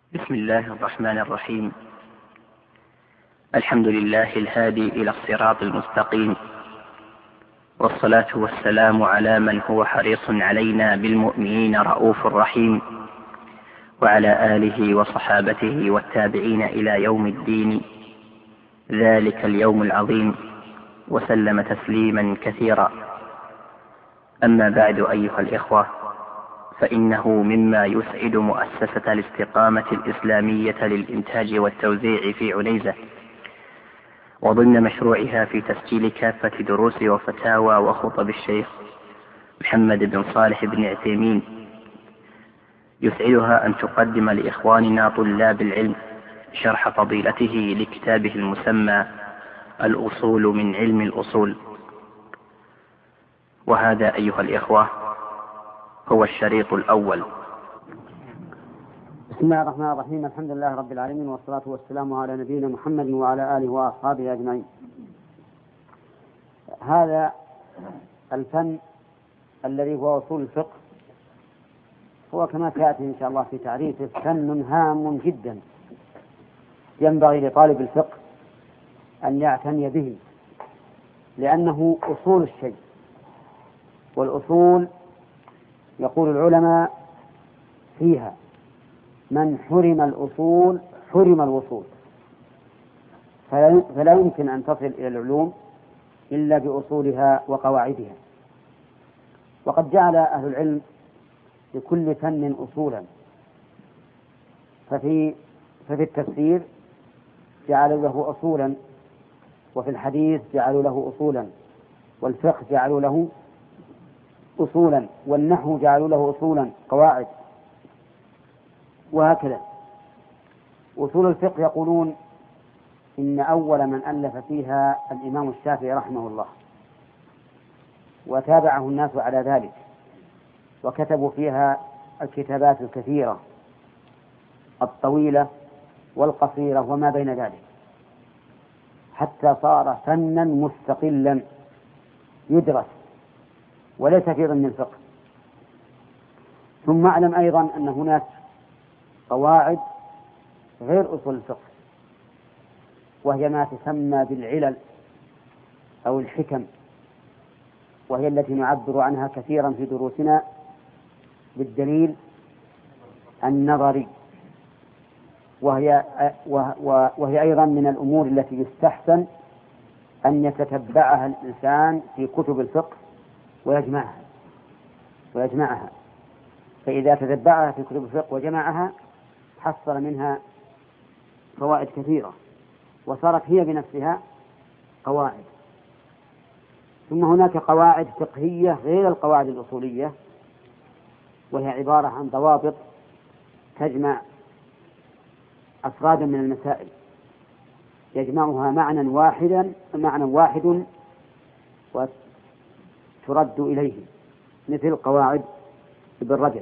بسم الله الرحمن الرحيم. الحمد لله الهادي إلى الصراط المستقيم، والصلاة والسلام على من هو حريص علينا بالمؤمنين رؤوف رحيم، وعلى آله وصحابته والتابعين إلى يوم الدين، ذلك اليوم العظيم، وسلم تسليما كثيرا. أما بعد، أيها الإخوة، فإنه مما يسعد مؤسسة الاستقامة الإسلامية للإنتاج والتوزيع في عنيزة، وضمن مشروعها في تسجيل كافة دروس وفتاوى وخطب الشيخ محمد بن صالح بن عثيمين، يسعدها أن تقدم لإخواننا طلاب العلم شرح فضيلته لكتابه المسمى الأصول من علم الأصول. وهذا أيها الإخوة هو الشريط الأول. بسم الله الرحمن الرحيم. الحمد لله رب العالمين، والصلاة والسلام على نبينا محمد وعلى آله وأصحابه أجمعين. هذا الفن الذي هو أصول الفقه هو كما سيأتي إن شاء الله في تعريفه فن هام جدا، ينبغي لطالب الفقه أن يعتني به، لأنه أصول الشيء. والأصول يقول العلماء فيها: من حرم الأصول حرم الوصول. فلا يمكن أن تصل إلى العلوم إلا بأصولها وقواعدها. وقد جعل أهل العلم لكل فن أصولا، ففي التفسير جعلوا له أصولا، وفي الحديث جعلوا له أصولا، والفقه جعلوا له أصولا، والنحو جعلوا له أصولا قواعد، وهكذا. أصول الفقه يقولون إن أول من ألف فيها الإمام الشافعي رحمه الله، وتابعه الناس على ذلك، وكتبوا فيها الكتابات الكثيرة الطويلة والقصيرة وما بين ذلك، حتى صار فنا مستقلا يدرس وليس في ضمن الفقه. ثم اعلم أيضا أن هناك قواعد غير أصول الفقه، وهي ما تسمى بالعلل أو الحكم، وهي التي نعبر عنها كثيرا في دروسنا بالدليل النظري، وهي أيضا من الأمور التي يستحسن أن يتتبعها الإنسان في كتب الفقه ويجمعها. فإذا تتبعها في كتب الفقه وجمعها حصل منها فوائد كثيرة، وصارت هي بنفسها قواعد. ثم هناك قواعد فقهية غير القواعد الأصولية، وهي عبارة عن ضوابط تجمع أفرادا من المسائل، يجمعها معنى واحد وترد إليه، مثل قواعد ابن رجب.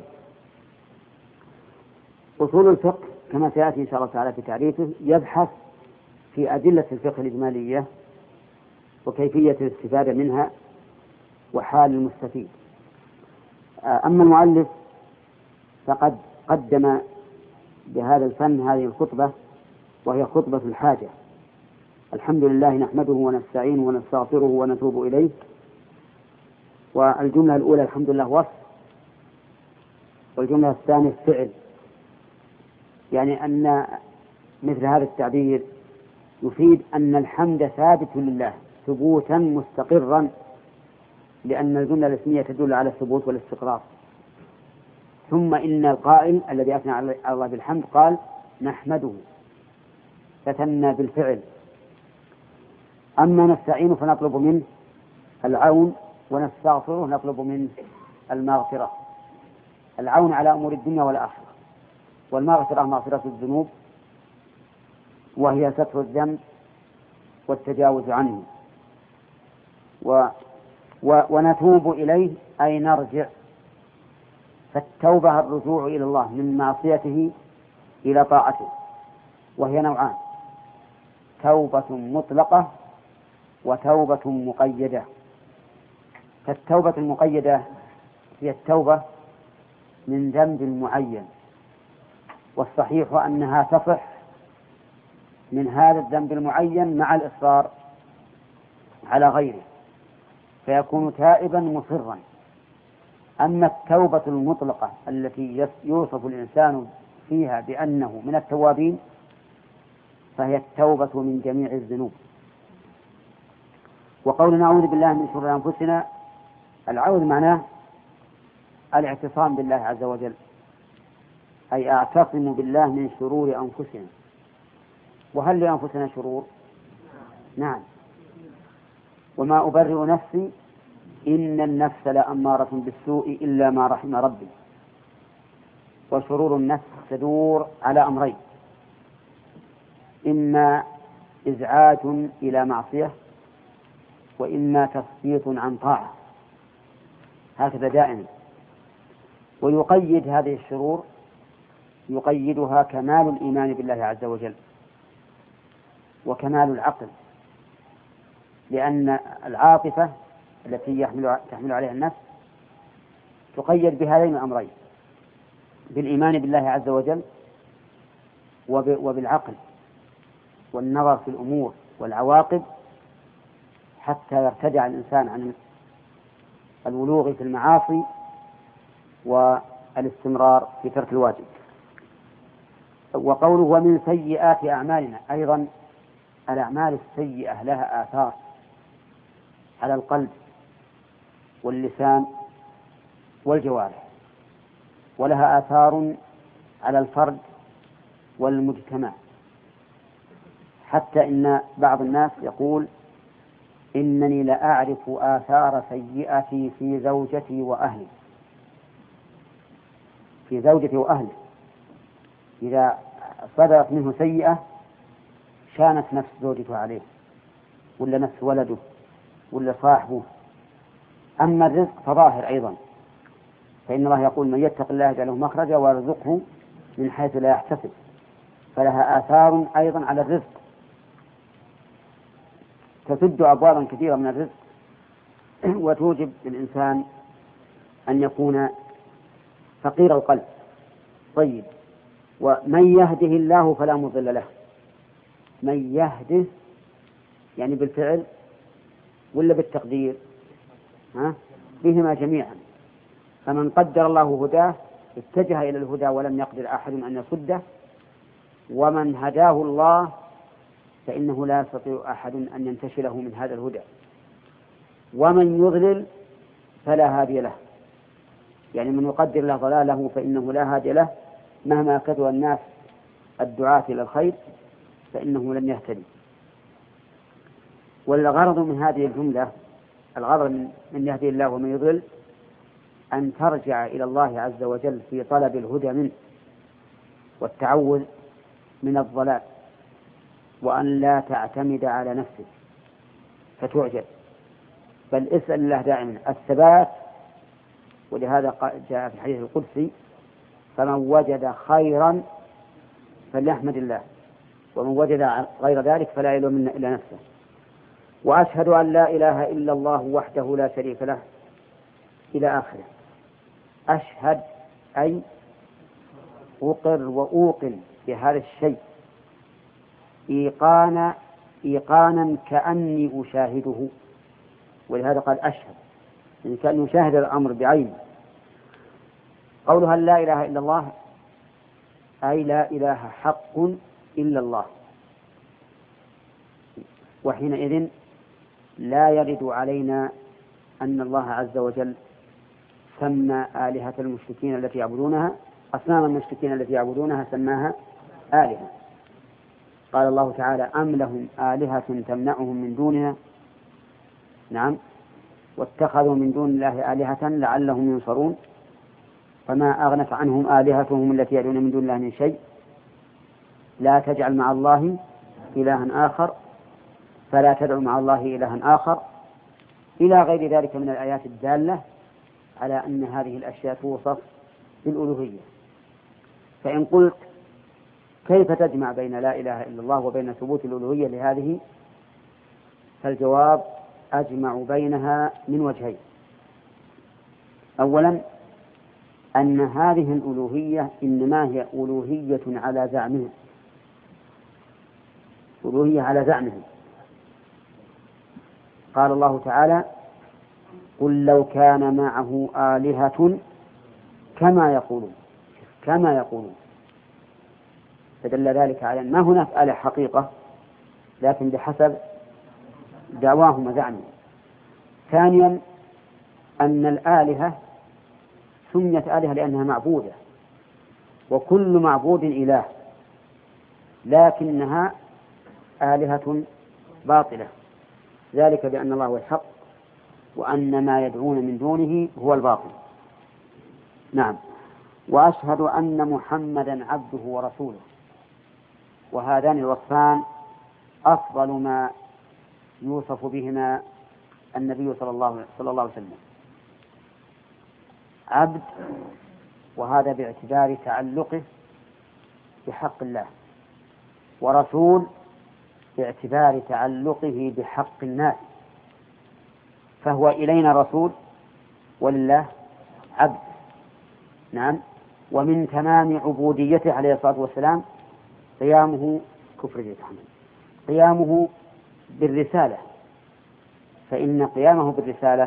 أصول الفقه كما سيأتي إن شاء الله تعالى في تعريفه يبحث في أدلة الفقه الإجمالية وكيفية الاستفادة منها وحال المستفيد. أما المؤلف فقد قدم بهذا الفن هذه الخطبة، وهي خطبة الحاجة. الحمد لله نحمده ونستعينه ونستغفره ونتوب إليه. والجملة الأولى الحمد لله وصف، والجملة الثانية فعل، يعني أن مثل هذا التعبير يفيد أن الحمد ثابت لله ثبوتا مستقرا، لأن الجملة الاسمية تدل على الثبوت والاستقرار. ثم إن القائل الذي أثنى على الله بالحمد قال نحمده، فتنى بالفعل. أما نستعين فنطلب منه العون، ونستغفره نطلب منه المغفرة. العون على أمور الدنيا والآخرة، والمغفرة مغفرة الذنوب، وهي ستر الذنب والتجاوز عنه. ونتوب إليه أي نرجع. فالتوبة الرجوع إلى الله من معصيته إلى طاعته، وهي نوعان: توبة مطلقة وتوبة مقيدة. فالتوبة المقيدة هي التوبة من ذنب معين، والصحيح أنها تصح من هذا الذنب المعين مع الإصرار على غيره، فيكون تائبا مصرا. أما التوبة المطلقة التي يوصف الإنسان فيها بأنه من التوابين فهي التوبة من جميع الذنوب. وقول نعوذ بالله من شرور أنفسنا، العوذ معناه الاعتصام بالله عز وجل، أي أعتصم بالله من شرور أنفسنا. وهل لأنفسنا شرور؟ نعم. وما أبرئ نفسي إن النفس لأمارة بالسوء إلا ما رحم ربي. وشرور النفس تدور على أمرين: إما إزعاج إلى معصية، وإما تسقيط عن طاعة، هكذا دائما. ويقيد هذه الشرور، يقيدها كمال الإيمان بالله عز وجل وكمال العقل، لأن العاطفة التي تحمل عليها النفس تقيد بهذين الأمرين: بالإيمان بالله عز وجل وبالعقل والنظر في الأمور والعواقب، حتى يرتدع الإنسان عن الولوغ في المعاصي والاستمرار في ترك الواجب. وقوله ومن سيئات أعمالنا، أيضا الأعمال السيئة لها آثار على القلب واللسان والجوارح، ولها آثار على الفرد والمجتمع، حتى إن بعض الناس يقول إنني لأعرف آثار سيئتي في زوجتي وأهلي. في زوجتي وأهلي، إذا صدرت منه سيئة شانت نفس زوجته عليه، ولا نفس ولده، ولا صاحبه. أما الرزق فظاهر أيضا، فإن الله يقول من يتق الله يجعل له مخرجا ويرزقه من حيث لا يحتسب، فلها آثار أيضا على الرزق، تسد أبوابا كثيرة من الرزق، وتوجب للإنسان أن يكون فقير القلب. طيب، ومن يهده الله فلا مضل له. من يهده يعني بالفعل ولا بالتقدير؟ بهما جميعا. فمن قدر الله هداه اتجه إلى الهدى ولم يقدر أحد أن يصده، ومن هداه الله فإنه لا يستطيع أحد أن ينتشله من هذا الهدى. ومن يضلل فلا هادي له، يعني من يقدر له ضلاله فإنه لا هادي له، مهما كثر الناس الدعاة إلى الخير فإنه لن يهتدي. والغرض من هذه الجملة، الغرض من يهدي الله ومن يضلل، أن ترجع إلى الله عز وجل في طلب الهدى منه والتعوذ من الضلال، وأن لا تعتمد على نفسك فتعجب، بل اسأل الله دائما الثبات. ولهذا جاء في الحديث القدسي: فمن وجد خيرا فليحمد الله، ومن وجد غير ذلك فلا يلومن إلا نفسه. وأشهد أن لا إله إلا الله وحده لا شريك له، إلى آخره. أشهد أي أقر وأوقن بهذا الشيء إيقانا كأني أشاهده، ولهذا قال أشهد، يعني كأنه شاهد الأمر بعينه. قولها لا إله إلا الله أي لا إله حق إلا الله، وحينئذ لا يرد علينا أن الله عز وجل سمى آلهة المشركين التي يعبدونها، أصنام المشركين التي يعبدونها سماها آلهة. قال الله تعالى: أم لهم آلهة تمنعهم من دوننا، نعم، واتخذوا من دون الله آلهة لعلهم ينصرون، فما أغنت عنهم آلهتهم التي يدعون من دون الله من شيء، لا تجعل مع الله إلها آخر، فلا تدعوا مع الله إلها آخر، إلى غير ذلك من الآيات الدالة على أن هذه الأشياء توصف بالألوهية. فإن قلت كيف تجمع بين لا إله إلا الله وبين ثبوت الألوهية لهذه، فالجواب: أجمع بينها من وجهين. أولا، أن هذه الألوهية إنما هي ألوهية على زعمهم، ألوهية على زعمهم. قال الله تعالى: قل لو كان معه آلهة كما يقولون، فدل ذلك على أن ما هناك آلهة حقيقة، لكن بحسب دعواهم وزعمهم. ثانيا، أن الآلهة سميت آلهة لأنها معبودة، وكل معبود إله، لكنها آلهة باطلة، ذلك بأن الله هو الحق وأن ما يدعون من دونه هو الباطل. نعم. وأشهد أن محمدا عبده ورسوله. وهذان الوصفان أفضل ما يوصف بهما النبي صلى الله عليه وسلم: عبد، وهذا باعتبار تعلقه بحق الله، ورسول باعتبار تعلقه بحق الناس، فهو إلينا رسول ولله عبد. نعم. ومن تمام عبوديته عليه الصلاة والسلام قيامه بالرسالة، فإن قيامه بالرسالة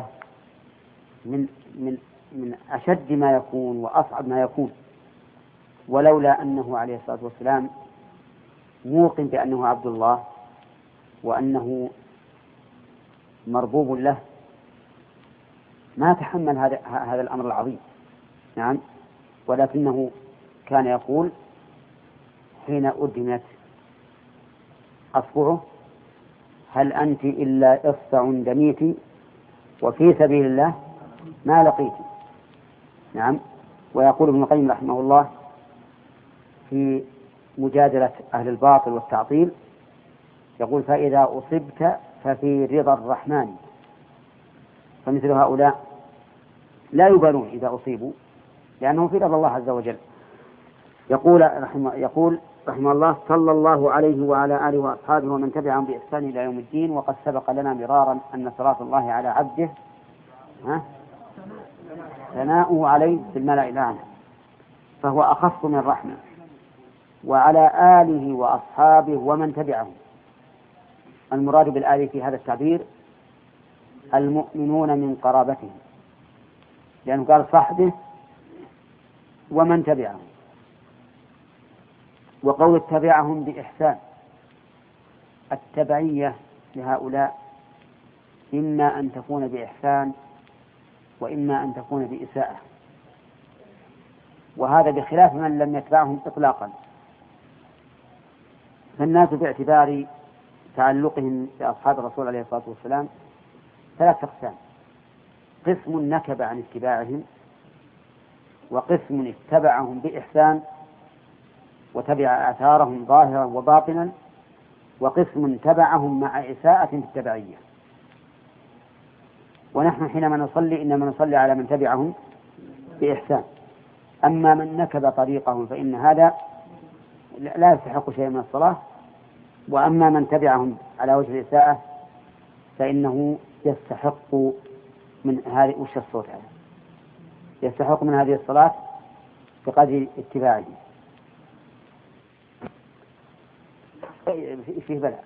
من أشد ما يكون وأصعب ما يكون، ولولا أنه عليه الصلاة والسلام موقن بأنه عبد الله وأنه مربوب له ما تحمل هذا الأمر العظيم. نعم. ولكنه كان يقول حين أدمت أصبعه: هل أنت إلا إصبع دميت وفي سبيل الله ما لقيت. نعم. ويقول ابن القيم رحمه الله في مجادلة أهل الباطل والتعطيل، يقول: فإذا أصبت ففي رضا الرحمن. فمثل هؤلاء لا يبالون إذا أصيبوا، لأنه في رضا الله عز وجل. يقول رحمه الله: صلى الله عليه وعلى آله وأصحابه ومن تبعهم بإحسان إلى يوم الدين. وقد سبق لنا مرارا أن صلاة الله على عبده ثناؤه عليه في الملأ الأعلى، فهو أخص من رحمة. وعلى آله وأصحابه ومن تبعهم، المراد بالآل في هذا التعبير المؤمنون من قرابته، لأنه قال صحبه ومن تبعهم. وقول اتبعهم بإحسان، التبعية لهؤلاء إما أن تكون بإحسان وإما أن تكون بإساءة، وهذا بخلاف من لم يتبعهم إطلاقا. فالناس باعتبار تعلقهم بأصحاب الرسول عليه الصلاة والسلام 3 أقسام: قسم نكب عن اتباعهم، وقسم اتبعهم بإحسان وتبع آثارهم ظاهرا وباطنا، وقسم تبعهم مع إساءة في التبعية. ونحن حينما نصلي إنما نصلي على من تبعهم بإحسان. أما من نكب طريقهم فإن هذا لا يستحق شيء من الصلاة، وأما من تبعهم على وجه الإساءة فإنه يستحق من هذه الصوت هذا يستحق من هذه الصلاة بقدر اتباعه. فيه بلاء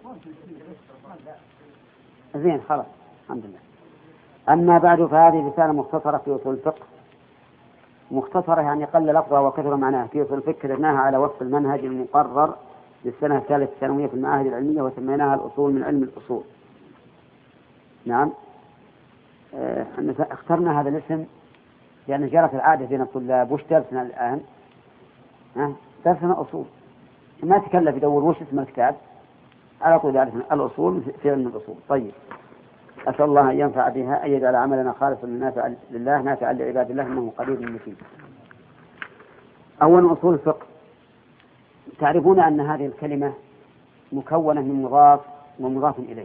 زين خلاص الحمد لله. أما بعد، فهذه رسالة مختصرة في أصول الفقه، مختصرة يعني قل لفظها وكثر معناها. في أصول الفقه كتبناها على وفق المنهج المقرر للسنة الثالثة الثانوية في المعاهد العلمية، وسميناها الأصول من علم الأصول. نعم. اخترنا هذا الاسم لأن جرت العادة بين الطلاب: وش درسنا الآن؟ درسنا أصول، ما تكلف يدور وش اسم الكتاب، على طول يعرف الأصول في علم الأصول. طيب، أسأل الله أن ينفع بها، أن يجعل عملنا خالصا لله نافعا لعباد الله، إنه قريب مجيب. أولا، أصول الفقه. تعرفون أن هذه الكلمة مكونة من مضاف ومضاف إليه،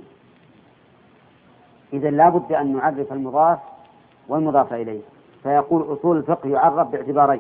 إذن لا بد أن نعرف المضاف والمضاف إليه. فيقول أصول الفقه يعرف باعتبارين: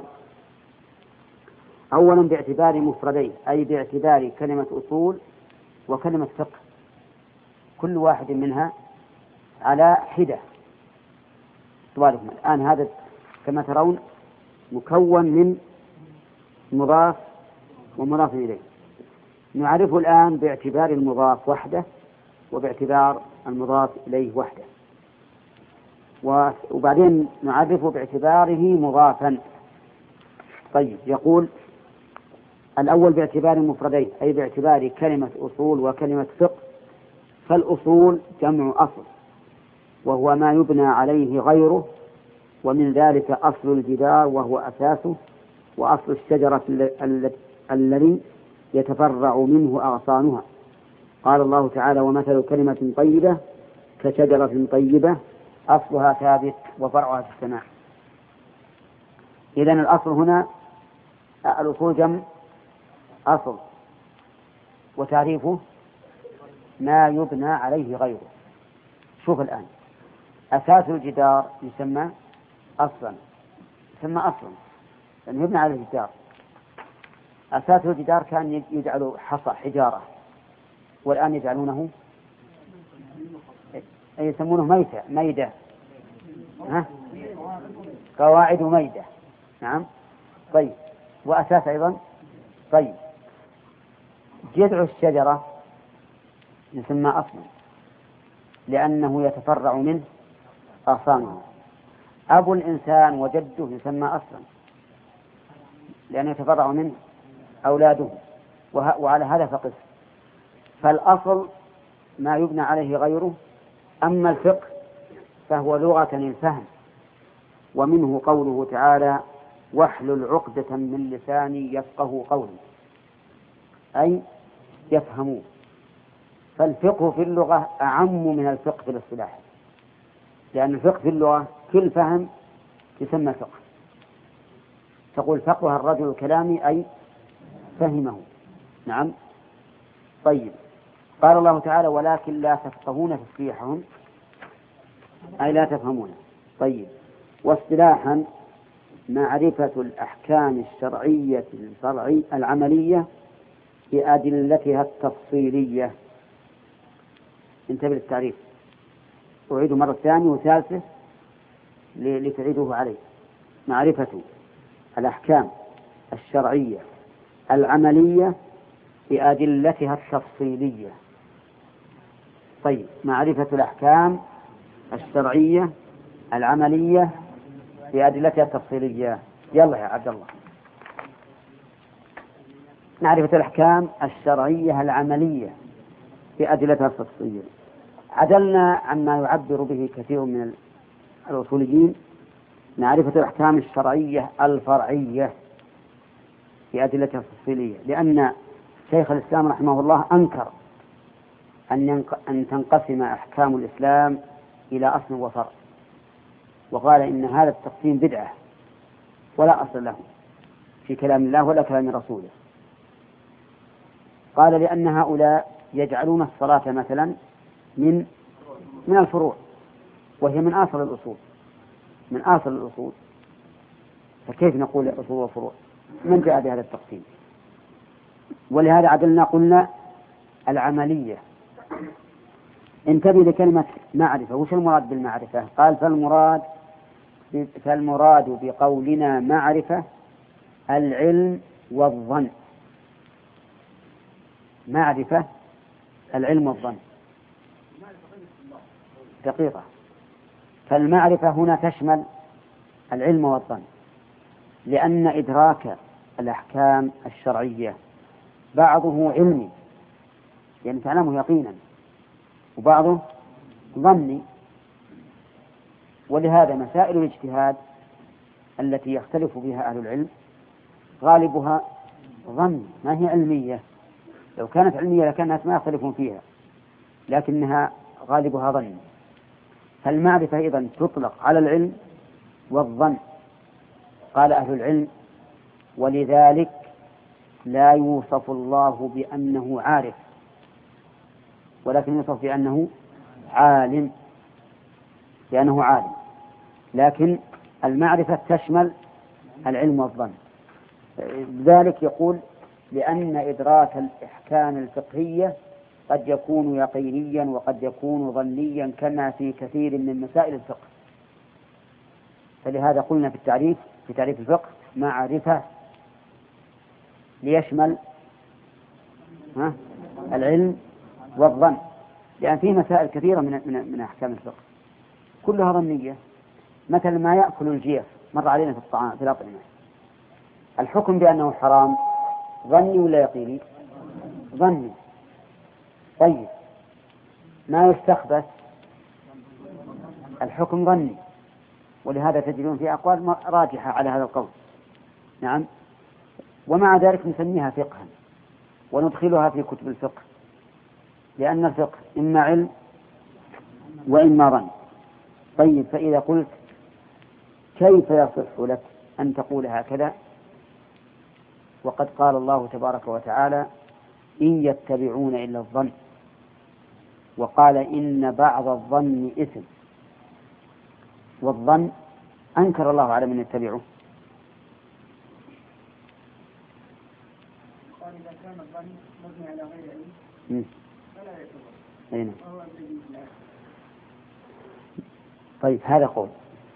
أولا باعتبار مفردين، أي باعتبار كلمة أصول وكلمة فقه، كل واحد منها على حدة. طوالكم الآن هذا كما ترون مكون من مضاف ومضاف إليه. نعرفه الآن باعتبار المضاف وحده وباعتبار المضاف إليه وحده، وبعدين نعرفه باعتباره مضافا. طيب، يقول الأول باعتبار المفردين، أي باعتبار كلمة أصول وكلمة فقه. فالأصول جمع أصل، وهو ما يبنى عليه غيره، ومن ذلك أصل الجدار وهو أساسه، وأصل الشجرة الذي يتفرع منه أغصانها. قال الله تعالى: ومثل كلمة طيبة كشجرة طيبة أصلها ثابت وفرعها في السماء. إذن الأصل هنا، الأصول جمع أصل، وتعريفه ما يبنى عليه غيره. شوف الآن، أساس الجدار يسمى أصلا، لأنه يبنى على الجدار. أساس الجدار كان يجعل حصى حجارة، والآن يجعلونه يسمونه ميدة، قواعد ميدة. نعم. طيب، وأساس أيضا. طيب، جذع الشجرة يسمى أصلا لأنه يتفرع منه أغصانها. أبو الإنسان وجده يسمى أصلا لأنه يتفرع منه أولاده، وعلى هذا فقس. فالأصل ما يبنى عليه غيره. أما الفقه فهو لغة الفهم، ومنه قوله تعالى: واحلل عقدة من لساني يفقه قولي، أي يفهمون. فالفقه في اللغة أعم من الفقه في الاصطلاح، لأن الفقه في اللغة كل فهم يسمى فقه. تقول: فقه الرجل الكلامي، أي فهمه. نعم. طيب، قال الله تعالى: ولكن لا تفقهون تسبيحهم، أي لا تفهمون. طيب، واصطلاحا معرفة الأحكام الشرعية العملية بأدلتها التفصيلية. انتبه للتعريف، أعيده مرة ثانية وثالثة لتعيده عليه. معرفة الأحكام الشرعية العملية بأدلتها التفصيلية. طيب، معرفة الأحكام الشرعية العملية بأدلتها التفصيلية. يلا يا عبد الله. معرفة الأحكام الشرعية العملية بأدلتها التفصيلية. عدلنا عما يعبر به كثير من الأصوليين: معرفة الأحكام الشرعية الفرعية بأدلتها التفصيلية، لأن شيخ الإسلام رحمه الله أنكر أن تنقسم أحكام الإسلام إلى أصل وفرع، وقال إن هذا التقسيم بدعة ولا أصل له في كلام الله ولا كلام رسوله. قال: لأن هؤلاء يجعلون الصلاة مثلا من الفروع، وهي من أصل الأصول، فكيف نقول أصول وفروع؟ من جاء بهذا التقسيم؟ ولهذا عدلنا قلنا العملية. انتبه لكلمة معرفة. وش المراد بالمعرفة؟ قال: فالمراد بقولنا معرفة العلم والظن. معرفة العلم والظن دقيقة. فالمعرفة هنا تشمل العلم والظن، لأن إدراك الأحكام الشرعية بعضه علمي يعني تعلمه يقينا، وبعضه ظني. ولهذا مسائل الاجتهاد التي يختلف فيها أهل العلم غالبها ظن، ما هي علمية. لو كانت علمية لكان الناس ما يختلفون فيها، لكنها غالبها ظن. فالمعرفة أيضا تطلق على العلم والظن. قال أهل العلم: ولذلك لا يوصف الله بأنه عارف، ولكن يوصف بأنه عالم، لكن المعرفة تشمل العلم والظن. لذلك يقول: لأن إدراك الأحكام الفقهية قد يكون يقينيا وقد يكون ظنيا كما في كثير من مسائل الفقه. فلهذا قلنا في التعريف: في تعريف الفقه معرفة ليشمل العلم والظن، لأن فيه مسائل كثيرة من أحكام الفقه كلها ظنية. مثل ما يأكل الجيف مر علينا في الطعام في الأطعمة، الحكم بأنه حرام ظني ولا يقيني؟ ظني. طيب ما يستخبث الحكم ظني، ولهذا تجدون في أقوال راجحة على هذا القول. نعم. ومع ذلك نسميها فقها وندخلها في كتب الفقه، لأن الفقه إما علم وإما ظن. طيب فإذا قلت كيف يصح لك أن تقول هكذا وقد قال الله تبارك وتعالى إن يتبعون إلا الظن، وقال إن بعض الظن إثم، والظن أنكر الله على من يتبعه. قال إذا كان الظن مبني على غير علم فلا يعتبر. طيب هذا قول.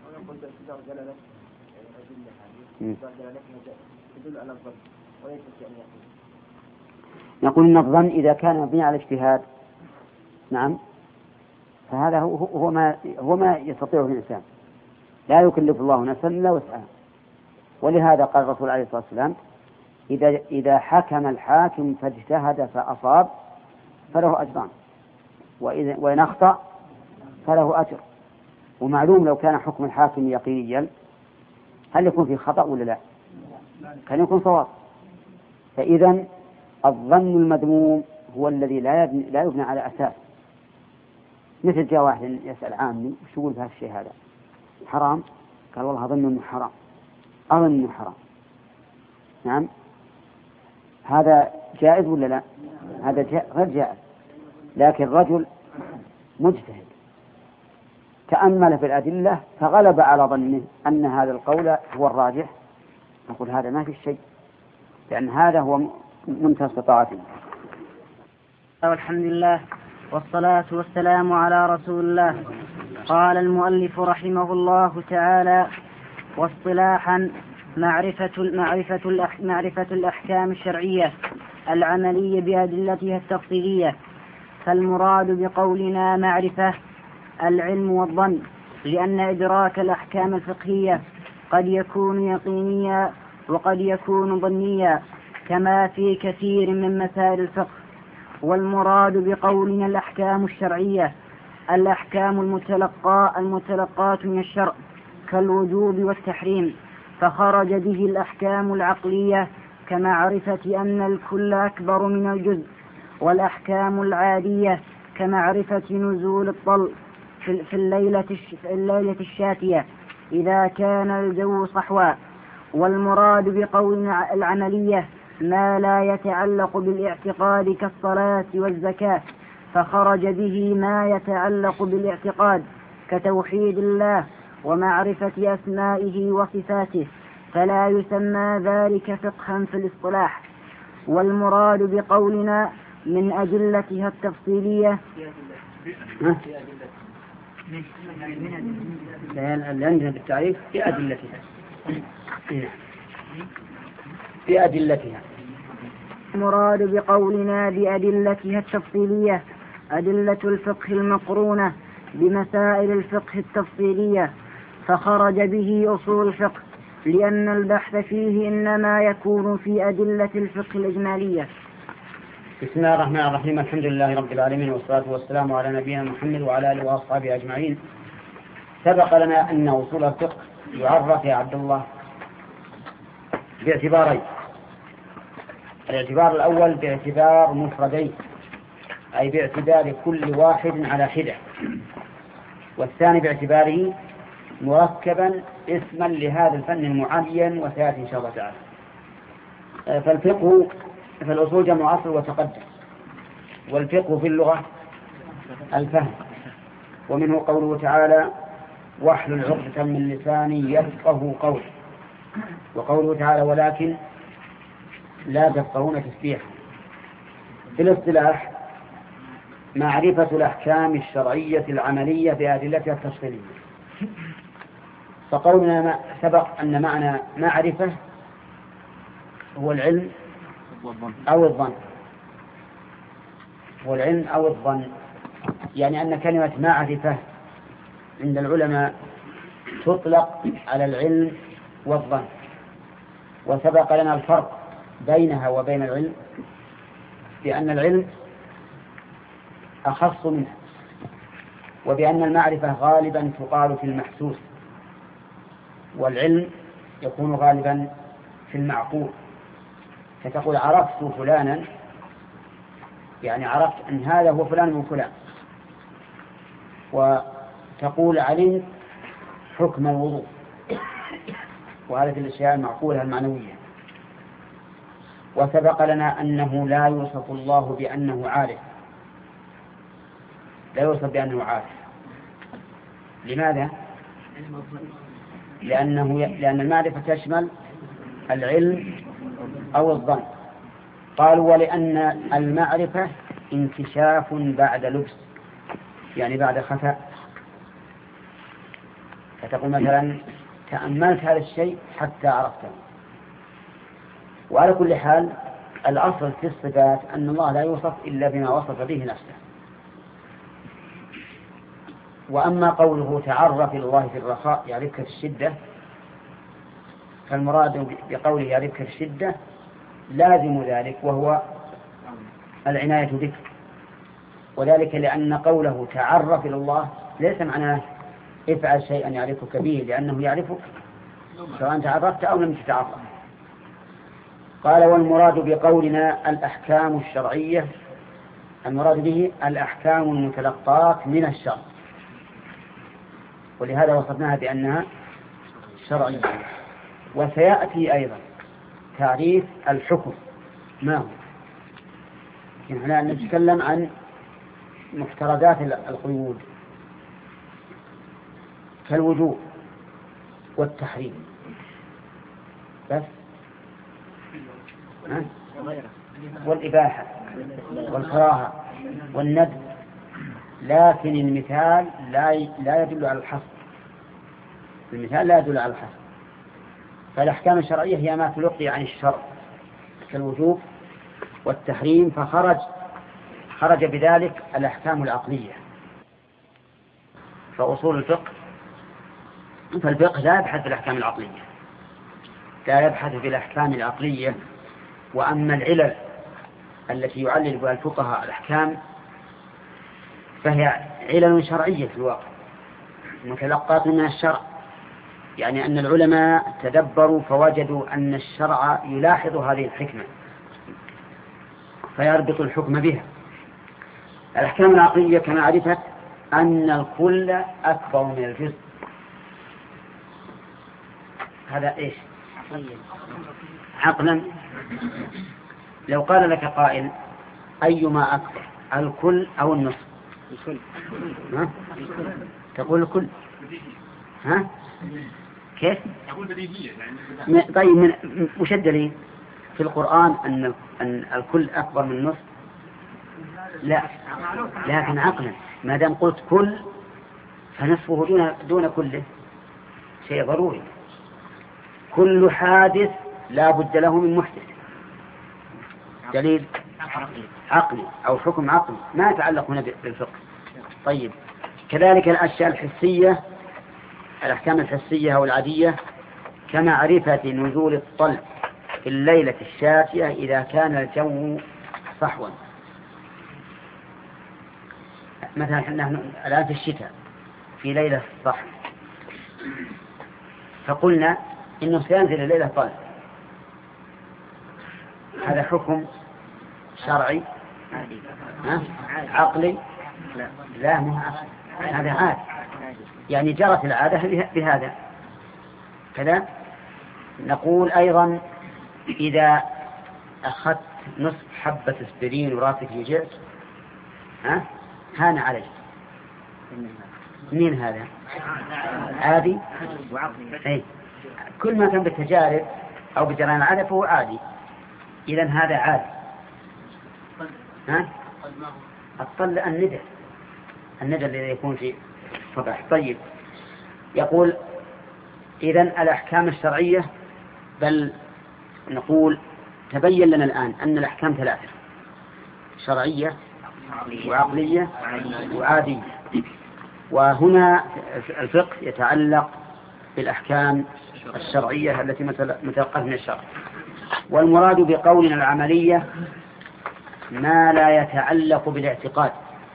نقول إن الظن إذا كان مبني على اجتهاد نعم فهذا هو ما يستطيعه الإنسان، لا يكلف الله نفسا إلا وسعها. ولهذا قال الرسول عليه الصلاة والسلام إذا حكم الحاكم فاجتهد فأصاب فله أجران، وإن أخطأ فله أجر. ومعلوم لو كان حكم الحاكم يقينيا هل يكون فيه خطأ ولا لا؟ كان يكون صواب. فإذا الظن المذموم هو الذي لا يبنى على أساس. مثل جاء واحد يسأل عامي وش يقول في هذا الشيء هذا حرام؟ قال والله أظن أنه حرام، أظن أنه حرام. نعم. هذا جائز ولا لا؟ هذا غير جائز. لكن رجل مجتهد تأمل في الأدلة فغلب على ظنه أن هذا القول هو الراجح، نقول هذا ما في شيء، لأن هذا هو منتهى استطاعته. والحمد لله والصلاة والسلام على رسول الله. قال المؤلف رحمه الله تعالى: واصطلاحا معرفة الأحكام الشرعية العملية بأدلتها التفصيلية. فالمراد بقولنا معرفة العلم والظن، لأن إدراك الأحكام الفقهية قد يكون يقينيا وقد يكون ظنيا كما في كثير من مسائل الفقه. والمراد بقولنا الأحكام الشرعية الأحكام المتلقاة من الشرع كالوجوب والتحريم، فخرج به الأحكام العقلية كمعرفة أن الكل أكبر من الجزء، والأحكام العادية كمعرفة نزول الطل في الليلة الشاتية إذا كان الجو صحوا. والمراد بقولنا العملية ما لا يتعلق بالاعتقاد كالصلاة والزكاة، فخرج به ما يتعلق بالاعتقاد كتوحيد الله ومعرفة أسمائه وصفاته، فلا يسمى ذلك فقها في الاصطلاح. والمراد بقولنا من أدلتها التفصيلية عندنا بالتعريف في أدلتها. المراد بقولنا بأدلتها التفصيلية أدلة الفقه المقرونة بمسائل الفقه التفصيلية، فخرج به أصول الفقه، لأن البحث فيه إنما يكون في أدلة الفقه الإجمالية. بسم الله الرحمن الرحيم. الحمد لله رب العالمين، والصلاة والسلام على نبينا محمد وعلى آله وأصحابه أجمعين. سبق لنا أن أصول الفقه يعرف يا عبد الله باعتبارين: الاعتبار الأول باعتبار مفردين، أي باعتبار كل واحد على حدة، والثاني باعتباره مركبا اسما لهذا الفن المعين، وسيأتي إن شاء الله تعالى. فالفقه في الأصول جمع أصل وتقدم، والفقه في اللغة الفهم، ومنه قوله تعالى: واحلل عقدة من لساني يفقهوا قولي، وقوله تعالى: ولكن لا تفقهون تسبيحا. في الاصطلاح معرفة الأحكام الشرعية العملية بأدلتها التفصيلية. فقولنا ما سبق أن معنى معرفة هو العلم أو الظن، هو العلم أو الظن، يعني أن كلمة معرفة عند العلماء تطلق على العلم والظن. وسبق لنا الفرق بينها وبين العلم بأن العلم أخص منها، وبأن المعرفة غالبا تقال في المحسوس، والعلم يكون غالبا في المعقول. فتقول عرفت فلانا، يعني عرفت أن هذا هو فلان من فلان. وتقول علمت حكم الوضوء، وهذه الأشياء المعقولة المعنوية. وسبق لنا أنه لا يوصف الله بأنه عارف، لا يوصف بأنه عارف. لماذا؟ لأن المعرفة تشمل العلم أو الظن. قالوا ولأن المعرفة انكشاف بعد لبس، يعني بعد خفاء. فتقول مثلا تأملت هذا الشيء حتى عرفته. وعلى كل حال الأصل في الصفات أن الله لا يوصف إلا بما وصف به نفسه. وأما قوله تعرف إلى الله في الرخاء يعرفك في الشدة، فالمراد بقوله يعرفك في الشدة لازم ذلك، وهو العناية بك. وذلك لأن قوله تعرف إلى الله ليس معناه افعل شيئا يعرفك به، لأنه يعرفك سواء تعرفت أو لم تتعرف. قال والمراد بقولنا الأحكام الشرعية، المراد به الأحكام المتلقاة من الشرع، ولهذا وصفناها بأنها شرعية. وسيأتي أيضا تعريف الحكم ما هو، لكن هنا نتكلم عن مفترضات القيود كالوجوب والتحريم بس، والإباحة والكراهة والندب. لكن المثال لا يدل على الحصر، المثال لا يدل على الحصر. فالأحكام الشرعية هي ما تلقي عن الشرع كالوجوب والتحريم، خرج بذلك الأحكام العقلية. فأصول الفقه، فالفقه لا يبحث في الأحكام العقلية، لا يبحث في الأحكام العقلية. وأما العلل التي يعلل بها الفقهاء الأحكام فهي علل شرعية في الواقع متلقاة من الشرع، يعني أن العلماء تدبروا فوجدوا أن الشرع يلاحظ هذه الحكمة فيربط الحكم بها. الأحكام العقلية كما عرفت أن الكل أكبر من الجزء. هذا إيش؟ عقلا. لو قال لك قائل أيما أكبر، الكل أو النصف؟ تقول الكل. ها؟ كيف؟ طيب وش الدليل؟ في القرآن أن الكل أكبر من النصف؟ لا، لكن عقلا ما دام قلت كل فنصفه دون كله شيء ضروري. كل حادث لا بد له من محدث، دليل عقلي أو حكم عقلي ما يتعلق هنا بالفقه. طيب كذلك الأشياء الحسية، الأحكام الحسية أو العادية كمعرفة نزول الطل في الليلة الشاتية إذا كان الجو صحوا. مثلا نحن الآن في الشتاء في ليلة الصحو، فقلنا إنه سينزل الليلة طل، هذا حكم شرعي عقلي؟ لا مو عقلي، هذا عاد، يعني جرت العادة بهذا كذا. نقول أيضا إذا أخذت نصف حبة اسبرين وراسك يجعك هان عليك. مين هذا؟ عادي. أي كل ما كان بالتجارب أو بجران العادة فهو عادي، إذن هذا عادي. الطل الندى الذي يكون في صباح. طيب يقول إذن الأحكام الشرعية، بل نقول تبين لنا الآن أن الأحكام ثلاثة: شرعية وعقلية وعادية. وهنا الفقه يتعلق بالأحكام الشرعية التي متلقاة من الشرع. والمراد بقولنا العملية ما لا يتعلق بالاعتقاد،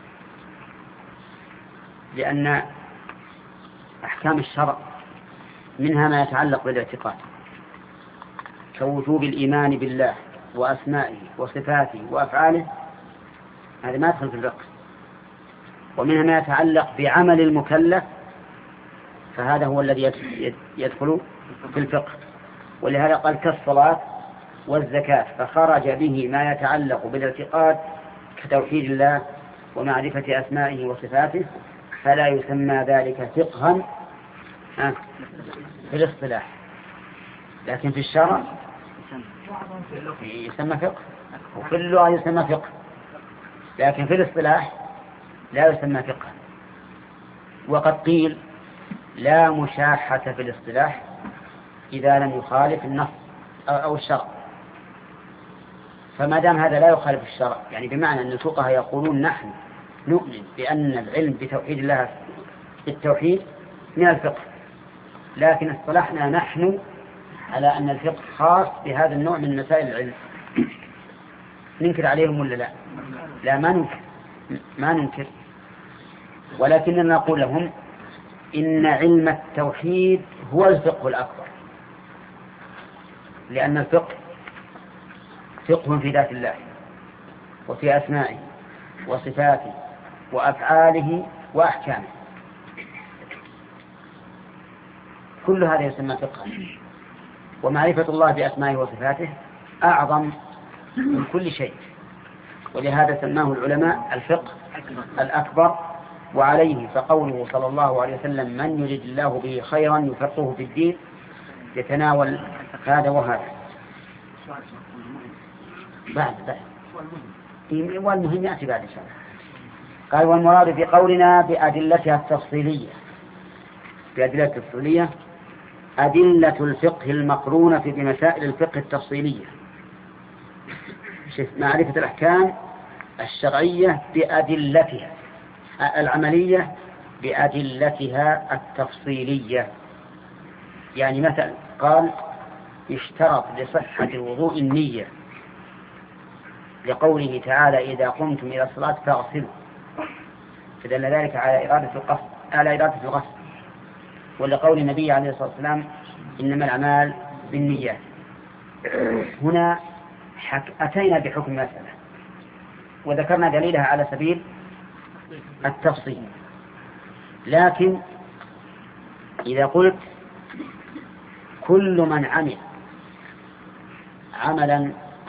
لأن أحكام الشرع منها ما يتعلق بالاعتقاد كوجوب الإيمان بالله وأسمائه وصفاته وأفعاله، هذا ما يدخل في الفقه. ومنها ما يتعلق بعمل المكلف، فهذا هو الذي يدخل في الفقه. ولهذا قال كالصلاة والزكاة، فخرج به ما يتعلق بالاعتقاد كتوحيد الله ومعرفة أسمائه وصفاته، فلا يسمى ذلك فقها في الاصطلاح، لكن في الشرع يسمى فقه، وفي اللغة يسمى فقه، لكن في الاصطلاح لا يسمى فقه. وقد قيل لا مشاحة في الاصطلاح إذا لم يخالف النص أو الشرع. فما دام هذا لا يخالف الشرع، يعني بمعنى أن الفقهاء يقولون نحن نؤمن بأن العلم بتوحيد الله بالتوحيد من الفقه، لكن اصطلحنا نحن على أن الفقه خاص بهذا النوع من مسائل العلم، ننكر عليهم ولا لا؟ لا، ما ننكر، ولكننا نقول لهم إن علم التوحيد هو الفقه الأكبر، لأن الفقه فقه في ذات الله وفي أسمائه وصفاته وأفعاله وأحكامه، كل هذا يسمى فقها. ومعرفة الله بأسمائه وصفاته أعظم من كل شيء، ولهذا سماه العلماء الفقه الأكبر. وعليه فقوله صلى الله عليه وسلم من يريد الله به خيرا يفقهه في الدين يتناول هذا وهذا. بعد والمهم يأتي بعد إن شاء الله. قال والمراد بقولنا بأدلتها التفصيلية، بأدلة التفصيلية أدلة الفقه المقرونة بمسائل الفقه التفصيلية، معرفة الأحكام الشرعية بأدلتها العملية بأدلتها التفصيلية. يعني مثلا قال يشترط لصحة الوضوء النية، لقوله تعالى إذا قمتم إلى الصلاة فاغسلوا، فدل ذلك على إرادة الغسل. ولقول النبي عليه الصلاة والسلام إنما الأعمال بالنيات. هنا أتينا بحكم مسألة وذكرنا دليلها على سبيل التفصيل، لكن إذا قلت كل من عمل عملا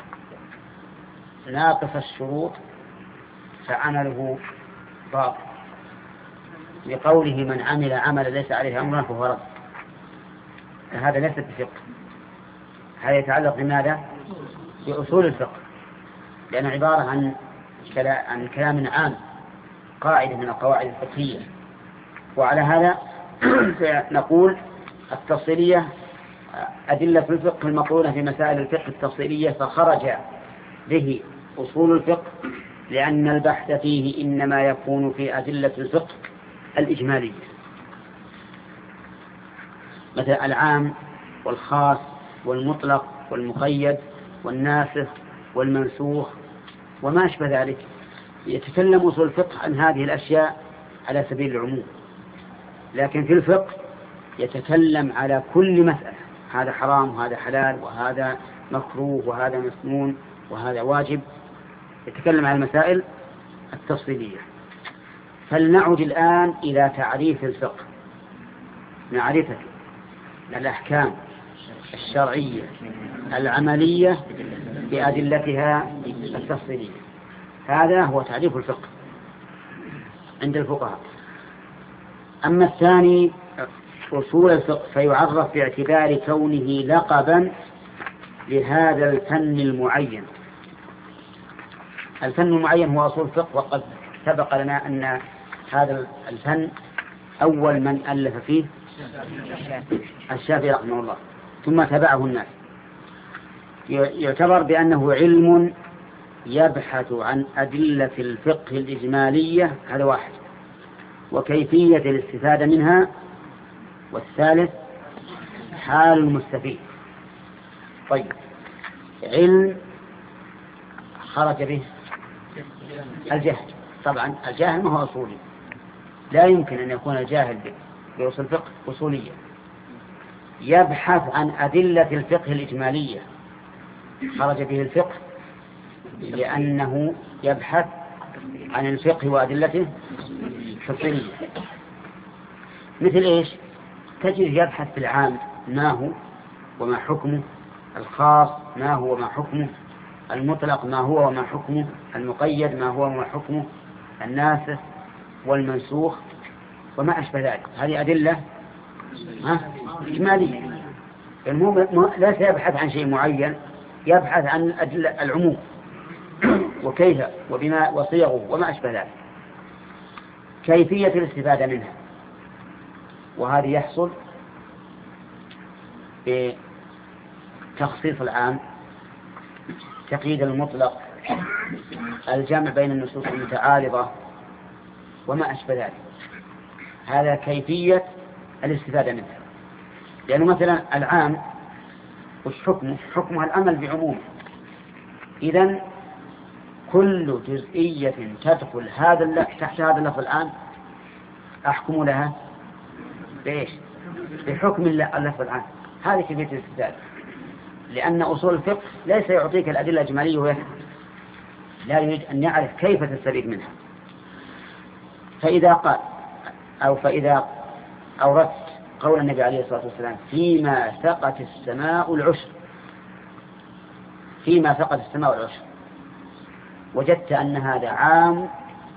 ناقص الشروط فعمله باطل، لقوله من عمل عملا ليس عليه أمرنا فهو رد، هذا ليس بفقه، هذا يتعلق بماذا؟ بأصول الفقه، لأنه عبارة عن كلام عام، قاعدة من القواعد الفقهية. وعلى هذا نقول التفصيلية أدلة الفقه المقرونة في مسائل الفقه التفصيلية، فخرج به أصول الفقه، لأن البحث فيه إنما يكون في أدلة الفقه الإجمالية، مثل العام والخاص والمطلق والمقيد والناسخ والمنسوخ وما أشبه ذلك. يتكلم أصول الفقه عن هذه الأشياء على سبيل العموم، لكن في الفقه يتكلم على كل مسألة، هذا حرام وهذا حلال وهذا مكروه وهذا مسنون وهذا واجب، يتكلم عن المسائل التفصيلية. فلنعد الآن إلى تعريف الفقه، معرفة الأحكام الشرعية العملية بأدلتها التفصيلية، هذا هو تعريف الفقه عند الفقهاء. أما الثاني أصول الفقه فيعرف باعتبار كونه لقبا لهذا الفن المعين. الفن المعين هو أصول الفقه، وقد سبق لنا أن هذا الفن أول من ألف فيه الشافعي رحمه الله ثم تبعه الناس. يعتبر بأنه علم يبحث عن أدلة الفقه الإجمالية، هذا واحد، وكيفية الاستفادة منها، والثالث حال المستفيد. طيب، علم خرج به الجهل. طبعا الجاهل ما هو أصولي، لا يمكن أن يكون الجاهل بأصول الفقه أصوليا. يبحث عن أدلة الفقه الإجمالية، خرج به الفقه لأنه يبحث عن الفقه وأدلته التفصيلية. مثل إيش؟ تجد يبحث في العام ما هو وما حكمه، الخاص ما هو وما حكمه، المطلق ما هو وما حكمه، المقيد ما هو وما حكمه، الناسخ والمنسوخ وما أشبه ذلك. هذه أدلة إجمالية. المهم لا يبحث عن شيء معين، يبحث عن العموم وكيف وبما وصيغه وما أشبه ذلك، كيفية الاستفادة منها. وهذا يحصل بتخصيص العام، تقييد المطلق، الجمع بين النصوص المتعارضة وما أشبه ذلك. هذا كيفية الاستفادة منها. لأنه مثلا العام وش حكمه؟ حكمها الأمل بعمومه. إذن كل جزئية تدخل تحت هذا اللفظ العام أحكم لها بإيش؟ بحكم اللفظ العام. هذه كيفية الاستفادة. لأن أصول الفقه ليس يعطيك الأدلة الإجمالية ويكفي، لا يريد أن يعرف كيف تستفيد منها. فإذا قال فإذا أوردت قول النبي عليه الصلاة والسلام فيما سقت السماء العشر، فيما سقت السماء العشر، وجدت أن هذا عام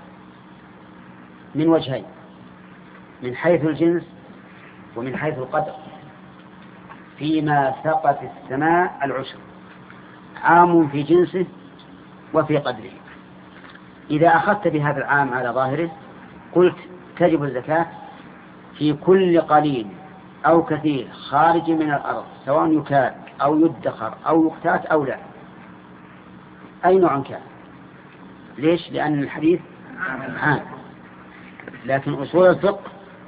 من وجهين، من حيث الجنس ومن حيث القدر. فيما سقت السماء العشر عام في جنسه وفي قدره. إذا أخذت بهذا العام على ظاهره قلت تجب الزكاة في كل قليل أو كثير خارج من الأرض، سواء يكال أو يدخر أو يقتات أو لا، أي نوع كان. ليش؟ لأن الحديث عام. لكن أصول الفقه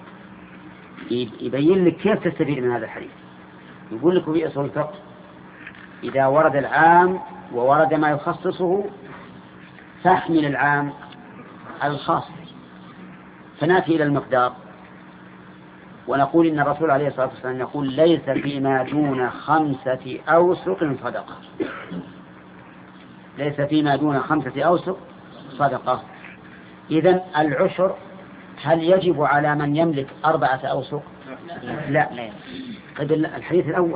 يبين لك كيف تستفيد من هذا الحديث. يقول لك في أصول الفقه إذا ورد العام وورد ما يخصصه فاحمل العام الخاص. فنأتي إلى المقدار ونقول إن الرسول عليه الصلاة والسلام يقول ليس فيما دون 5 أوسق صدقة. ليس فيما دون 5 أوسق صدقة. إذن العشر هل يجب على من يملك 4 أوسق؟ لا. قد الحديث الأول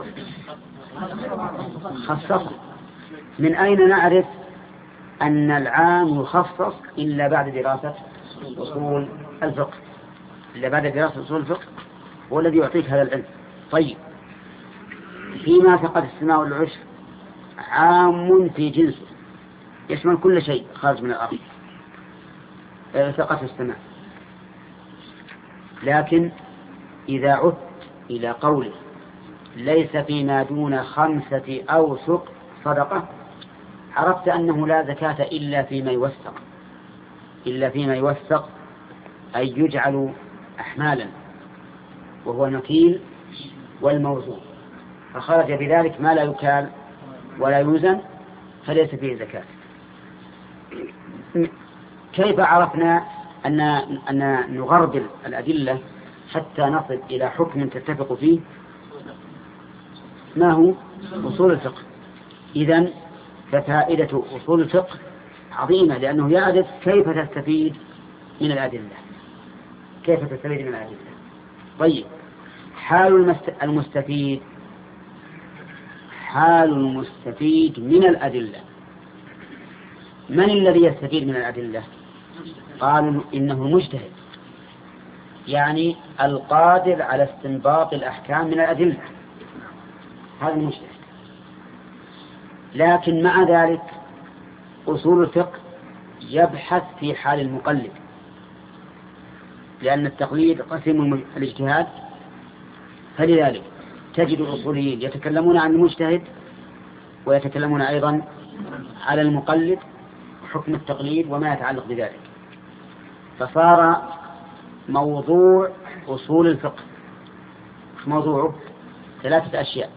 خصصه. من أين نعرف أن العام يخصص إلا بعد دراسة أصول الفقه؟ إلا بعد دراسة أصول الفقه هو الذي يعطيك هذا العلم. طيب، فيما سقط السماء والعشر عام في جنسه، يشمل كل شيء خارج من الأرض سقط السماء. لكن إذا عدت إلى قوله ليس فيما دون 5 أوسق صدقة عرفت أنه لا زكاة إلا فيما يوثق. إلا فيما يوثق أي يجعل أحمالا، وهو المكيل والموزون، فخرج بذلك ما لا يكال ولا يوزن فليس فيه زكاة. كيف عرفنا أن نغربل الأدلة حتى نصل إلى حكم تتفق فيه؟ ما هو أصول الفقه. إذن ففائدة أصول الفقه عظيمة، لأنه يعرف كيف تستفيد من الأدلة. كيف تستفيد من الأدلة. طيب، حال المستفيد من الأدلة. من الذي يستفيد من الأدلة؟ قالوا إنه المجتهد، يعني القادر على استنباط الأحكام من الأدلة، هذا المجتهد. لكن مع ذلك أصول الفقه يبحث في حال المقلد، لأن التقليد قسم الاجتهاد فلذلك تجد الأصوليين يتكلمون عن المجتهد ويتكلمون أيضا على المقلد حكم التقليد وما يتعلق بذلك، فصار موضوع أصول الفقه موضوعه 3 أشياء: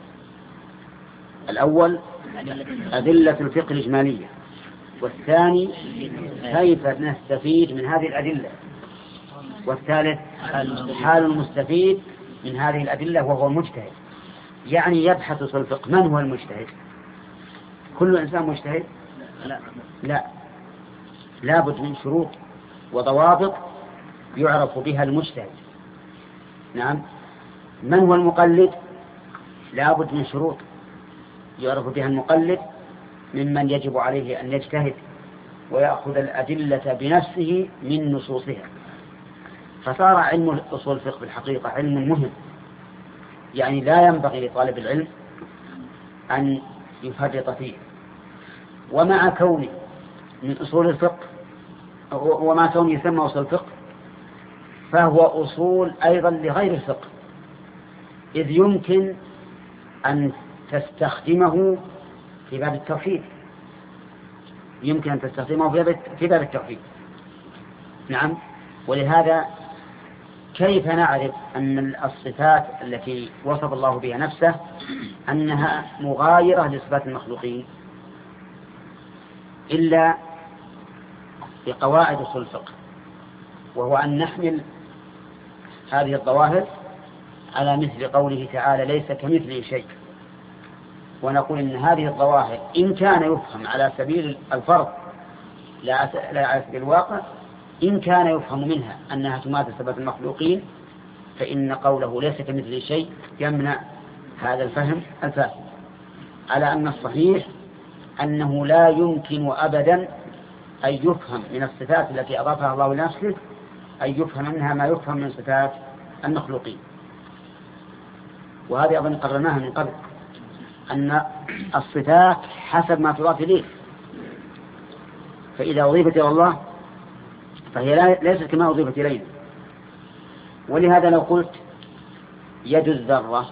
الأول أدلة الفقه الإجمالية، والثاني كيف نستفيد من هذه الأدلة، والثالث حال المستفيد من هذه الأدلة وهو المجتهد. يعني يبحث في الفقه من هو المجتهد؟ كل إنسان مجتهد؟ لا، لابد من شروط وضوابط يعرف بها المجتهد. نعم. من هو المقلد؟ لابد من شروط يعرف بها المقلد ممن يجب عليه أن يجتهد ويأخذ الأدلة بنفسه من نصوصها. فصار علم أصول الفقه بالحقيقة علم مهم، يعني لا ينبغي لطالب العلم أن يفرط فيه. ومع كونه من أصول الفقه ومع كونه يسمى أصول الفقه فهو أصول أيضا لغير الفقه، إذ يمكن أن تستخدمه في باب التوحيد، يمكن أن تستخدمه في باب التوحيد. نعم. ولهذا كيف نعرف أن الصفات التي وصف الله بها نفسه أنها مغايرة لصفات المخلوقين إلا بقواعد أصول الفقه، وهو أن نحمل هذه الظواهر على مثل قوله تعالى ليس كمثله شيء، ونقول إن هذه الظواهر إن كان يفهم على سبيل الفرض لا على سبيل الواقع، إن كان يفهم منها أنها تماثل صفات المخلوقين فإن قوله ليس كمثله شيء يمنع هذا الفهم الفاسد، على أن الصحيح أنه لا يمكن أبدا أن يفهم من الصفات التي أضافها الله لنفسه أن يفهم منها ما يفهم من صفات المخلوقين. وهذه أظن قررناها من قبل، أن الصفات حسب ما تضاف إليه، فإذا أضيفت إلى الله فهي ليست كما أضيفت إلينا. ولهذا لو قلت يد الذرة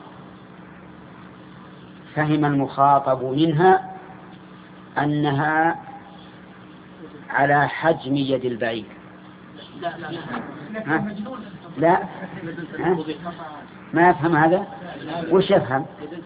فهم المخاطب منها أنها على حجم يد البعير. لا ما يفهم هذا. وش يفهم؟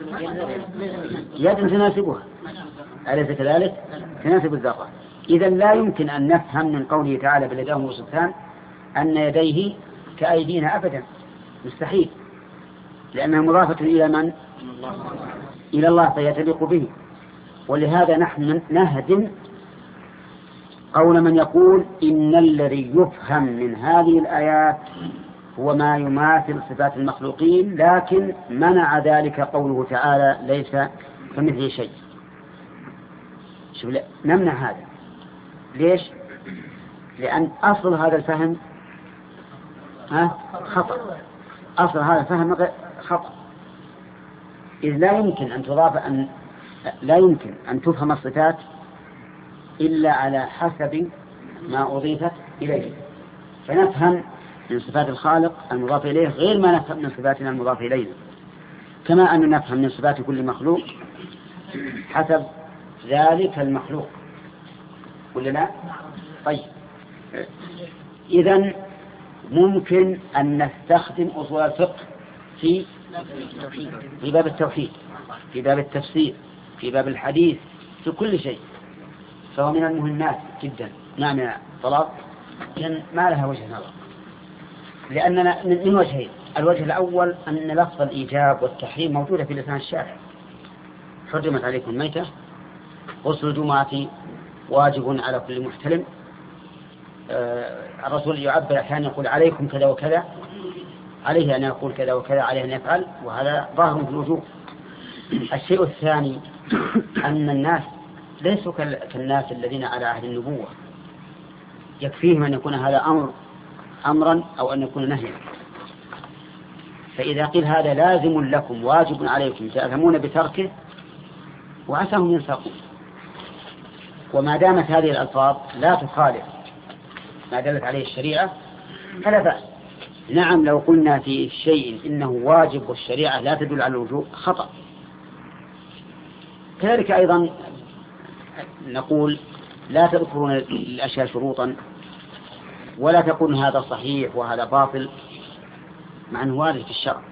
يد تناسبها، أليس كذلك؟ تناسب الذرة. إذا لا يمكن أن نفهم من قوله تعالى بل يداه مبسوطتان أن يديه كأيدينا أبدا، مستحيل، لأنها مضافة إلى من؟ إلى الله، فيتليق به. ولهذا نحن نهدم قول من يقول إن الذي يفهم من هذه الآيات هو ما يماثل صفات المخلوقين، لكن منع ذلك قوله تعالى ليس كمثله شيء. شوف، نمنع هذا. ليش؟ لأن أصل هذا الفهم خطأ، أصل هذا الفهم خطأ، إذ لا يمكن أن تضاف لا يمكن أن تفهم الصفات إلا على حسب ما أضيفت إليه. فنفهم من صفات الخالق المضاف إليه غير ما نفهم من صفاتنا المضاف إلينا، كما أن نفهم من صفات كل مخلوق حسب ذلك المخلوق، ولا لا؟ طيب، إذن ممكن أن نستخدم أصول الفقه في باب التوحيد، في باب التفسير، في باب الحديث، في كل شيء، فهو من المهمات جدا. نعم يا طلاب، لأن ما لها وجه نظر، لأننا من وجهين. الوجه الأول أن لفظ الإيجاب والتحريم موجودة في لسان الشارع: حرمت عليكم الميتة، غسل الجمعة واجب على كل محتلم. الرسول يعبر أحيانا يقول عليكم كذا وكذا، عليه أن يقول كذا وكذا، عليه أن يفعل، وهذا ظاهر في الوجوب. الشيء الثاني أن الناس ليسوا كالناس الذين على عهد النبوة يكفيهم أن يكون هذا أمرا أو أن يكون نهيا. فإذا قيل هذا لازم لكم واجب عليكم تأثمون بتركه وعساهم ينسقون. وما دامت هذه الألفاظ لا تخالف ما دلت عليه الشريعة فلا بأس نعم لو قلنا في شيء إنه واجب والشريعة لا تدل على الوجوب خطأ. كذلك أيضا نقول لا تذكرون الأشياء شروطا ولا تقول هذا صحيح وهذا باطل مع أنه وارد في الشرع.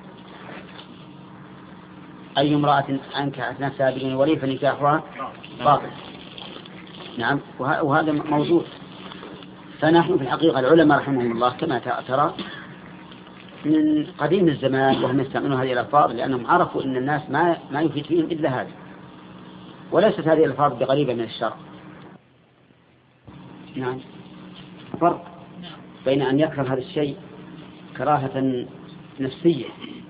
أي امرأة أنكحت نفسها بدون ولي فنكاحها باطل. نعم وهذا موجود. فنحن في الحقيقة العلماء رحمهم الله كما ترى من قديم الزمان وهم يستعملون هذه الألفاظ لأنهم عرفوا أن الناس ما يفيد فيهم إلا هذا، وليست هذه الألفاظ بقريبة من الشرع. نعم فرق بين أن يكره هذا الشيء كراهة نفسية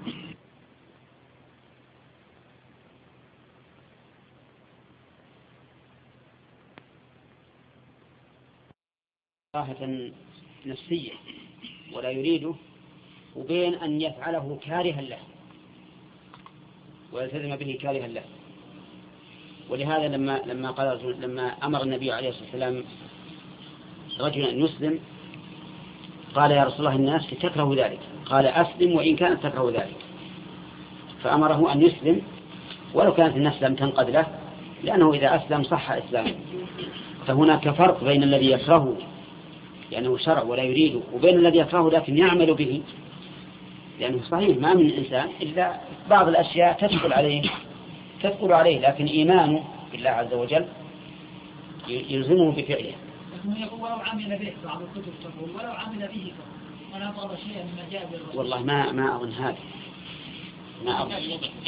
ولا يريده، وبين أن يفعله كارها له ويلتزم به كارها له. ولهذا لما أمر النبي عليه الصلاة والسلام رجلا أن يسلم قال يا رسول الله الناس تكره ذلك، قال أسلم وإن كانت تكره ذلك، فأمره أن يسلم ولو كانت النفس لم تنقذ له، لأنه إذا أسلم صح إسلامه. فهناك فرق بين الذي يكرهه لأنه شرع ولا يريده، وبين الذي يكرهه لكن يعمل به، لأنه صحيح ما من إنسان إلا بعض الأشياء تثقل عليه لكن إيمانه بالله عز وجل يلزمه بفعله. ولو عمل به بعض الكتب تقول ولو عمل به ولا أبغض شيئا مما جاء بالرسول. والله ما أظن هذا، ما أظن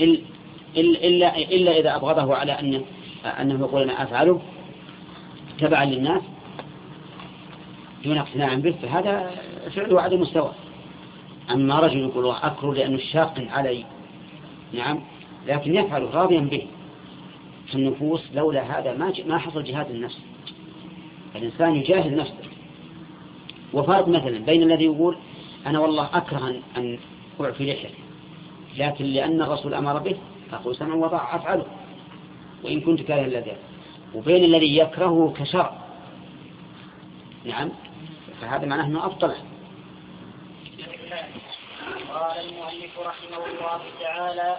إلا إذا أبغضه على أنه يقول أنا أفعله تبعا للناس دون اقتناع به، فهذا فعله عدم مستوى. أما رجل يقول أكره لأنه شاق علي، نعم، لكن يفعل راضيا به. في النفوس لولا هذا ما حصل جهاد النفس، الإنسان يجاهد نفسه. وفرق مثلا بين الذي يقول أنا والله أكره أن أعفي لحية لكن لأن الرسول أمر به فأقول سمع وطاعة أفعله وإن كنت كاره لذلك، وبين الذي يكرهه كشرع، نعم، فهذا معناه أنه أبطله. قال المؤلف رحمه الله تعالى: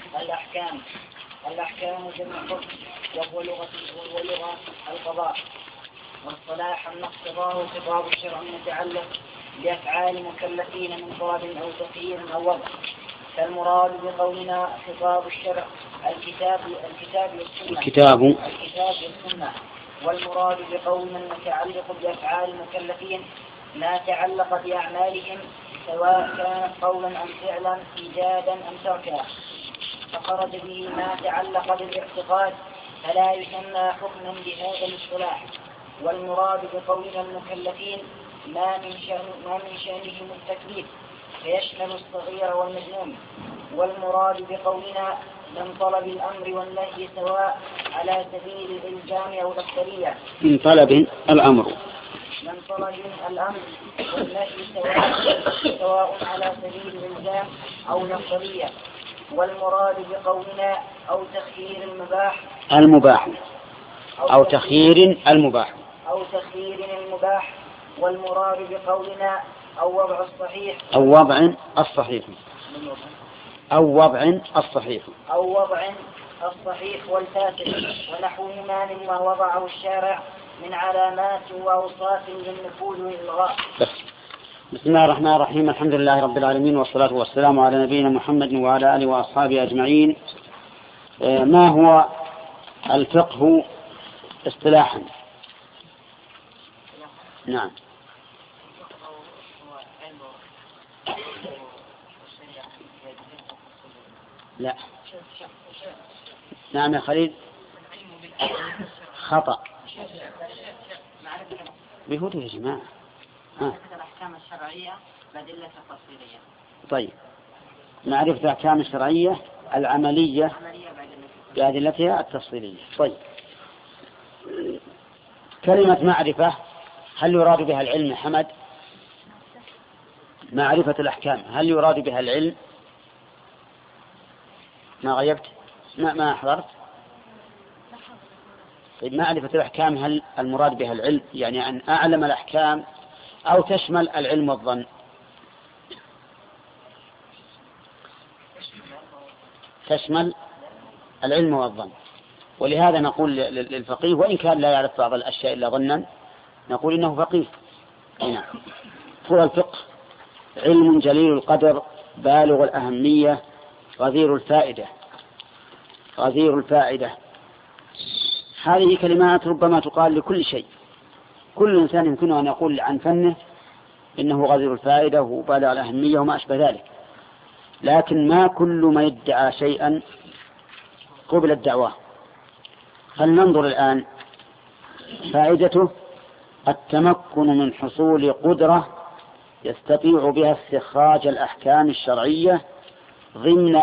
الأحكام جمع حكم وهو لغة القضاء، والصلاح ما اقتضاه خطاب الشرع المتعلق بأفعال مكلفين من طلب أو تخيير أو وضع، فالمراد بقولنا خطاب الشرع الكتاب والسنة، والمراد بقولنا المتعلق بأفعال المكلفين ما تعلق بأعمالهم سواء كانت قولا أم فعلا إيجادا أم تركا، فخرج به ما تعلق بالاعتقاد فلا يسمى حكما بهذا الاصطلاح. والمراد بقولنا المكلفين ما من شأنهم التكليف فيشمل الصغير والمجنون. والمراد بقولنا من طلب الأمر والنهي سواء على سبيل الإلزام أو الأفضلية. من طلب الأمر والنهي سواء على سبيل الإلزام أو الأفضلية. والمراد بقولنا أو تخيير المباح أو تخيير المباح. والمراد بقولنا أو وضع الصحيح والفاسد ونحوهما مما وضعه الشارع من علامات وأوصاف للنفوذ والإلغاء. بسم الله الرحمن الرحيم. الحمد لله رب العالمين، والصلاة والسلام على نبينا محمد وعلى آله وأصحابه أجمعين. ما هو الفقه اصطلاحا؟ نعم. لا. نعم يا خليل. خطأ. بهدوء يا جماعة. الأحكام الشرعية بأدلة التفصيلية. طيب، معرفة الأحكام الشرعية العملية بأدلتها التفصيلية. طيب، كلمة معرفة هل يراد بها العلم حمد؟ معرفة الأحكام هل يراد بها العلم؟ ما غيبت؟ ما حضرت؟ طيب، معرفة الأحكام هل المراد بها العلم يعني أن أعلم الأحكام أو تشمل العلم والظن؟ تشمل العلم والظن. ولهذا نقول للفقيه وإن كان لا يعرف بعض الأشياء إلا ظنا نقول إنه فقيه. نعم. هو الفقه علم جليل القدر بالغ الأهمية غزير الفائدة. غزير الفائدة هذه كلمات ربما تقال لكل شيء. كل إنسان يمكنه أن يقول عن فنه إنه غزير الفائدة وبالغ الأهمية وما أشبه ذلك، لكن ما كل ما يدعى شيئا قبل الدعوة. فلننظر الآن. فائدته التمكن من حصول قدرة يستطيع بها استخراج الأحكام الشرعية ضمن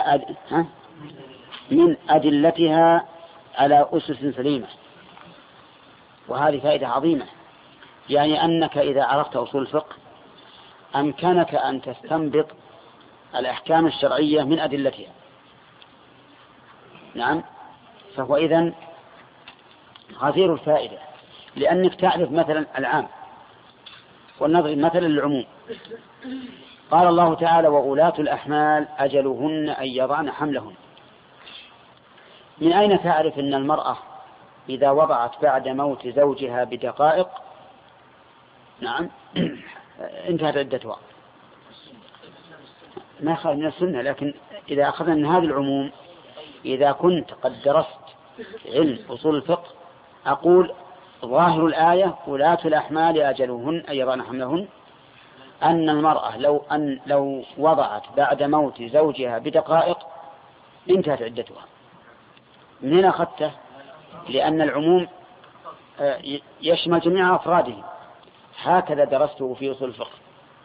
من أدلتها على أسس سليمة. وهذه فائدة عظيمة، يعني أنك إذا عرفت أصول الفقه أمكنك أن تستنبط الأحكام الشرعية من أدلتها. نعم. فهو إذن غزير الفائدة، لأنك تعرف مثلا العام والنظر مثلا للعموم. قال الله تعالى وأولاة الأحمال أجلهن أن يضعن حملهن. من أين تعرف أن المرأة إذا وضعت بعد موت زوجها بدقائق نعم انتهت عدتها؟ ما يخالف من السنة، لكن إذا أخذنا من هذا العموم إذا كنت قد درست علم أصول الفقه أقول ظاهر الآية ولاة الأحمال أجلهن أن يضعن حملهن أن المرأة لو وضعت بعد موت زوجها بدقائق انتهت عدتها. من هنا أخذته؟ لأن العموم يشمل جميع أفراده. هكذا درسته في أصول الفقه.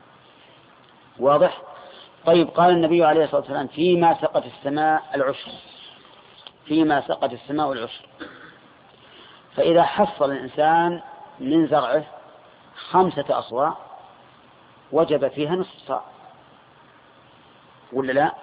واضح؟ طيب. قال النبي عليه الصلاة والسلام فيما سقت السماء العشر. فيما سقت السماء العشر. فإذا حصل الإنسان من زرعه 5 أصواع وجب فيها نصف صاع ولا لا؟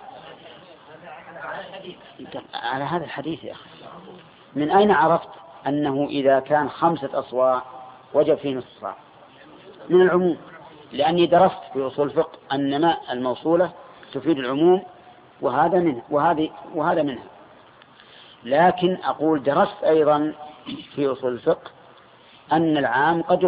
على هذا الحديث يا أخي. من أين عرفت أنه إذا كان 5 أصواع وجب فيه نصف صاع؟ من العموم، لأني درست في أصول الفقه أن ماء الموصولة تفيد العموم وهذا منها وهذا منها. لكن أقول درست أيضا في أصول الفقه أن العام قد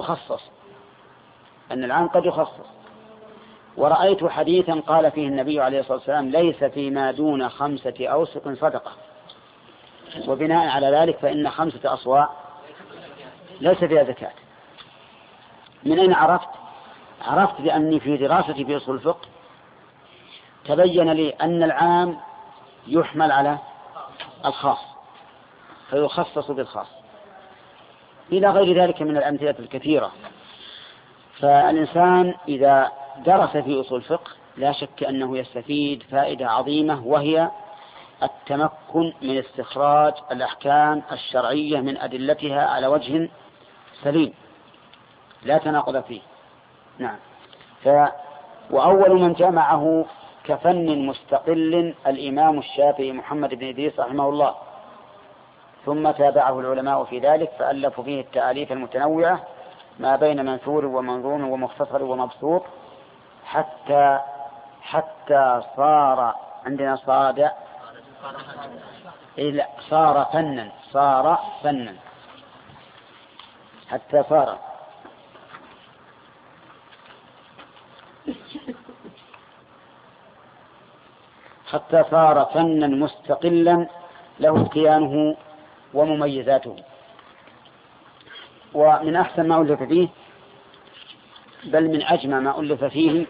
يخصص. ورأيت حديثا قال فيه النبي عليه الصلاة والسلام ليس فيما دون 5 أوسق صدقة. وبناء على ذلك فإن 5 أصواع ليس فيها زكاة. من أين عرفت؟ عرفت بأني في دراستي في أصول الفقه تبين لي أن العام يحمل على الخاص فيخصص بالخاص، إلى غير ذلك من الأمثلة الكثيرة. فالإنسان إذا درس في أصول الفقه لا شك أنه يستفيد فائدة عظيمة، وهي التمكن من استخراج الأحكام الشرعية من أدلتها على وجه سليم لا تناقض فيه. نعم. وأول من جمعه كفن مستقل الإمام الشافعي محمد بن إدريس رحمه الله، ثم تابعه العلماء في ذلك فألفوا فيه التأليف المتنوعة ما بين منثور ومنظوم ومختصر ومبسوط حتى صار عندنا صار فنا حتى صار فنا مستقلا له كيانه ومميزاته. ومن أحسن ما ألف فيه بل من أجمع ما ألف فيه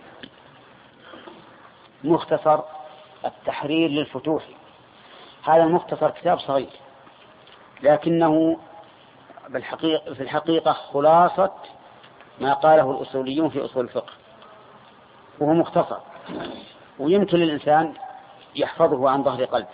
مختصر التحرير للفتوح. هذا المختصر كتاب صغير لكنه في الحقيقة خلاصة ما قاله الأصوليون في أصول الفقه، وهو مختصر ويمكن للإنسان يحفظه عن ظهر قلب،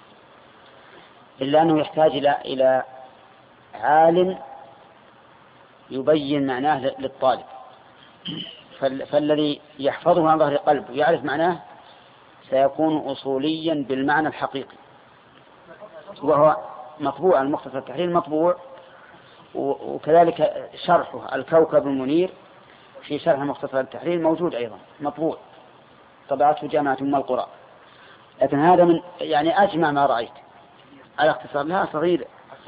إلا أنه يحتاج إلى عالم يبين معناه للطالب. فالذي يحفظه عن ظهر قلب ويعرف معناه سيكون أصوليا بالمعنى الحقيقي. وهو مطبوع المختصر التحرير مطبوع، وكذلك شرحه الكوكب المنير في شرح مختصر التحرير موجود أيضا مطبوع، طبعته جامعة أم القرى. لكن هذا من يعني أجمع ما رأيت على اختصار لها صغير،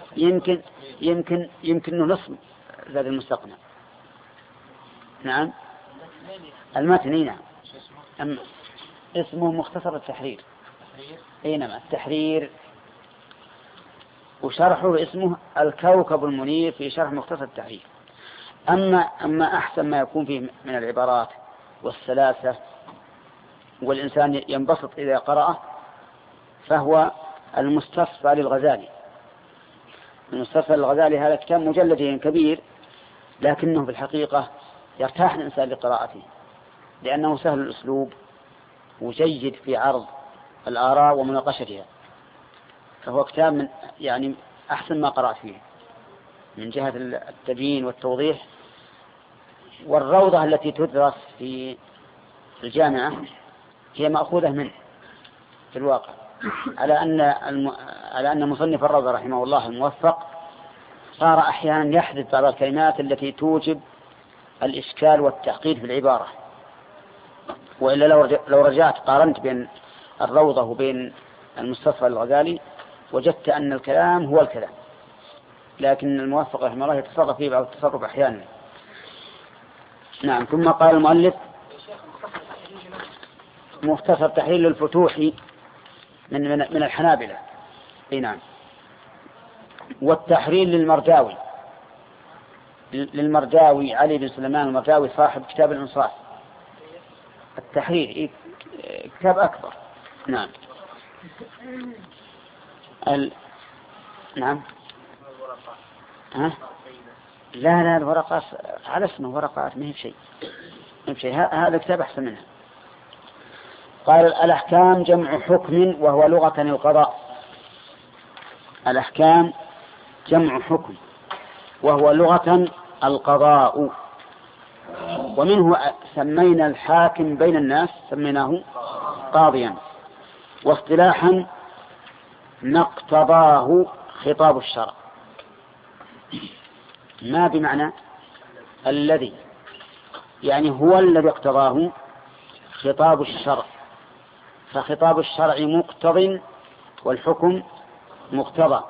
يمكن نصف زاد المستقنع. نعم المتن نعم. اسمه مختصر التحرير. اي نعم التحرير، وشرحه اسمه الكوكب المنير في شرح مختصر التحرير. أما أحسن ما يكون فيه من العبارات والسلاسة والإنسان ينبسط إذا قرأه فهو المستصفى للغزالي. المستصفى للغزالي هذا كتاب مجلد كبير، لكنه في الحقيقة يرتاح الإنسان لقراءته لأنه سهل الأسلوب وجيد في عرض الآراء ومناقشتها، فهو كتاب من يعني أحسن ما قرأت فيه من جهة التبيين والتوضيح. والروضة التي تدرس في الجامعة هي مأخوذة منه في الواقع، على أن مصنف الروضة رحمه الله الموفق صار أحيانا يحدث بعض الكلمات التي توجب الإشكال والتعقيد في العبارة. وإلا لو رجعت قارنت بين الروضة وبين المستصفى الغزالي وجدت أن الكلام هو الكلام، لكن الموفق رحمه الله يتصرف فيه بعض التصرف أحيانا. نعم. ثم قال المؤلف مختصر تحرير للفتوح من الحنابلة. اي نعم. والتحرير للمرداوي علي بن سليمان المرداوي صاحب كتاب الإنصاف. التحرير كتاب أكبر. نعم. نعم. لا الورقات على اسمه ورقات ما هي بشيء. هذا كتاب أحسن منها. قال الأحكام جمع حكم وهو لغة القضاء. الأحكام جمع حكم وهو لغة القضاء، ومنه سمينا الحاكم بين الناس سميناه قاضيا، واصطلاحا ما اقتضاه خطاب الشرع. ما بمعنى الذي، يعني هو الذي اقتضاه خطاب الشرع، فخطاب الشرع مقتض والحكم مقتضى.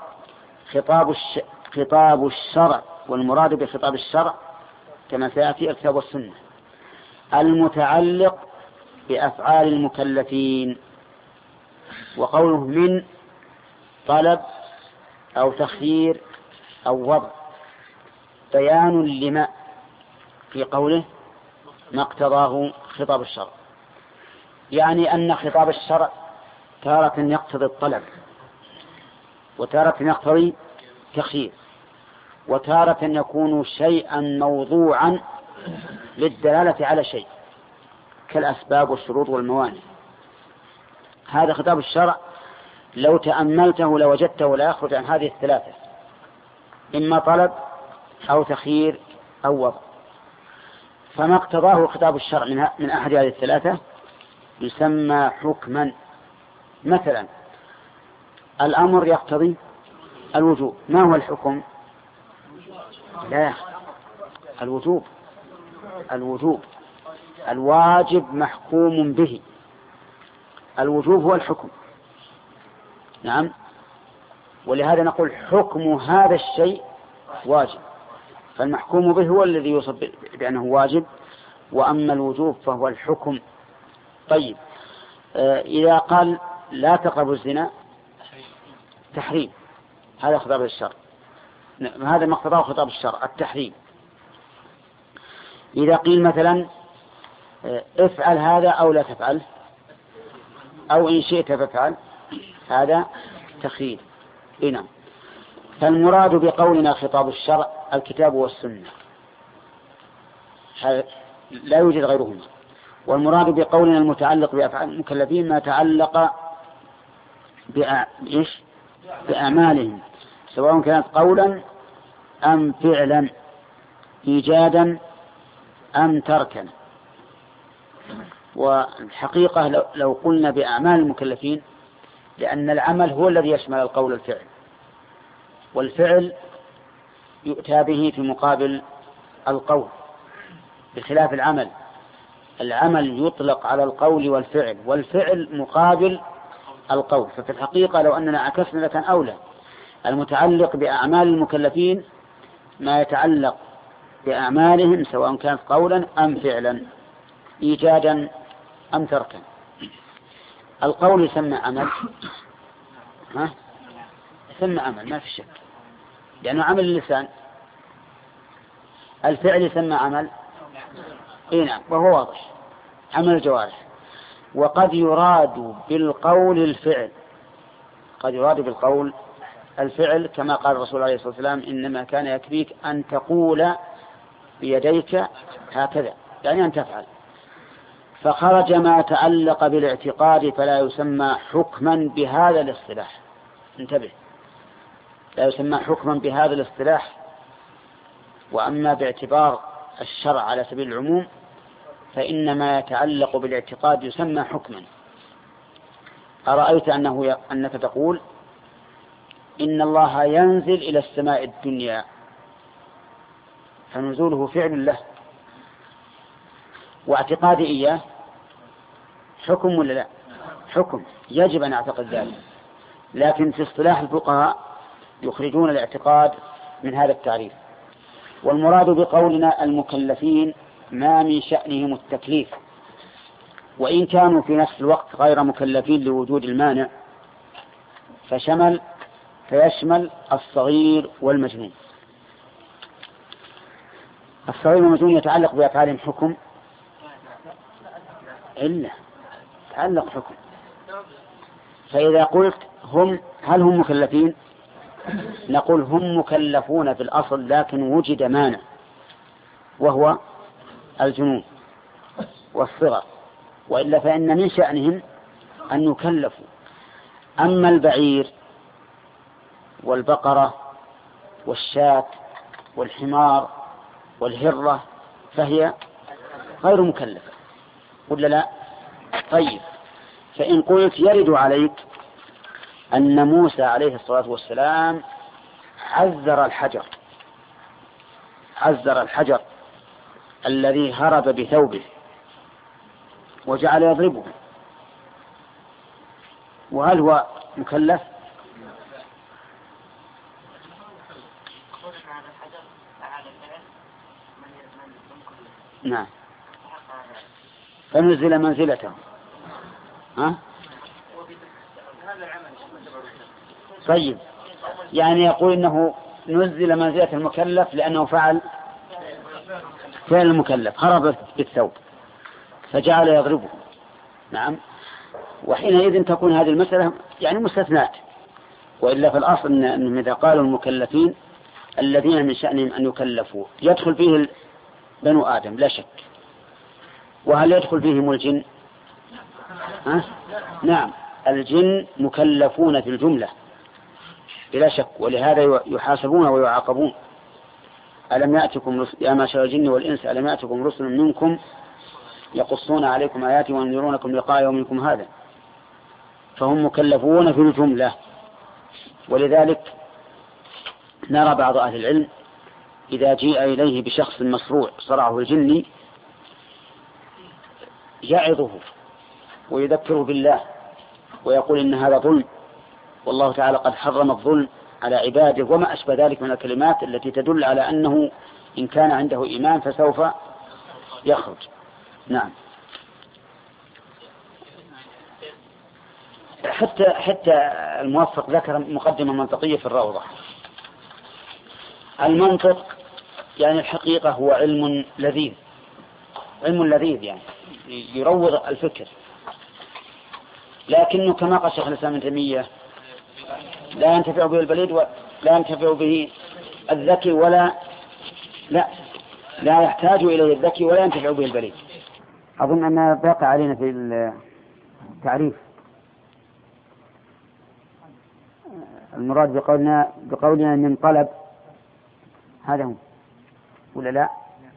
خطاب الشرع، والمراد بخطاب الشرع كما سيأتي الكتاب والسنة، المتعلق بأفعال المكلفين. وقوله من طلب أو تخيير أو وضع بيان لما في قوله ما اقتضاه خطاب الشرع، يعني أن خطاب الشرع تارة يقتضي الطلب، وتارة يقتضي تخيير، وتارة يكون شيئا موضوعا للدلالة على شيء كالأسباب والشروط والموانع. هذا خطاب الشرع لو تأملته لوجدته لا يخرج عن هذه الثلاثة، إما طلب أو تخيير أو وضع. فما اقتضاه خطاب الشرع من أحد هذه الثلاثة يسمى حكما. مثلا الأمر يقتضي الوجوب، ما هو الحكم؟ لا، الوجوب الواجب محكوم به، الوجوب هو الحكم. نعم. ولهذا نقول حكم هذا الشيء واجب، فالمحكوم به هو الذي يوصف بأنه واجب، وأما الوجوب فهو الحكم. طيب إذا قال لا تقربوا الزنا تحريم، هذا خطاب الشرع، هذا ما اقتضاه خطاب الشرع التحريم. إذا قيل مثلا افعل هذا أو لا تفعل، أو إن شئت فافعل، هذا تخيير. نعم. فالمراد بقولنا خطاب الشرع الكتاب والسنة، لا يوجد غيرهما. والمراد بقولنا المتعلق بأفعال المكلفين ما تعلق بأعمالهم سواء كانت قولا أم فعلا، إيجادا أم تركا. والحقيقة لو قلنا بأعمال المكلفين، لأن العمل هو الذي يشمل القول والفعل، والفعل يؤتى به في مقابل القول، بخلاف العمل يطلق على القول والفعل، والفعل مقابل القول. ففي الحقيقة لو أننا عكسنا لكان أولى. المتعلق بأعمال المكلفين ما يتعلق بأعمالهم سواء كانت قولا أم فعلا، إيجادا أم تركا. القول يسمى عمل، يسمى عمل ما في شك، لأنه عمل اللسان. الفعل يسمى عمل، نعم، وهو واضح، عمل الجوارح. وقد يراد بالقول الفعل، قد يراد بالقول الفعل، كما قال الرسول عليه الصلاة والسلام: إنما كان يكفيك أن تقول بيديك هكذا، يعني أن تفعل. فخرج ما تعلق بالاعتقاد فلا يسمى حكما بهذا الاصطلاح. انتبه، لا يسمى حكما بهذا الاصطلاح. وأما باعتبار الشرع على سبيل العموم فإن ما يتعلق بالاعتقاد يسمى حكما. أرأيت أنك تقول إن الله ينزل إلى السماء الدنيا، فنزوله فعل له، واعتقادي إياه حكم ولا لا؟ حكم، يجب أن أعتقد ذلك. لكن في اصطلاح الفقهاء يخرجون الاعتقاد من هذا التعريف. والمراد بقولنا المكلفين ما من شأنهم التكليف، وإن كانوا في نفس الوقت غير مكلفين لوجود المانع، فيشمل الصغير والمجنون. الصغير والمجنون يتعلق بأفعالهم حكم إلا تعلق حكم. فإذا قلت هل هم مكلفين؟ نقول هم مكلفون في الأصل، لكن وجد مانع وهو الجنون والصغر، وإلا فإن من شأنهم أن يكلفوا. أما البعير والبقرة والشاة والحمار والهرة فهي غير مكلفة، ولا لا؟ طيب، فإن قلت يرد عليك أن موسى عليه الصلاة والسلام عذر الحجر الذي هرب بثوبه وجعل يضربه، وهل هو مكلف؟ نعم، فنزل منزلته. طيب، يعني يقول إنه نزل منزلة المكلف لأنه فعل المكلف، هرب بالثوب فجعل يضربه. نعم، وحينئذ تكون هذه المسألة يعني مستثنات. وإلا في الأصل أنهم إذا قالوا المكلفين الذين من شأنهم أن يكلفوا يدخل فيه بنو آدم لا شك. وهل يدخل فيهم الجن؟ نعم، الجن مكلفون في الجملة بلا شك، ولهذا يحاسبون ويعاقبون. ألم يأتكم يا معشر الجن والإنس ألم يأتكم رسل منكم يقصون عليكم آياتي وينذرونكم لقاء يومكم هذا، فهم مكلفون في الجملة. ولذلك نرى بعض أهل العلم إذا جيء إليه بشخص مصروع صرعه الجني يعظه ويذكره بالله ويقول إن هذا ظلم، والله تعالى قد حرم الظلم على عباده، وما أشبه ذلك من الكلمات التي تدل على أنه إن كان عنده إيمان فسوف يخرج. نعم، حتى الموفق ذكر مقدمة منطقية في الروضة. المنطق يعني الحقيقة هو علم لذيذ يعني يروض الفكر، لكنه كما قال شيخ الإسلام ابن تيمية لا ينتفع به البليد ولا ينتفع به الذكي لا يحتاج إليه الذكي ولا ينتفع به البليد. أظن أن باقي علينا في التعريف. المراد بقولنا من طلب، هذا هو ولا لا؟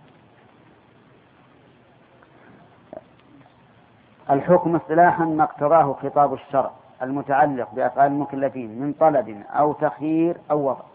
الحكم اصطلاحا ما اقتضاه خطاب الشرع المتعلق بأفعال المكلفين من طلب أو تخيير أو وضع.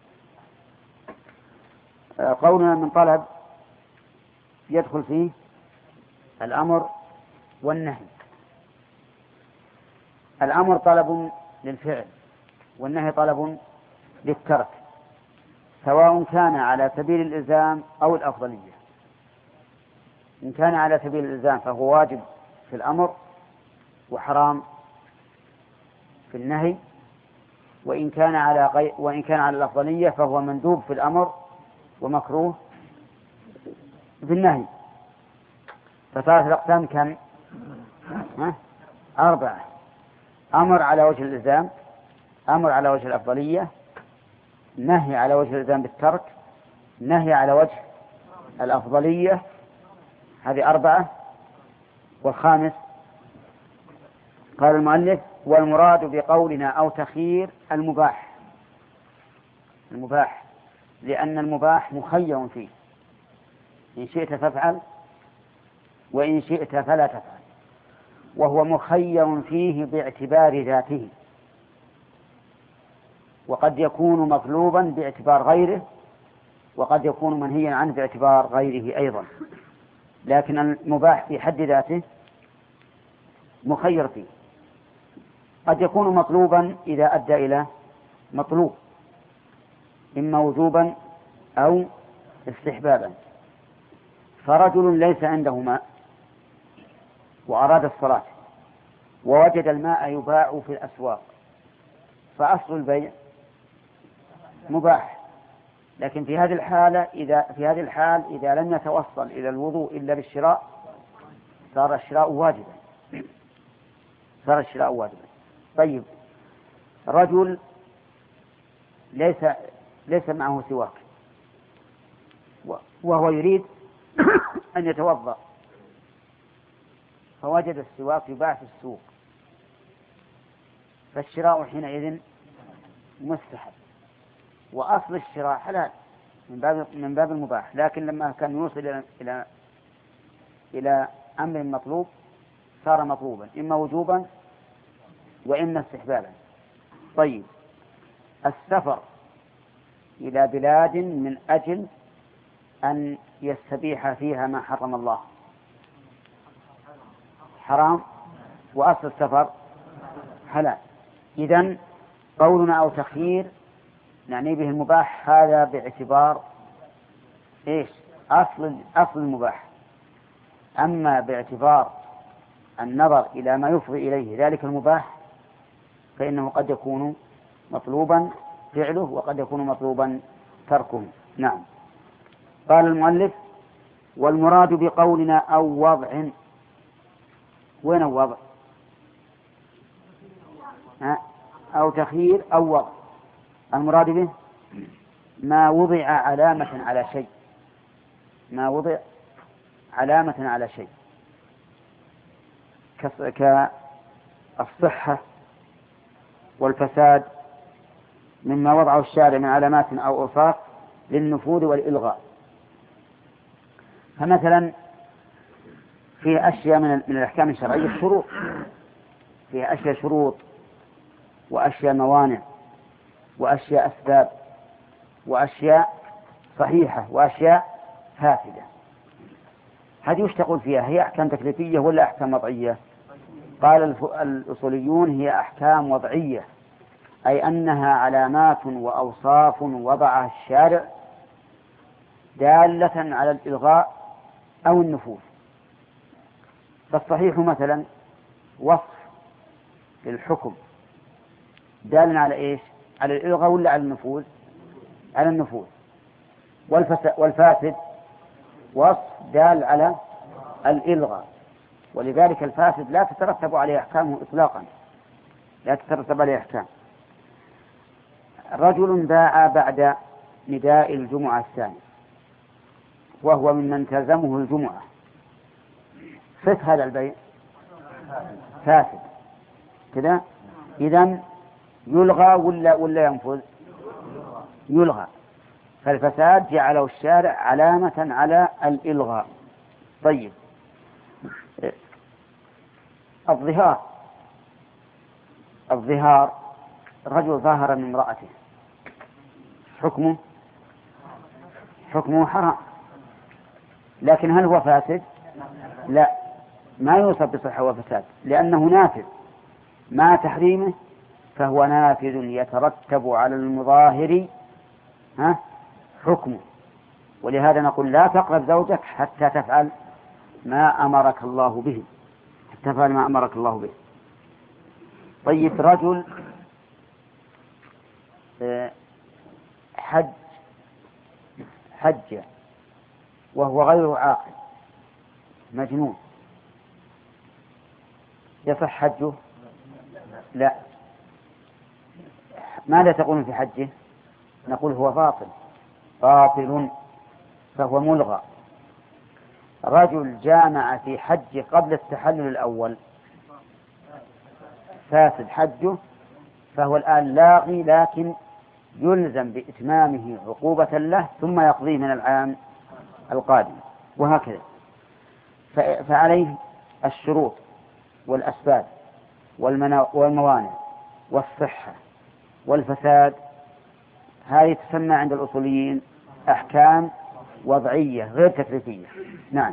قولنا من طلب يدخل فيه الأمر والنهي، الأمر طلب للفعل والنهي طلب للترك، سواء كان على سبيل الإلزام أو الأفضلية. إن كان على سبيل الإلزام فهو واجب في الأمر وحرام في النهي، وإن كان على الأفضلية فهو مندوب في الأمر ومكروه في النهي. فصارت الأقسام كم؟ 4: أمر على وجه الإلزام، أمر على وجه الأفضلية، نهي على وجه الإلزام بالترك، نهي على وجه الأفضلية. هذه 4. والخامس قال المؤلف: والمراد بقولنا أو تخيير المباح. المباح لأن المباح مخير فيه، إن شئت فافعل وإن شئت فلا تفعل، وهو مخير فيه باعتبار ذاته، وقد يكون مطلوبا باعتبار غيره، وقد يكون منهيا عنه باعتبار غيره أيضا. لكن المباح في حد ذاته مخير فيه، قد يكون مطلوبا إذا أدى إلى مطلوب، إما وجوبا أو استحبابا. فرجل ليس عنده ماء وأراد الصلاة ووجد الماء يباع في الأسواق، فأصل البيع مباح. لكن في هذه الحال إذا لم يتوصل إلى الوضوء إلا بالشراء صار الشراء واجبا. طيب، رجل ليس معه سواك وهو يريد أن يتوضأ، فوجد السواك يباع في السوق، فالشراء حينئذ مستحب، وأصل الشراء حلال من باب المباح. لكن لما كان يوصل إلى أمر مطلوب صار مطلوبا، إما وجوبا وإما استحبابا. طيب، السفر إلى بلاد من أجل أن يستبيح فيها ما حرم الله حرام، وأصل السفر حلال. إذن قولنا أو تخيير نعني به المباح، هذا باعتبار أصل المباح. أما باعتبار النظر إلى ما يفضي إليه ذلك المباح فإنه قد يكون مطلوبا فعله وقد يكون مطلوبا تركه. نعم. قال المؤلف: والمراد بقولنا أو وضع. وين الوضع؟ أو تخيير أو وضع. المراد به ما وضع علامة على شيء، ما وضع علامة على شيء، كالصحة والفساد، مما وضعه الشارع من علامات أو أوصاف للنفوذ والإلغاء. فمثلا في أشياء من الأحكام الشرعية شروط، فيها أشياء شروط وأشياء موانع وأشياء أسباب وأشياء صحيحة وأشياء فاسدة. هذه وش تقول فيها؟ هي أحكام تكليفية ولا أحكام وضعية؟ قال الأصوليون هي أحكام وضعية، أي أنها علامات وأوصاف وضعها الشارع دالة على الإلغاء أو النفوذ. فالصحيح مثلا وصف للحكم دال على إيش؟ على الإلغاء ولا على النفوذ؟ على النفوذ. والفاسد وصف دال على الإلغاء، ولذلك الفاسد لا تترتب عليه أحكامه إطلاقا، لا تترتب عليه أحكام. رجل باع بعد نداء الجمعة الثاني وهو ممن تلزمه الجمعة، صف هذا البيع فاسد كذا، إذن يلغى ولا ينفذ؟ يلغى. فالفساد جعله الشارع علامة على الإلغاء. طيب، الظهار رجل ظاهر من امرأته، حكمه حرام، لكن هل هو فاسد؟ لا، ما يوصف بصحة وفساد، لأنه نافذ مع تحريمه فهو نافذ يترتب على المظاهر حكمه. ولهذا نقول لا تقرب زوجك حتى تفعل ما أمرك الله به، حتى تفعل ما أمرك الله به. طيب، رجل حج وهو غير عاقل مجنون، يصح حجه؟ لا. ماذا تقولون في حجه؟ نقول هو باطل فهو ملغى. رجل جامع في حجه قبل التحلل الأول فاسد حجه، فهو الآن لاغي، لكن يلزم بإتمامه عقوبة له ثم يقضيه من العام القادم، وهكذا. فعليه الشروط والأسباب والموانع والصحة والفساد، هذه تسمى عند الأصوليين أحكام وضعية غير تكليفية. نعم.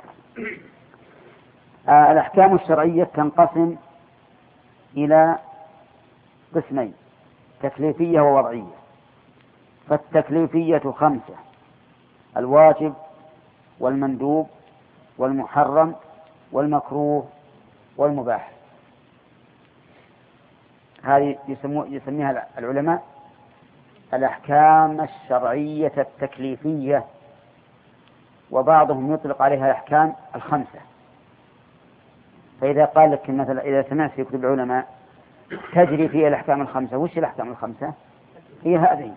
الأحكام الشرعية تنقسم إلى قسمين: تكليفية ووضعية. فالتكليفية 5: الواجب والمندوب والمحرم والمكروه والمباح. هذه يسميها العلماء الأحكام الشرعية التكليفية، وبعضهم يطلق عليها الأحكام 5. فإذا قال لك مثلا، إذا سمعت في كتب العلماء تجري فيها الأحكام 5، وش الأحكام 5؟ هي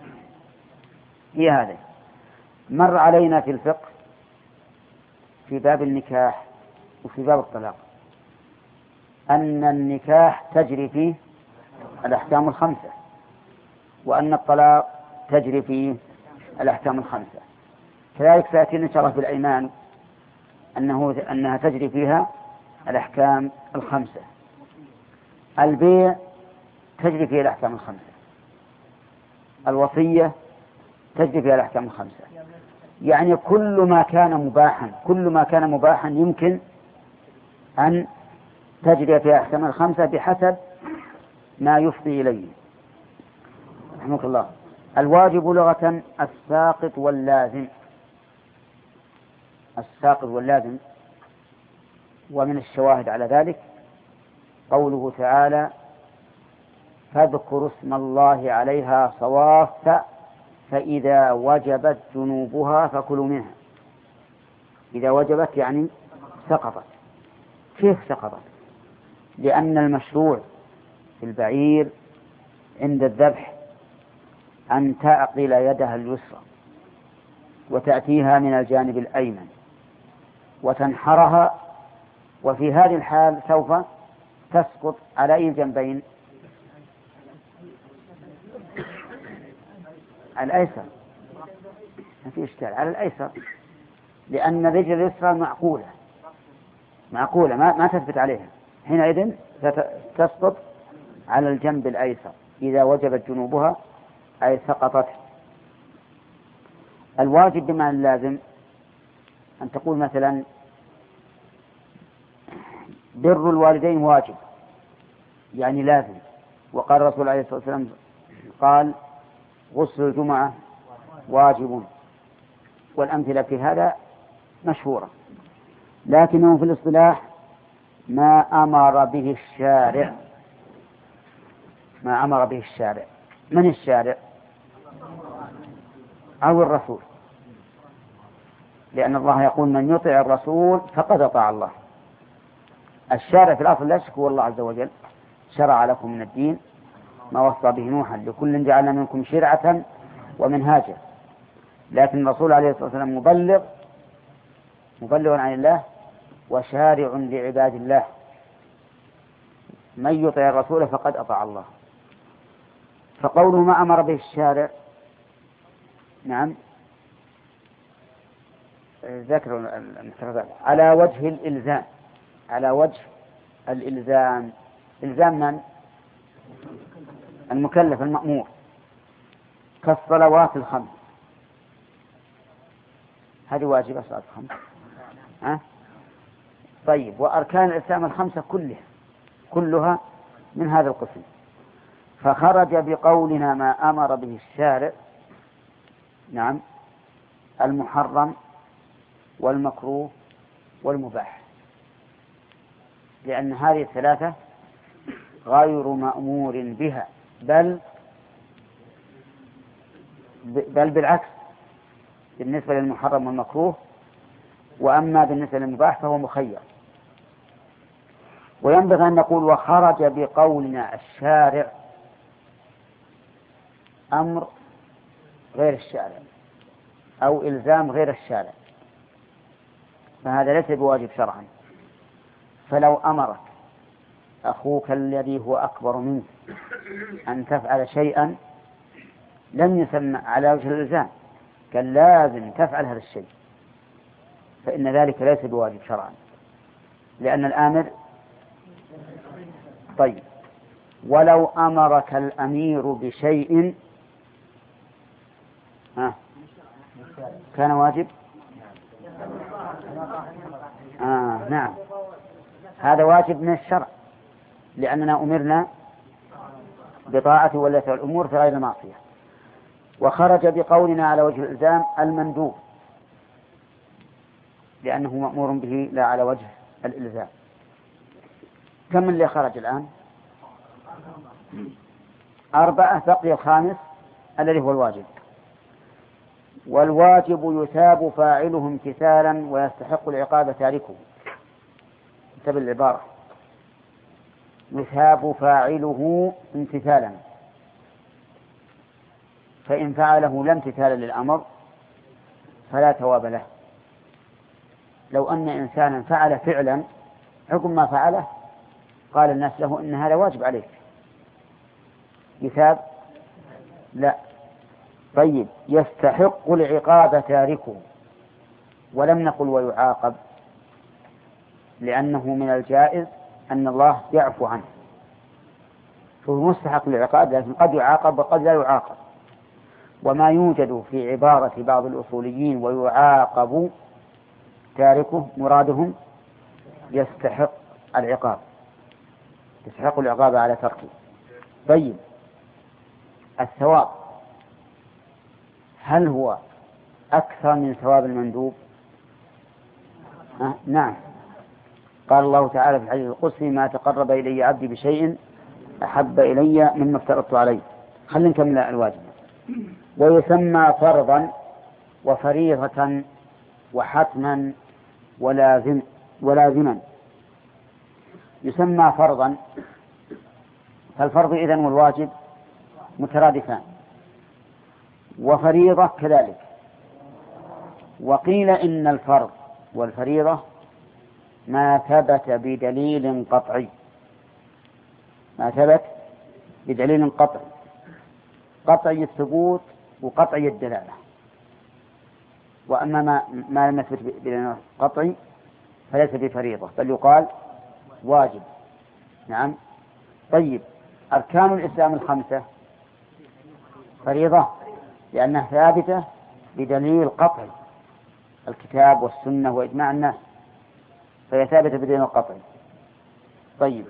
هذه. مر علينا في الفقه في باب النكاح وفي باب الطلاق أن النكاح تجري فيه الأحكام 5، وأن الطلاق تجري فيه الأحكام 5. كذلك سيأتينا إن شاء الله في الأيمان أنها تجري فيها الأحكام 5. البيع تجري فيه الأحكام 5. الوصية تجري فيها الأحكام 5. يعني كل ما كان مباحا يمكن أن تجري فيها الأحكام 5 بحسب ما يفضي إليه. رحمك الله. الواجب لغة الساقط واللازم، ومن الشواهد على ذلك قوله تعالى: فاذكروا اسم الله عليها صواف فإذا وجبت جنوبها فكلوا منها. إذا وجبت يعني سقطت. كيف سقطت؟ لأن المشروع في البعير عند الذبح أن تعقل يدها اليسرى وتأتيها من الجانب الأيمن وتنحرها، وفي هذه الحال سوف تسقط على أي جنبين؟ على الأيسر. ما في إشكال، على الأيسر، لأن الرجل اليسرى معقولة ما تثبت عليها، حينئذ تسقط على الجنب الأيسر إذا وجبت جنوبها أي سقطت. الواجب بمعنى اللازم أن تقول مثلا بر الوالدين واجب، يعني لازم. وقال الرسول عليه الصلاة والسلام قال: غسل الجمعة واجب. والأمثلة في هذا مشهورة، لكنه في الاصطلاح ما أمر به الشارع. من الشارع؟ أو الرسول، لأن الله يقول: من يطع الرسول فقد أطاع الله. الشارع في الأصل لا شك هو الله عز وجل. شرع لكم من الدين ما وصى به نوحا لكل جعلنا منكم شرعة ومنهاجا. لكن الرسول عليه الصلاة والسلام مبلغ عن الله وشارع لعباد الله. من يطع الرسول فقد أطاع الله. فقوله ما أمر به الشارع، نعم، ذكر المحترزات على وجه الإلزام. إلزام من؟ المكلف المأمور، كالصلوات ال5. هذه واجبة صلاة 5. طيب، وأركان الإسلام 5 كلها من هذا القسم. فخرج بقولنا ما أمر به الشارع، نعم، المحرم والمكروه والمباح، لأن هذه الثلاثة غير مأمور بها، بل بالعكس بالنسبة للمحرم والمكروه، وأما بالنسبة للمباح فهو مخير. وينبغي أن نقول وخرج بقولنا الشارع أمر غير الشارع أو إلزام غير الشارع، فهذا ليس بواجب شرعا. فلو أمرك أخوك الذي هو أكبر منك أن تفعل شيئا لم يسمى على وجه الإلزام، قال لازم تفعل هذا الشيء، فإن ذلك ليس بواجب شرعا، لأن الآمر. طيب، ولو أمرك الأمير بشيء كان واجب؟ نعم، هذا واجب من الشرع، لأننا أمرنا بطاعة ولاة الأمور في غير معصية. وخرج بقولنا على وجه الإلزام المندوب، لأنه مأمور به لا على وجه الإلزام. كم اللي خرج الآن؟ 4. بقي الخامس الذي هو الواجب. والواجب يثاب فاعله امتثالا ويستحق العقاب تاركه. انتبه العبارة، يثاب فاعله امتثالا، فإن فعله لا امتثالا للأمر فلا ثواب له. لو أن إنسانا فعل فعلا حكم ما فعله قال الناس له إن هذا واجب عليك، يثاب؟ لا. طيب، يستحق العقاب تاركه، ولم نقل ويعاقب، لأنه من الجائز أن الله يعفو عنه، فهو مستحق للعقاب، لكن قد يعاقب وقد لا يعاقب. وما يوجد في عبارة بعض الأصوليين ويعاقب تاركه مرادهم يستحق العقاب، يستحق العقاب على تركه. طيب، الثواب هل هو أكثر من ثواب المندوب؟ نعم، قال الله تعالى في الحديث القدسي ما تقرب إلي عبدي بشيء أحب إلي مما افترضت عليه. خلينا نكمل الواجب. ويسمى فرضا وفريضة وحتما ولازما. يسمى فرضا، فالفرض إذن والواجب مترادفان، وفريضة كذلك. وقيل إن الفرض والفريضة ما ثبت بدليل قطعي، ما ثبت بدليل قطعي، قطعي الثبوت وقطعي الدلالة. وأما ما لم يثبت بدليل قطعي فليس بفريضة، بل يقال واجب. نعم. طيب، أركان الإسلام 5 فريضة لأنها ثابتة بدليل قطعي، الكتاب والسنة وإجماع الناس، فهي ثابتة بدليل قطعي. طيب،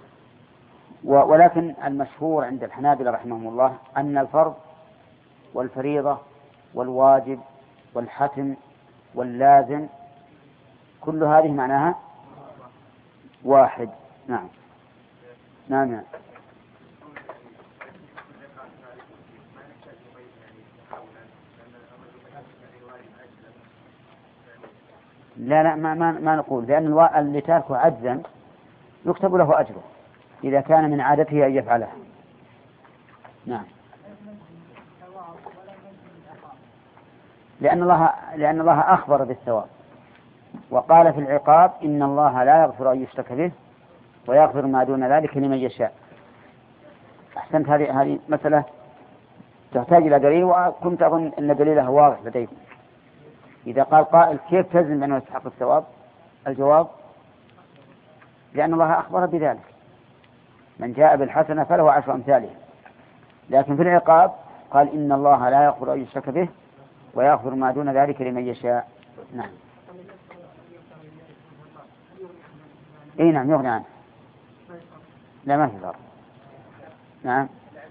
ولكن المشهور عند الحنابلة رحمهم الله أن الفرض والفريضة والواجب والحتم واللازم كل هذه معناها واحد. نعم. نعم. لا ما نقول، لأن اللي تاركه عجزا يكتب له أجره إذا كان من عادته أن يفعله. نعم. لأن الله أخبر بالثواب، وقال في العقاب إن الله لا يغفر أن يشرك به ويغفر ما دون ذلك لمن يشاء. أحسنت، هذه مسألة تحتاج إلى دليل، وكنت أظن أن دليلها واضح لديكم. إذا قال قائل كيف تجزم بأنه يستحق الثواب؟ الجواب لأن الله أخبر بذلك، من جاء بالحسنة فله 10 أمثالها. لكن في العقاب قال إن الله لا يغفر أن يشرك به ويغفر ما دون ذلك لمن يشاء. نعم. نعم، يغني عنه. لا، ما في فرق. نعم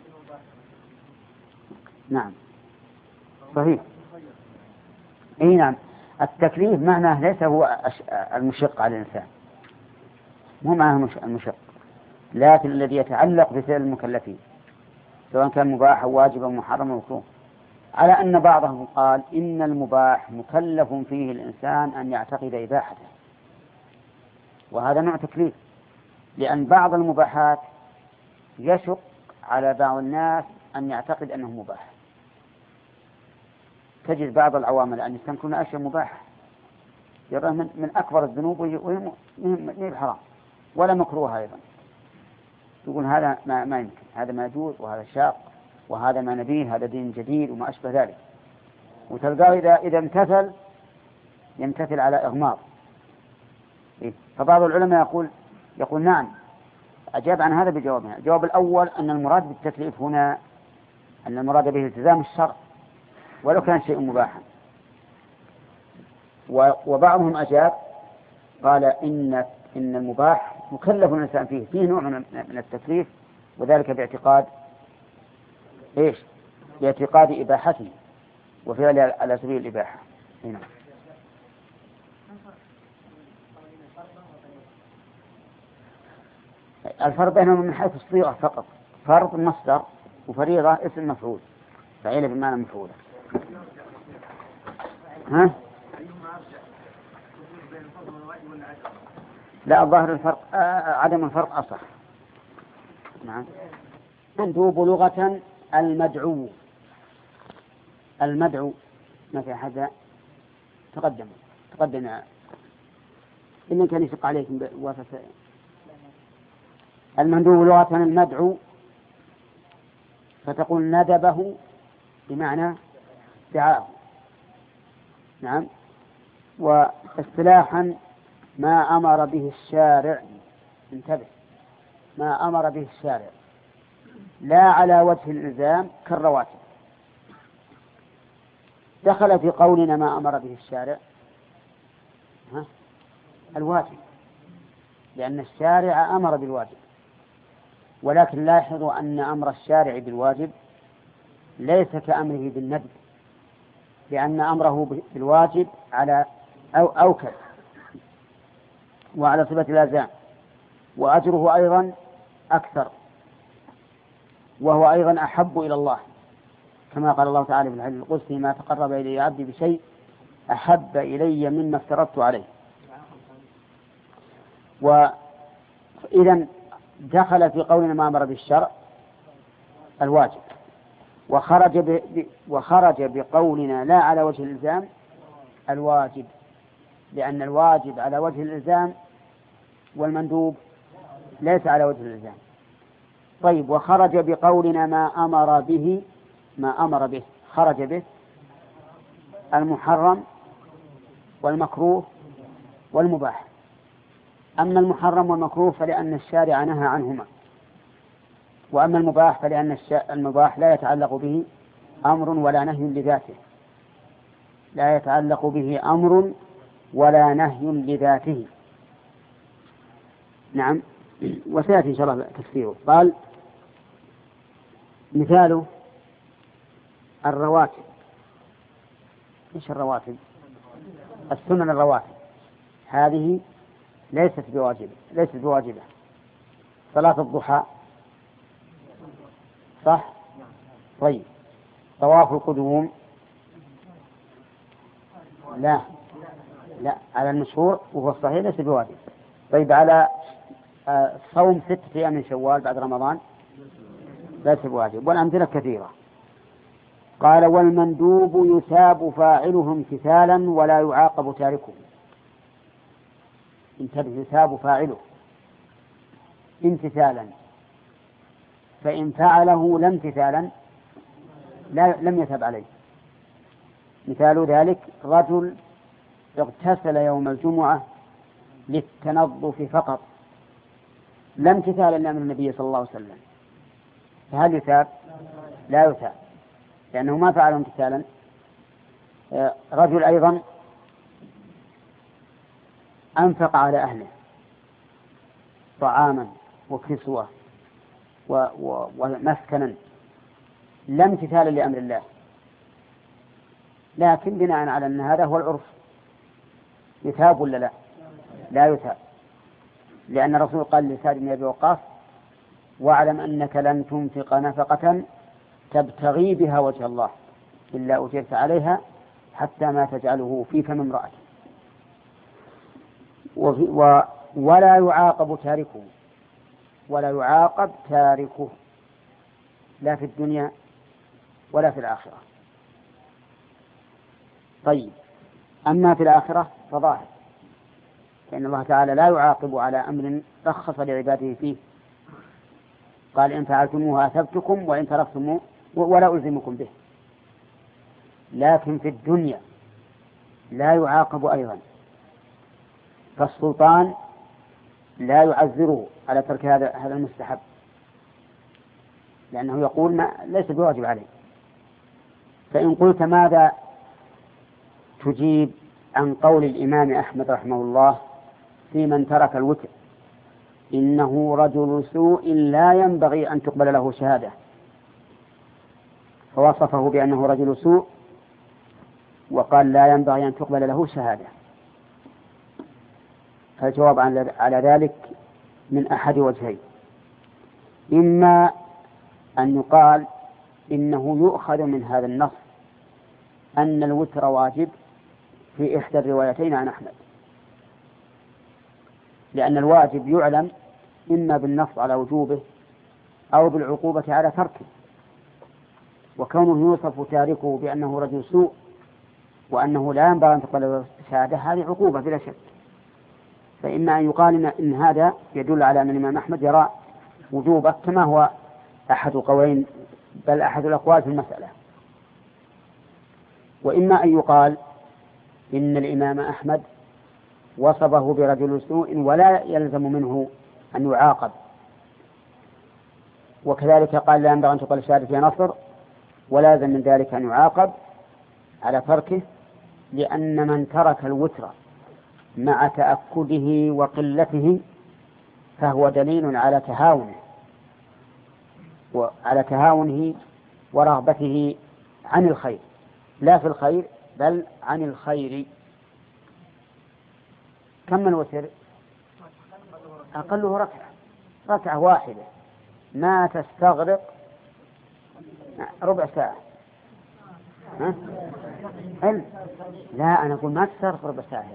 نعم صحيح. اي نعم، التكليف معناه ليس هو المشق على الإنسان، مو معناه المشق، لكن الذي يتعلق بفعل المكلفين سواء كان مباح أو واجب أو محرم أو مكروه، على أن بعضهم قال إن المباح مكلف فيه الإنسان أن يعتقد إباحته، وهذا نوع تكليف، لأن بعض المباحات يشق على بعض الناس أن يعتقد أنه مباح. تجد بعض العوامل أن يستنكرون أشياء مباحة يرى من أكبر الذنوب وهي الحرام ولا مكروه أيضا، يقول هذا ما يمكن، هذا ما يجوز، وهذا شاق، وهذا ما نبيه، هذا دين جديد وما أشبه ذلك. وتلقاه إذا امتثل يمتثل على إغماض. فبعض العلماء يقول نعم، أجاب عن هذا بجوابها. الجواب الأول أن المراد بالتكليف هنا أن المراد به التزام الشرع ولو كان شيء مباحا. وبعضهم أجاب قال إن المباح مكلف الإنسان فيه نوع من التكليف، وذلك باعتقاد إيش؟ باعتقاد إباحته وفعل على سبيل الإباحة. هنا الفرق بينهم من حيث الصيغة فقط، فرض مصدر وفريضة اسم مفعول، فعيل بمعنى مفعولة. ها؟ لا، الظاهر الفرق عدم الفرق أصح. نعم. مندوب لغة المدعو ما في أحد تقدم إن كان يشق عليكم وافة. المندوب لغة المدعو، فتقول ندبه بمعنى دعاه. نعم. واصطلاحا ما أمر به الشارع، انتبه، ما أمر به الشارع لا على وجه الإلزام كالرواتب. دخل في قولنا ما أمر به الشارع الواجب، لأن الشارع أمر بالواجب، ولكن لاحظوا أن أمر الشارع بالواجب ليس كأمره بالندب، لأن أمره بالواجب على أوكد وعلى صفة الإلزام، وأجره أيضا أكثر، وهو أيضا أحب إلى الله، كما قال الله تعالى في الحديث القدسي ما تقرب إلي عبدي بشيء أحب إلي مما افترضت عليه. وإذا دخل في قولنا ما أمر بالشرع الواجب، وخرج بقولنا لا على وجه الإلزام الواجب، لأن الواجب على وجه الإلزام والمندوب ليس على وجه الإلزام. طيب، وخرج بقولنا ما أمر به خرج به المحرم والمكروه والمباح. أما المحرم والمكروه فلأن الشارع نهى عنهما، وأما المباح فلأن المباح لا يتعلق به أمر ولا نهي لذاته، لا يتعلق به أمر ولا نهي لذاته. نعم. وسيأتي إن شاء الله تفسيره. قال مثاله الرواتب. إيش الرواتب؟ السنن الرواتب هذه ليست بواجبة. صلاة الضحى صح؟ طيب، طواف القدوم لا على المشهور وهو الصحيح ليس بواجب. طيب، على صوم 6 أيام من شوال بعد رمضان ليس بواجب، والأمثلة كثيرة. قال والمندوب يثاب فاعله امتثالا ولا يعاقب تاركه. انتبه، يثاب فاعله امتثالا، فإن فعله لا امتثالا لم يثب عليه. مثال ذلك رجل اغتسل يوم الجمعة للتنظف فقط لا امتثالا لأمر النبي صلى الله عليه وسلم، فهل يثاب؟ لا يثاب، لأنه ما فعله امتثالا. رجل أيضا أنفق على أهله طعاما وكسوة ومسكنا لا امتثالا لأمر الله، لكن بناء على أن هذا هو العرف يثاب ولا لا؟ لا يثاب، لأن الرسول قال لسعد بن أبي وقاص: واعلم أنك لن تنفق نفقة تبتغي بها وجه الله إلا أجرت عليها حتى ما تجعله في فم امرأتك. ولا يعاقب تاركه، ولا يعاقب تاركه لا في الدنيا ولا في الآخرة. طيب، أما في الآخرة فظاهر، فإن الله تعالى لا يعاقب على أمر رخص لعباده فيه، قال: إن فعلتموه آثبتكم وإن تركتموه ولا ألزمكم به. لكن في الدنيا لا يعاقب أيضا، فالسلطان لا يعذره على ترك هذا المستحب، لأنه يقول ليس بواجب عليه. فإن قلت ماذا تجيب عن قول الإمام أحمد رحمه الله في من ترك الوتر: إنه رجل سوء لا ينبغي أن تقبل له شهادة، فوصفه بأنه رجل سوء وقال لا ينبغي أن تقبل له شهادة. فالجواب على ذلك من أحد وجهين: إما أن يقال إنه يؤخذ من هذا النص أن الوتر واجب في إحدى الروايتين عن أحمد، لأن الواجب يعلم إما بالنص على وجوبه أو بالعقوبة على تركه، وكونه يوصف تاركه بأنه رجل سوء وأنه لا ينبغي أن تقبل له شهادة هذه عقوبة بلا شك. فإما أن يقال إن هذا يدل على أن الإمام أحمد يرى وجوبه كما هو أحد قولين بل أحد الأقوال في المسألة، وإما أن يقال إن الإمام أحمد وصفه برجل سوء ولا يلزم منه أن يعاقب، وكذلك قال لا ينبغي أن تقبل الشهادة في نصر ولا يلزم من ذلك أن يعاقب على تركه، لأن من ترك الوتر مع تأكده وقلته فهو دليل على تهاونه ورغبته عن الخير، لا في الخير بل عن الخير. كم الوتر؟ أقله ركعة واحدة ما تستغرق ربع ساعة. لا، أنا أقول ما تستغرق ربع ساعة،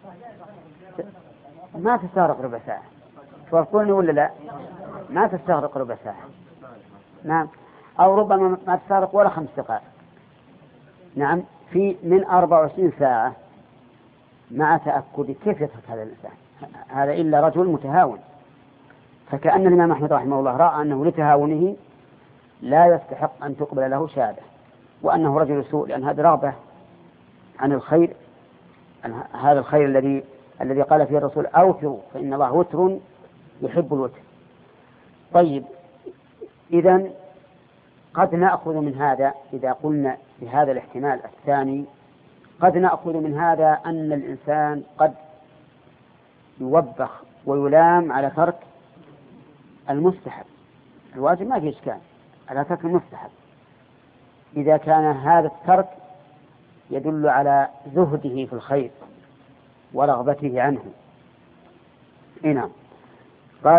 ما تستغرق ربع ساعة. توافقوني ولا لا؟ ما تستغرق ربع ساعة، نعم، أو ربما ما تستغرق ولا 5 دقائق. نعم، في من 24 ساعة مع تأكد. كيف يترك هذا الإنسان؟ هذا إلا رجل متهاون. فكأن الإمام أحمد رحمه الله رأى أنه لتهاونه لا يستحق أن تقبل له شهادة، وأنه رجل سوء، لأن هذا رغبة عن الخير، هذا الخير الذي قال فيه الرسول: أوتروا فإن الله وتر يحب الوتر. طيب، إذن قد نأخذ من هذا، إذا قلنا بهذا الاحتمال الثاني، قد نأخذ من هذا أن الإنسان قد يوبخ ويلام على ترك المستحب. الواجب ما فيه إشكال، على ترك المستحب إذا كان هذا الترك يدل على زهده في الخير ورغبته عنه. نعم. قال: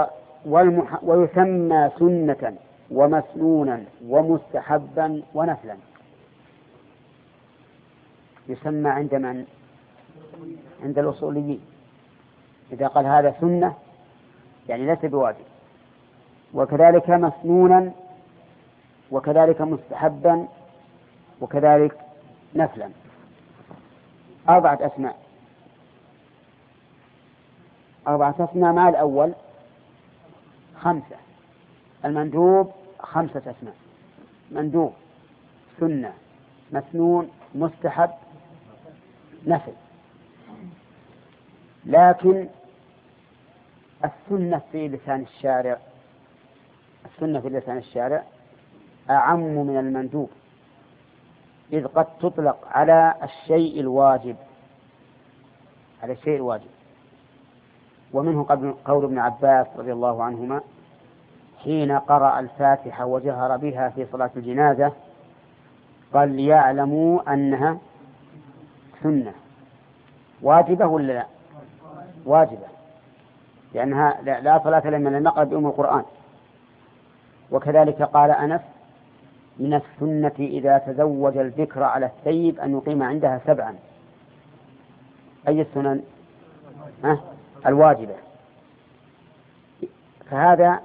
ويسمى سنة ومسنونا ومستحبا ونفلا. يسمى عند من؟ عند الأصوليين. إذا قال هذا سنة يعني ليس بواجب، وكذلك مسنونا، وكذلك مستحبا، وكذلك نفلا. 4 أسماء. 4 أسماء مع الأول 5. المندوب 5 أسماء: مندوب، سنة، مسنون، مستحب، نفل. لكن السنة في لسان الشارع أعم من المندوب، إذ قد تطلق على الشيء الواجب، ومنه قول ابن عباس رضي الله عنهما: حين قرأ الفاتحة وجهر بها في صلاة الجنازة قال ليعلموا أنها سنة واجبة ولا لا؟ واجبة، لأنها لا صلاة لمن لم يقرأ بأم القرآن. وكذلك قال أنس من السنة إذا تزوج البكر على الثيب أن يقيم عندها 7. أي السنن؟ الواجبة. فهذا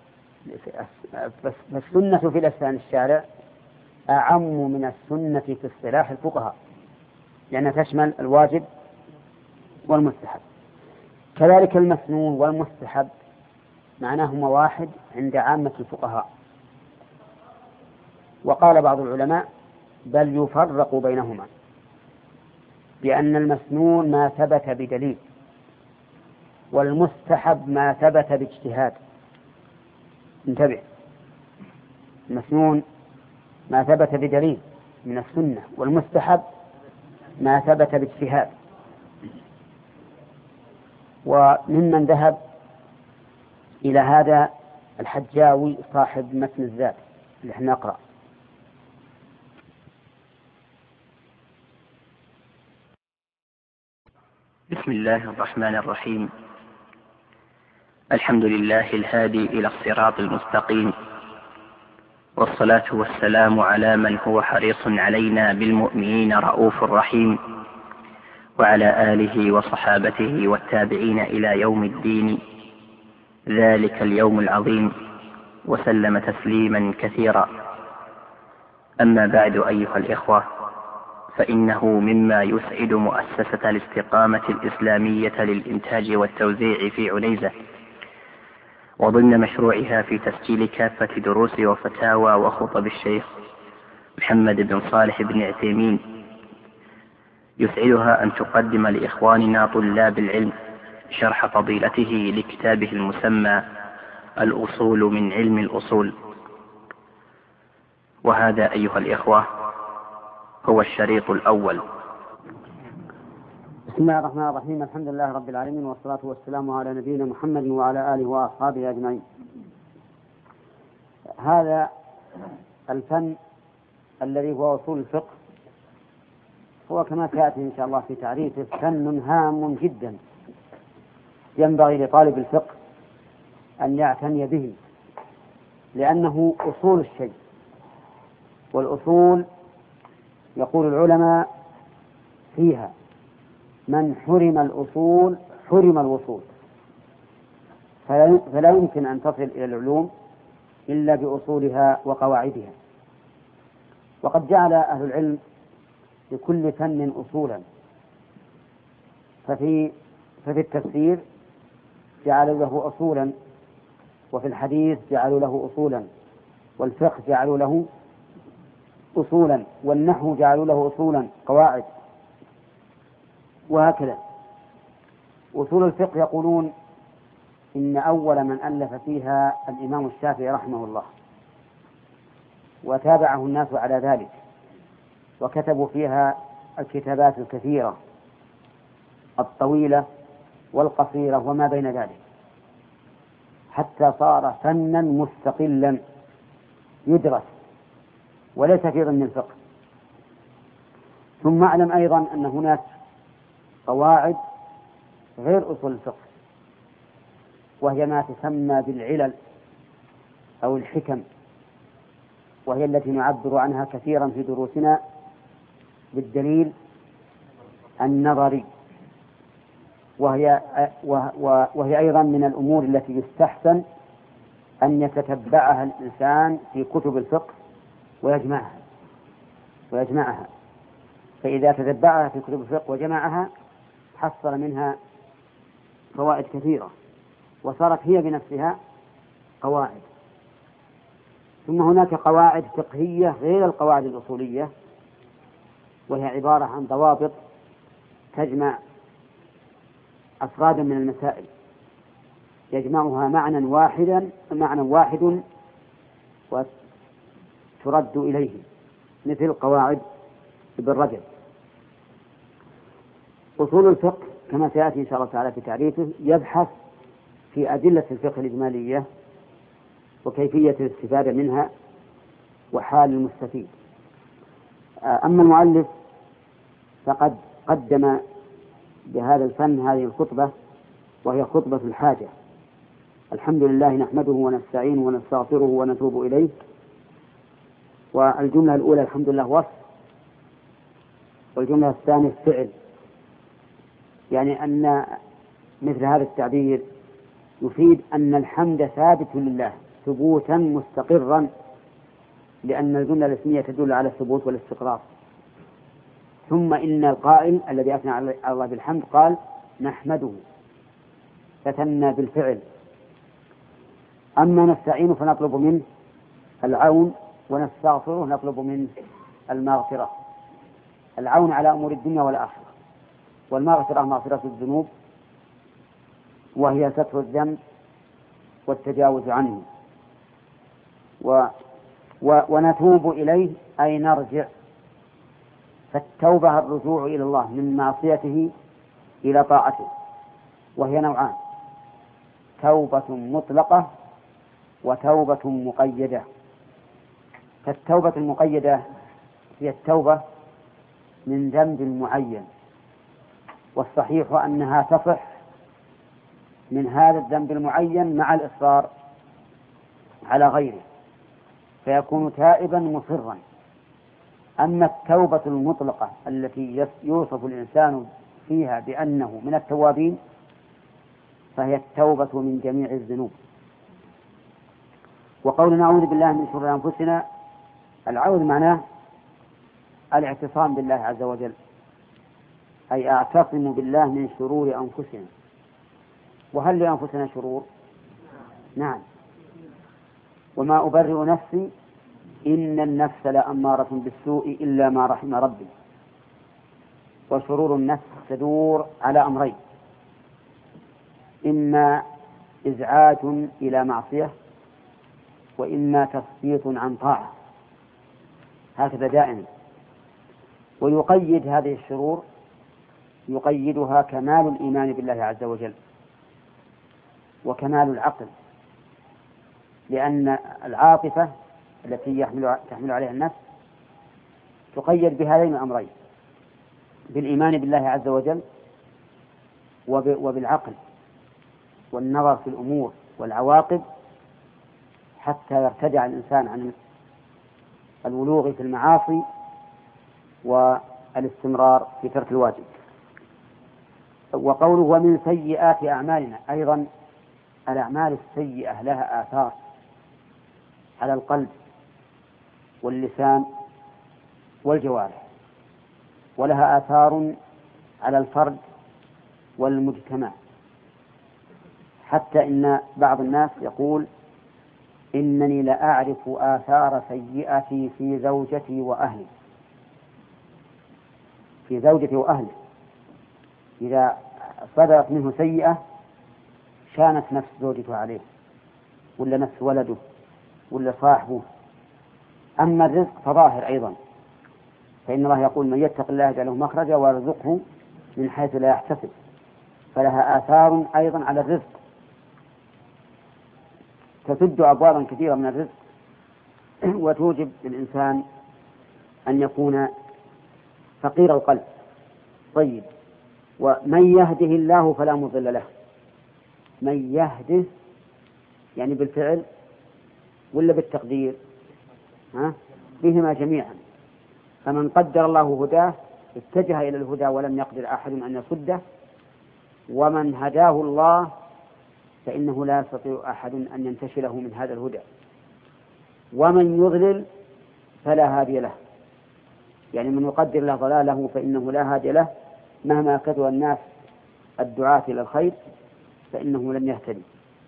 السنة في لسان الشارع أعم من السنة في اصطلاح الفقهاء، لأنها تشمل الواجب والمستحب. كذلك المسنون والمستحب معناهما واحد عند عامة الفقهاء. وقال بعض العلماء بل يفرق بينهما، بأن المسنون ما ثبت بدليل، والمستحب ما ثبت باجتهاد. انتبه، المسنون ما ثبت بدليل من السنة، والمستحب ما ثبت باجتهاد. وممن ذهب إلى هذا الحجاوي صاحب متن الزاد اللي احنا نقرأ. بسم الله الرحمن الرحيم. الحمد لله الهادي إلى الصراط المستقيم، والصلاة والسلام على من هو حريص علينا بالمؤمنين رؤوف رحيم، وعلى آله وصحابته والتابعين إلى يوم الدين، ذلك اليوم العظيم، وسلم تسليما كثيرا. أما بعد، أيها الإخوة، فإنه مما يسعد مؤسسة الاستقامة الإسلامية للإنتاج والتوزيع في عنيزة، وضمن مشروعها في تسجيل كافة دروس وفتاوى وخطب الشيخ محمد بن صالح بن عثيمين، يسعدها أن تقدم لإخواننا طلاب العلم شرح فضيلته لكتابه المسمى الأصول من علم الأصول. وهذا أيها الإخوة هو الشريط الأول. بسم الله الرحمن الرحيم. الحمد لله رب العالمين، والصلاة والسلام على نبينا محمد وعلى آله وأصحابه أجمعين. هذا الفن الذي هو أصول الفقه هو كما سيأتي إن شاء الله في تعريفه فن هام جدا، ينبغي لطالب الفقه أن يعتني به، لأنه أصول الشيء. والأصول يقول العلماء فيها من حرم الأصول حرم الوصول، فلا يمكن أن تصل إلى العلوم إلا بأصولها وقواعدها. وقد جعل أهل العلم لكل فن أصولا، ففي التفسير جعلوا له أصولا، وفي الحديث جعلوا له أصولا، والفقه جعلوا له أصولا، والنحو جعلوا له أصولا قواعد، وهكذا. أصول الفقه يقولون إن أول من ألف فيها الإمام الشافعي رحمه الله، وتابعه الناس على ذلك، وكتبوا فيها الكتابات الكثيرة الطويلة والقصيرة وما بين ذلك، حتى صار فنا مستقلا يدرس وليس في ضمن الفقه. ثم اعلم أيضا أن هناك قواعد غير أصول الفقه، وهي ما تسمى بالعلل أو الحكم، وهي التي نعبر عنها كثيرا في دروسنا بالدليل النظري، وهي أيضا من الأمور التي يستحسن أن يتتبعها الإنسان في كتب الفقه ويجمعها. فإذا تتبعها في كتب الفقه وجمعها حصل منها فوائد كثيرة، وصارت هي بنفسها قواعد. ثم هناك قواعد فقهية غير القواعد الأصولية، وهي عبارة عن ضوابط تجمع أفرادا من المسائل، يجمعها معنى واحد وترد إليه، مثل قواعد ابن رجب. أصول الفقه كما سيأتي إن شاء الله تعالى في تعريفه يبحث في أدلة الفقه الإجمالية وكيفية الاستفادة منها وحال المستفيد. أما المؤلف فقد قدم بهذا الفن هذه الخطبة، وهي خطبة الحاجة. الحمد لله نحمده ونستعينه ونستغفره ونتوب إليه. والجملة الأولى الحمد لله وصف، والجملة الثانية فعل، يعني أن مثل هذا التعبير يفيد أن الحمد ثابت لله ثبوتا مستقرا، لأن الجملة الاسمية تدل على الثبوت والاستقرار. ثم إن القائل الذي أثنى على الله بالحمد قال نحمده، فتنى بالفعل. أما نستعين فنطلب منه العون، ونستغفره نطلب منه المغفرة. العون على أمور الدنيا والآخرة، والمغفرة مغفرة الذنوب، وهي ستر الذنب والتجاوز عنه. ونتوب إليه أي نرجع. فالتوبة الرجوع إلى الله من معصيته إلى طاعته، وهي نوعان: توبة مطلقة وتوبة مقيدة. فالتوبة المقيدة هي التوبة من ذنب معين، والصحيح أنها تصح من هذا الذنب المعين مع الإصرار على غيره، فيكون تائبا مصرا. أما التوبة المطلقة التي يوصف الإنسان فيها بأنه من التوابين فهي التوبة من جميع الذنوب. وقولنا نعوذ بالله من شرور أنفسنا، العوذ معناه الاعتصام بالله عز وجل، أي أعتصم بالله من شرور أنفسنا. وهل لأنفسنا شرور؟ نعم. وما أبرئ نفسي إن النفس لأمارة بالسوء إلا ما رحم ربي. وشرور النفس تدور على أمرين: إما إزعاج إلى معصية، وإما تسقيط عن طاعة، هكذا دائما. ويقيد هذه الشرور، يقيدها كمال الإيمان بالله عز وجل وكمال العقل، لأن العاطفة التي تحمل عليها النفس تقيد بهذين الأمرين: بالإيمان بالله عز وجل وبالعقل والنظر في الأمور والعواقب، حتى يرتدع الإنسان عن الولوغ في المعاصي والاستمرار في ترك الواجب. وقوله ومن سيئات أعمالنا، أيضا الأعمال السيئة لها آثار على القلب واللسان والجوارح، ولها آثار على الفرد والمجتمع، حتى إن بعض الناس يقول إنني لأعرف آثار سيئتي في زوجتي وأهلي. في زوجتي وأهلي، إذا صدرت منه سيئة شانت نفس زوجته عليه، ولا نفس ولده، ولا صاحبه. أما الرزق فظاهر أيضا، فإن الله يقول من يتق الله يجعل له مخرجا ويرزقه من حيث لا يحتسب، فلها آثار أيضا على الرزق، تسد أبوابا كثيرة من الرزق، وتوجب للإنسان أن يكون فقير القلب. طيب، ومن يهده الله فلا مضل له. من يهده يعني بالفعل ولا بالتقدير؟ بهما جميعا. فمن قدر الله هداه اتجه إلى الهدى ولم يقدر أحد أن يصده، ومن هداه الله فإنه لا يستطيع أحد أن ينتشله من هذا الهدى. ومن يضلل فلا هادي له، يعني من يقدر له ضلاله فإنه لا هادي له، مهما كثر الناس الدعاة إلى الخير فإنه لن يهتدي.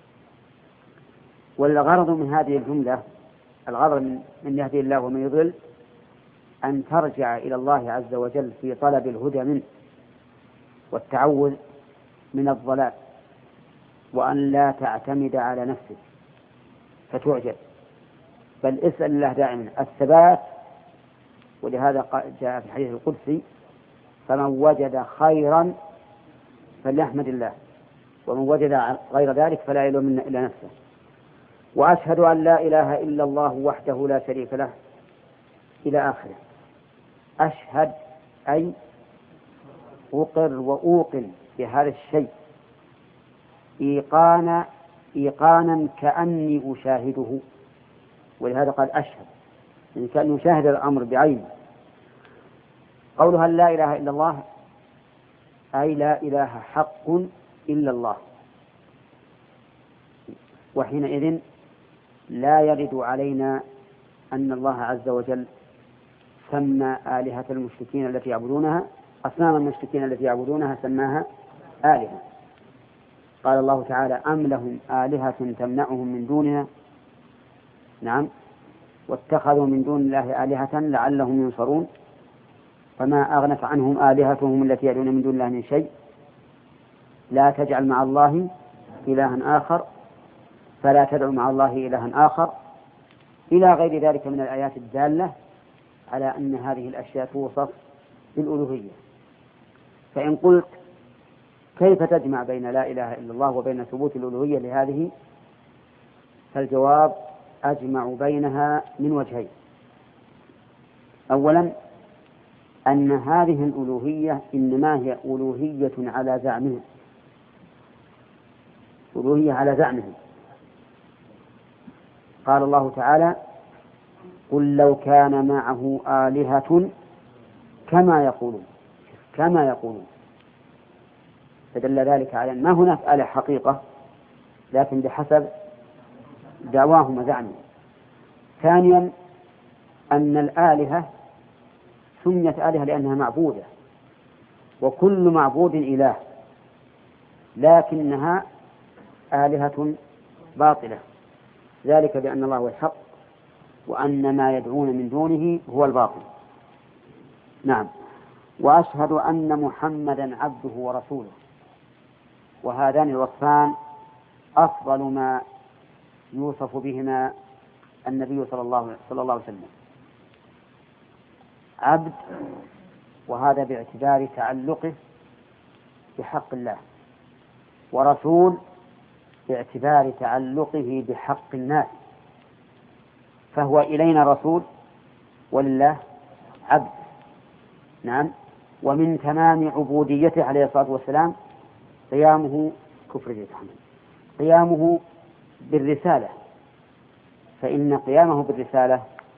والغرض من هذه الجملة، الغرض من يهدي الله ومن يضلل، أن ترجع إلى الله عز وجل في طلب الهدى منه والتعوذ من الضلال، وأن لا تعتمد على نفسك فتعجب، بل اسأل الله دائما الثبات. ولهذا جاء في الحديث القدسي: فمن وجد خيرا فليحمد الله، ومن وجد غير ذلك فلا يلومن إلا نفسه. وأشهد أن لا إله إلا الله وحده لا شريك له إلى آخره. أشهد أي أقر وأوقن بهذا الشيء إيقانا كأني أشاهده، ولهذا قال أشهد، يعني كأني أشاهد الأمر بعيني. قولها لا إله إلا الله أي لا إله حق إلا الله، وحينئذ لا يرد علينا أن الله عز وجل سمى آلهة المشركين التي يعبدونها، أصنام المشركين التي يعبدونها سماها آلهة. قال الله تعالى أم لهم آلهة تمنعهم من دوننا، نعم، واتخذوا من دون الله آلهة لعلهم ينصرون، فما أغنت عنهم آلهتهم التي يدعون من دون الله من شيء، لا تجعل مع الله إلها آخر فلا تدعوا مع الله إلها آخر، إلى غير ذلك من الآيات الدالة على أن هذه الأشياء توصف بالألوهية. فإن قلت كيف تجمع بين لا إله إلا الله وبين ثبوت الألوهية لهذه، فالجواب أجمع بينها من وجهين. أولا أن هذه الألوهية إنما هي ألوهية على زعمهم، ألوهية على زعمهم. قال الله تعالى قل لو كان معه آلهة كما يقولون، فدل ذلك على أن ما هناك آلهة حقيقة، لكن بحسب دعواهم وزعمهم. ثانيا أن الآلهة سميت آلهة لأنها معبودة، وكل معبود إله، لكنها آلهة باطلة، ذلك بأن الله هو الحق وأن ما يدعون من دونه هو الباطل. نعم. وأشهد أن محمدا عبده ورسوله، وهذان الوصفان أفضل ما يوصف بهما النبي صلى الله عليه وسلم. عبد، وهذا باعتبار تعلقه بحق الله، ورسول باعتبار تعلقه بحق الناس، فهو إلينا رسول ولله عبد. نعم. ومن تمام عبوديته عليه الصلاة والسلام قيامه بالرسالة، فإن قيامه بالرسالة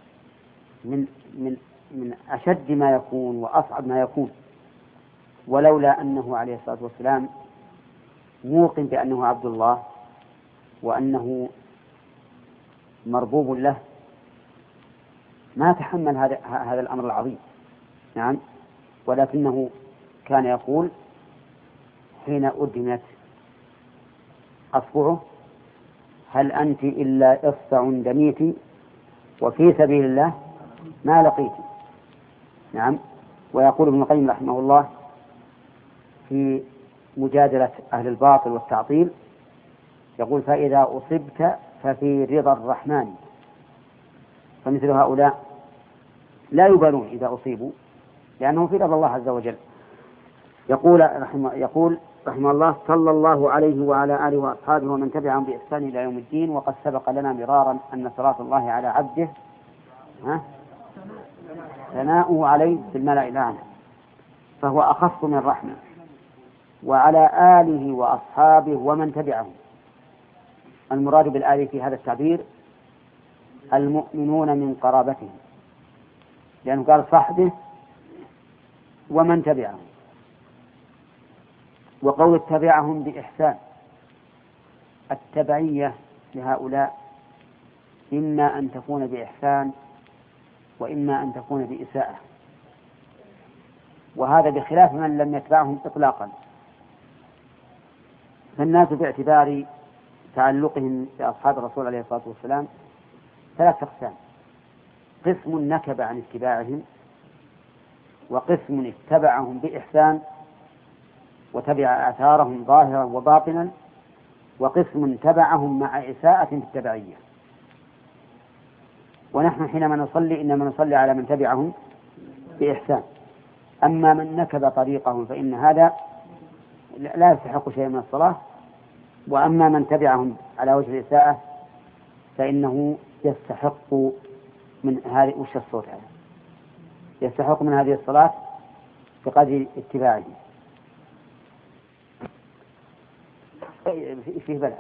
من أشد ما يكون وأصعب ما يكون، ولولا أنه عليه الصلاة والسلام موقن بأنه عبد الله وأنه مربوب له ما تحمل هذا الأمر العظيم. نعم. ولكنه كان يقول حين أدمت أصبعه هل أنت إلا إصبع دميت وفي سبيل الله ما لقيت. نعم. ويقول ابن القيم رحمه الله في مجادلة أهل الباطل والتعطيل، يقول فإذا أصبت ففي رضا الرحمن، فمثل هؤلاء لا يبالون إذا أصيبوا لأنه في رضا الله عز وجل. يقول رحمه الله صلى الله عليه وعلى آله وأصحابه ومن تبعهم بإحسان إلى يوم الدين. وقد سبق لنا مرارا أن صلاة الله على عبده ثناؤه عليه في الملأ الأعلى، فهو أخص من رحمة، وعلى آله وأصحابه ومن تبعهم. المراد بالآل في هذا التعبير المؤمنون من قرابته، لأنه قال صحبه ومن تبعهم. وقول اتبعهم بإحسان، التبعية لهؤلاء إما أن تكون بإحسان وإما أن تكون بإساءة، وهذا بخلاف من لم يتبعهم إطلاقا. فالناس باعتبار تعلقهم بأصحاب الرسول عليه الصلاة والسلام ثلاث أقسام: قسم نكب عن اتباعهم، وقسم اتبعهم بإحسان وتبع آثارهم ظاهرا وباطنا، وقسم تبعهم مع إساءة في التبعية. ونحن حينما نصلي إنما نصلي على من تبعهم بإحسان، أما من نكب طريقهم فإن هذا لا يستحق شيء من الصلاة، وأما من تبعهم على وجه الإساءة فإنه يستحق من هذه وش الصوت هذا؟ يستحق من هذه الصلاة بقدر اتباعه. فيه بلع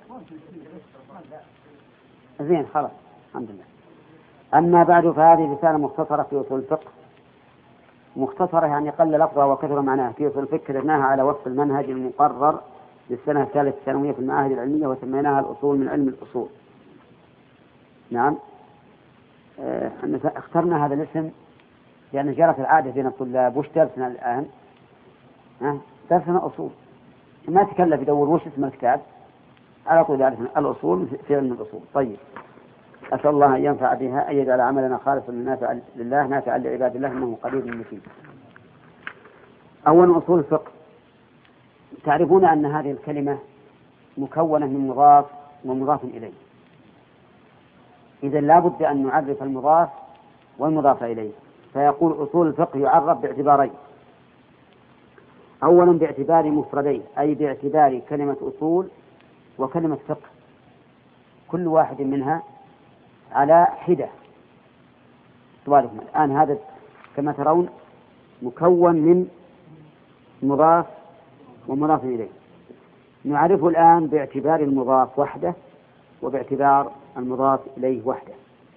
زين خلاص الحمد لله. أما بعد فهذه رسالة مختصرة في أصول الفقه، مختصرة يعني قل لفظها وكثر معناها. في أصول الفقه كتبناها على وفق المنهج المقرر للسنة الثالثة الثانوية في المعاهد العلمية وسميناها الأصول من علم الأصول. نعم اخترنا هذا الاسم لأن جرت العادة بين الطلاب وش درسنا الآن؟ درسنا أصول، ما تكلف يدور وش اسم الكتاب على طول يعرف الأصول في علم الأصول. طيب أسأل الله أن ينفع بها، أن يجعل عملنا خالصا لله نافعا لعباد الله إنه قريب مفيد. أولا أصول الفقه، تعرفون أن هذه الكلمة مكونة من مضاف ومضاف إليه، إذن لا بد أن نعرف المضاف والمضاف إليه. فيقول أصول الفقه يعرف باعتبارين: أولا باعتبار مفردين، أي باعتبار كلمة أصول وكلمة فقه، كل واحد منها على حدة. الآن هذا كما ترون مكون من مضاف ومضاف إليه، نعرفه الآن باعتبار المضاف وحده وباعتبار المضاف إليه وحده،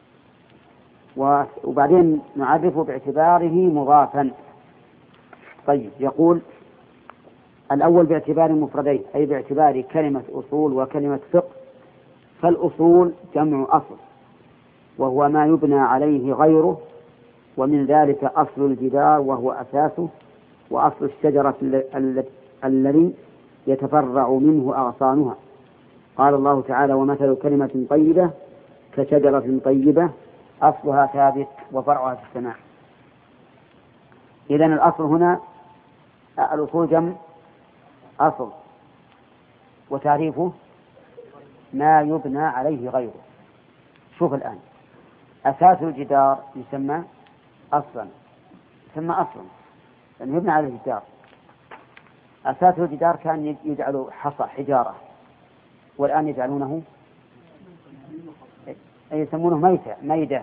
وبعدين نعرفه باعتباره مضافا. طيب يقول الأول باعتبار المفردين، أي باعتبار كلمة أصول وكلمة فقه. فالأصول جمع أصل، وهو ما يبنى عليه غيره، ومن ذلك أصل الجدار وهو أساسه، وأصل الشجرة الذي يتفرع منه أغصانها. قال الله تعالى: ومثل كلمة طيبة كشجرة طيبة أصلها ثابت وفرعها في السماء. إذن الأصل هنا الأصول جمع أصل، وتعريفه ما يبنى عليه غيره. شوف الآن أساس الجدار يسمى أصلا، لأنه يبنى على الجدار. أساس الجدار كان يجعل حصى حجارة، والآن يجعلونه يسمونه ميدة،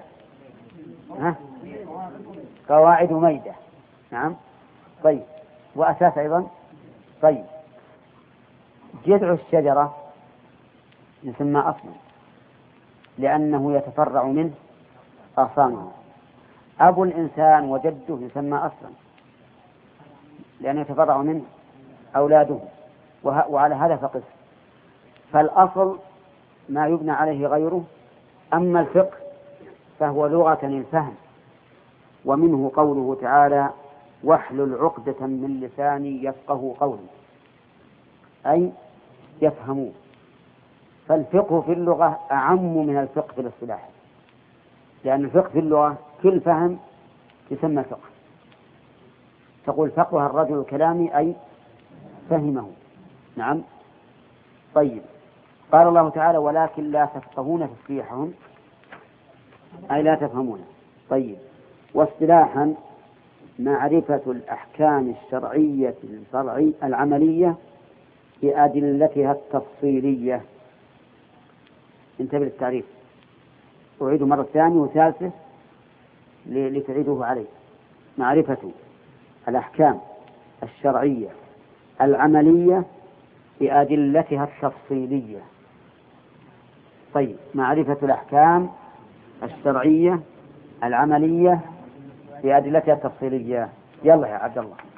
قواعد ميدة. نعم. طيب وأساس أيضا. طيب جذع الشجرة يسمى أصلا لأنه يتفرع منه أغصانها. أبو الإنسان وجده يسمى أصلا لأنه يتفرع منه أولاده، وعلى هذا فقس. فالأصل ما يبنى عليه غيره. أما الفقه فهو لغة الفهم، ومنه قوله تعالى: واحلل عقدة من لساني يفقه قولي، أي يفهمون. فالفقه في اللغة أعم من الفقه في الاصطلاح، لأن الفقه في اللغة كل فهم يسمى فقه. تقول فقه الرجل الكلامي أي فهمه. نعم. طيب قال الله تعالى: ولكن لا تفقهون تسبيحهم، أي لا تفهمون. طيب واصطلاحا معرفة الأحكام الشرعية العملية بأدلتها التفصيلية. انتبه للتعريف، أعيده مرة ثانية وثالثة لتعيده عليه. معرفة الأحكام الشرعية العملية بأدلتها التفصيلية. طيب معرفة الأحكام الشرعية العملية بأدلتها التفصيلية. يلا يا عبد الله.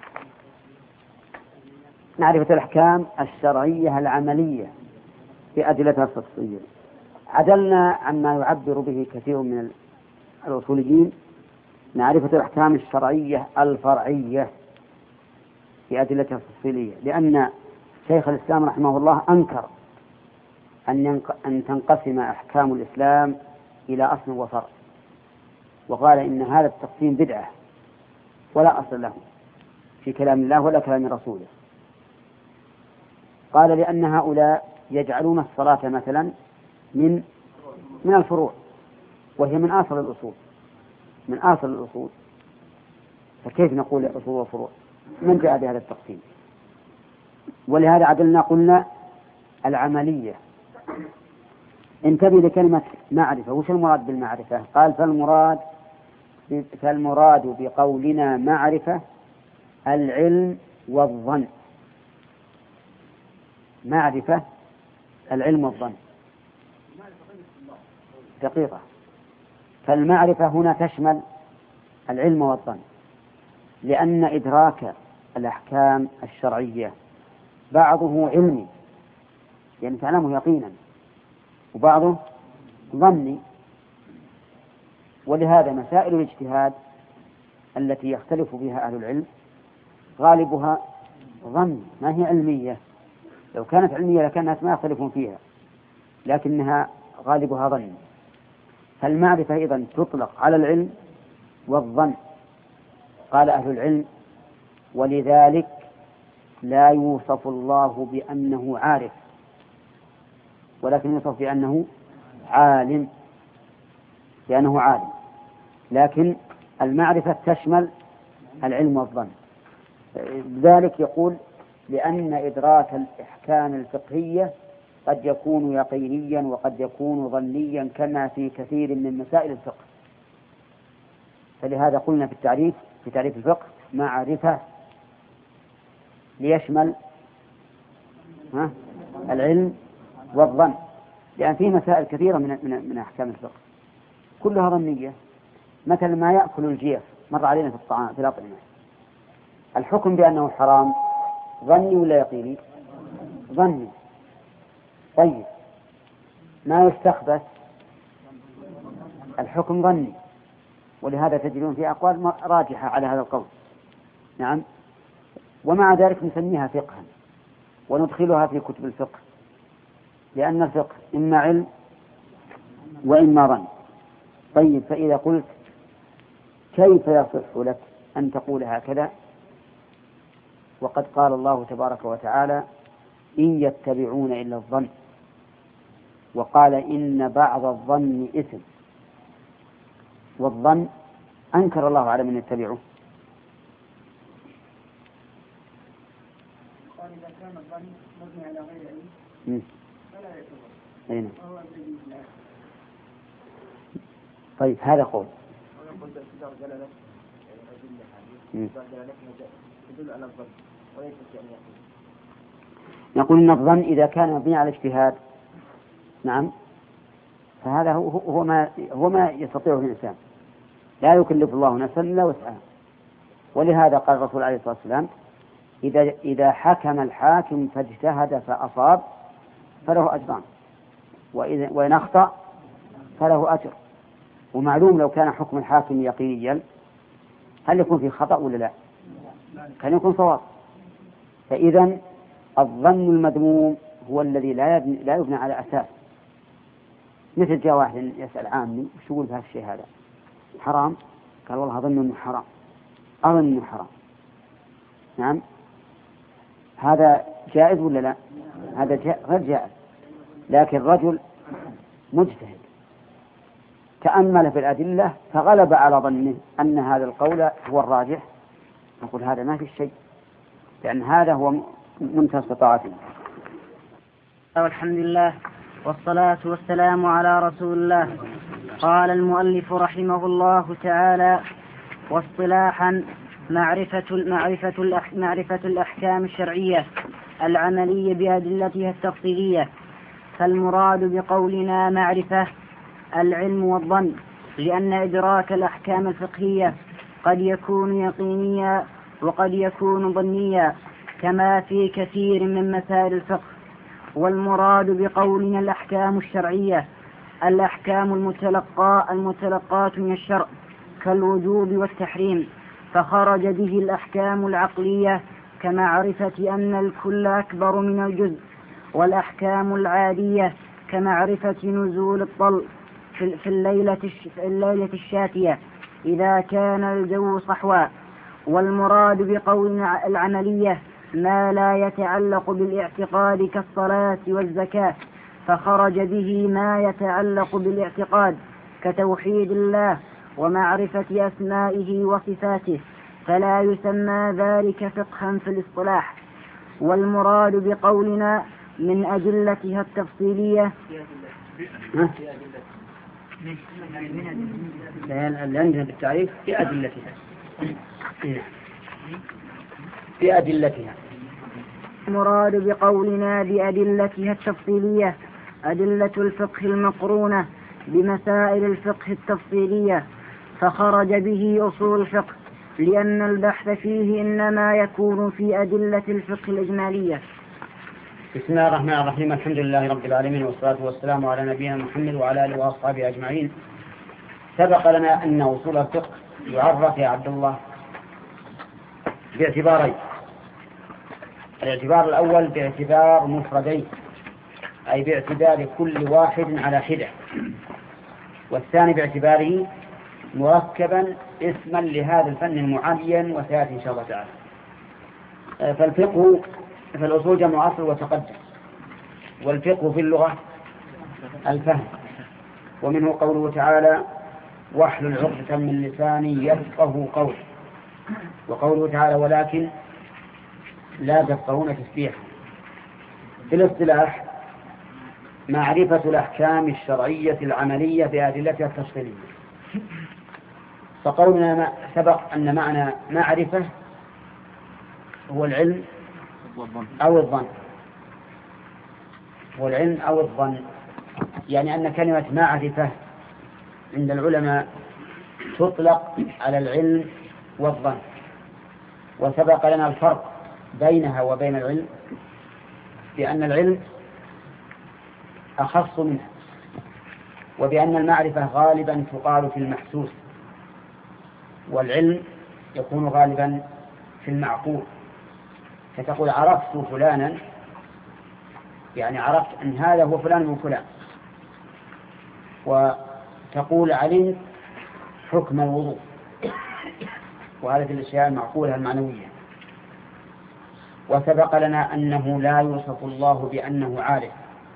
معرفة الأحكام الشرعية العملية بأدلتها التفصيلية. عدلنا عما يعبر به كثير من الأصوليين: معرفة الأحكام الشرعية الفرعية بأدلتها التفصيلية، لأن شيخ الإسلام رحمه الله أنكر أن تنقسم أحكام الإسلام إلى أصل وفرع، وقال إن هذا التقسيم بدعة ولا أصل له في كلام الله ولا كلام رسوله. قال لأن هؤلاء يجعلون الصلاة مثلا من الفروع، وهي من أصل الأصول، فكيف نقول أصول وفروع؟ من جاء بهذا التقسيم؟ ولهذا عدلنا قلنا العملية انتبه لكلمة معرفة. وش المراد بالمعرفة؟ قال فالمراد بقولنا معرفة العلم والظن. معرفة العلم والظن دقيقة. فالمعرفة هنا تشمل العلم والظن، لأن إدراك الأحكام الشرعية بعضه علمي يعني تعلمه يقينا، وبعضه ظني. ولهذا مسائل الاجتهاد التي يختلف فيها أهل العلم غالبها ظن، ما هي علمية. لو كانت علمية لكان الناس ما يختلفون فيها، لكنها غالبها ظن. فالمعرفة أيضا تطلق على العلم والظن. قال أهل العلم: ولذلك لا يوصف الله بأنه عارف، ولكن يوصف بأنه عالم، لكن المعرفة تشمل العلم والظن. لذلك يقول: لأن إدراك الأحكام الفقهية قد يكون يقينيا وقد يكون ظنيا كما في كثير من مسائل الفقه. فلهذا قلنا في تعريف الفقه معرفة ليشمل العلم والظن، لأن في مسائل كثيرة من أحكام الفقه كلها ظنية. مثل ما يأكل الجيف مر علينا في الطعام في الأطعمة، الحكم بأنه حرام ظني ولا يقيني؟ ظني. طيب ما يستخبث الحكم ظني، ولهذا تجدون في أقوال راجحة على هذا القول. نعم. ومع ذلك نسميها فقها وندخلها في كتب الفقه، لأن الفقه إما علم وإما ظن. طيب فإذا قلت كيف يصح لك أن تقول هكذا وقد قال الله تبارك وتعالى: إن يتبعون إلا الظن، وقال: إن بعض الظن إثم. والظن أنكر الله على من يتبعه. قال إذا كان الظن مبني على غير علم فلا يعتبر. طيب هذا قول. نقول إن الظن إذا كان مبني على اجتهاد، نعم، فهذا هو ما يستطيعه الإنسان، لا يكلف الله نفسا إلا وسعها. ولهذا قال الرسول عليه الصلاة والسلام: إذا حكم الحاكم فاجتهد فأصاب فله أجران، وإن أخطأ فله أجر. ومعلوم لو كان حكم الحاكم يقينيا هل يكون فيه خطأ ولا لا؟ كان يكون صواب. فإذا الظن المذموم هو الذي لا يبنى على أساس. مثل جاء واحد يسأل عامي: وش يقول في هذا الشيء هذا حرام؟ قال: والله أظن أنه حرام. نعم، هذا جائز ولا لا؟ هذا غير جائز. لكن رجل مجتهد تأمل في الأدلة فغلب على ظنه أن هذا القول هو الراجح، نقول هذا ما في شيء، لأن هذا هو منتهى استطاعته. والحمد لله والصلاة والسلام على رسول الله. قال المؤلف رحمه الله تعالى: واصطلاحا معرفة الأحكام الشرعية العملية بأدلتها التفصيلية. فالمراد بقولنا معرفة العلم والظن، لأن إدراك الأحكام الفقهية قد يكون يقينيا وقد يكون ظنيا كما في كثير من مسائل الفقه. والمراد بقولنا الأحكام الشرعية الأحكام المتلقاة من الشرع كالوجوب والتحريم، فخرج به الأحكام العقلية كمعرفة أن الكل أكبر من الجزء، والأحكام العادية كمعرفة نزول الطل في الليلة الشاتية إذا كان الجو صحوا. والمراد بقولنا العملية ما لا يتعلق بالاعتقاد كالصلاة والزكاة، فخرج به ما يتعلق بالاعتقاد كتوحيد الله ومعرفة أسمائه وصفاته، فلا يسمى ذلك فقها في الاصطلاح. والمراد بقولنا من أدلتها التفصيلية اللي عندنا بالتعريف بأدلتها. بأدلتها. المراد بقولنا بأدلتها التفصيلية أدلة الفقه المقرونة بمسائل الفقه التفصيلية، فخرج به أصول الفقه، لأن البحث فيه إنما يكون في أدلة الفقه الإجمالية. بسم الله الرحمن الرحيم. الحمد لله رب العالمين، والصلاة والسلام على نبينا محمد وعلى آله وأصحابه أجمعين. سبق لنا أن أصول الفقه يعرف يا عبد الله باعتبارين. الاعتبار الأول باعتبار مفردين، أي باعتبار كل واحد على حدة، والثاني باعتباره مركبا اسما لهذا الفن المعين، وسيأتي إن شاء الله تعالى. فالفقه في الأصول جمع أصل وتقدم، والفقه في اللغة الفهم، ومنه قوله تعالى واحلل عقدة من لساني يفقهوا قولي، وقوله تعالى ولكن لا تفقهون تسبيحا. في الاصطلاح معرفة الأحكام الشرعية العملية بأدلتها التفصيلية. فقولنا سبق أن معنى معرفة هو العلم أو الظن، هو العلم أو الظن، يعني أن كلمة معرفة عند العلماء تطلق على العلم والظن. وسبق لنا الفرق بينها وبين العلم بأن العلم أخص منها، وبأن المعرفة غالبا تقال في المحسوس، والعلم يكون غالبا في المعقول. فتقول عرفت فلانا، يعني عرفت أن هذا هو فلان من فلان. وتقول علمت حكم الوضوء، وهذه الأشياء المعقولة المعنوية. وسبق لنا أنه لا يوصف الله بأنه عارف،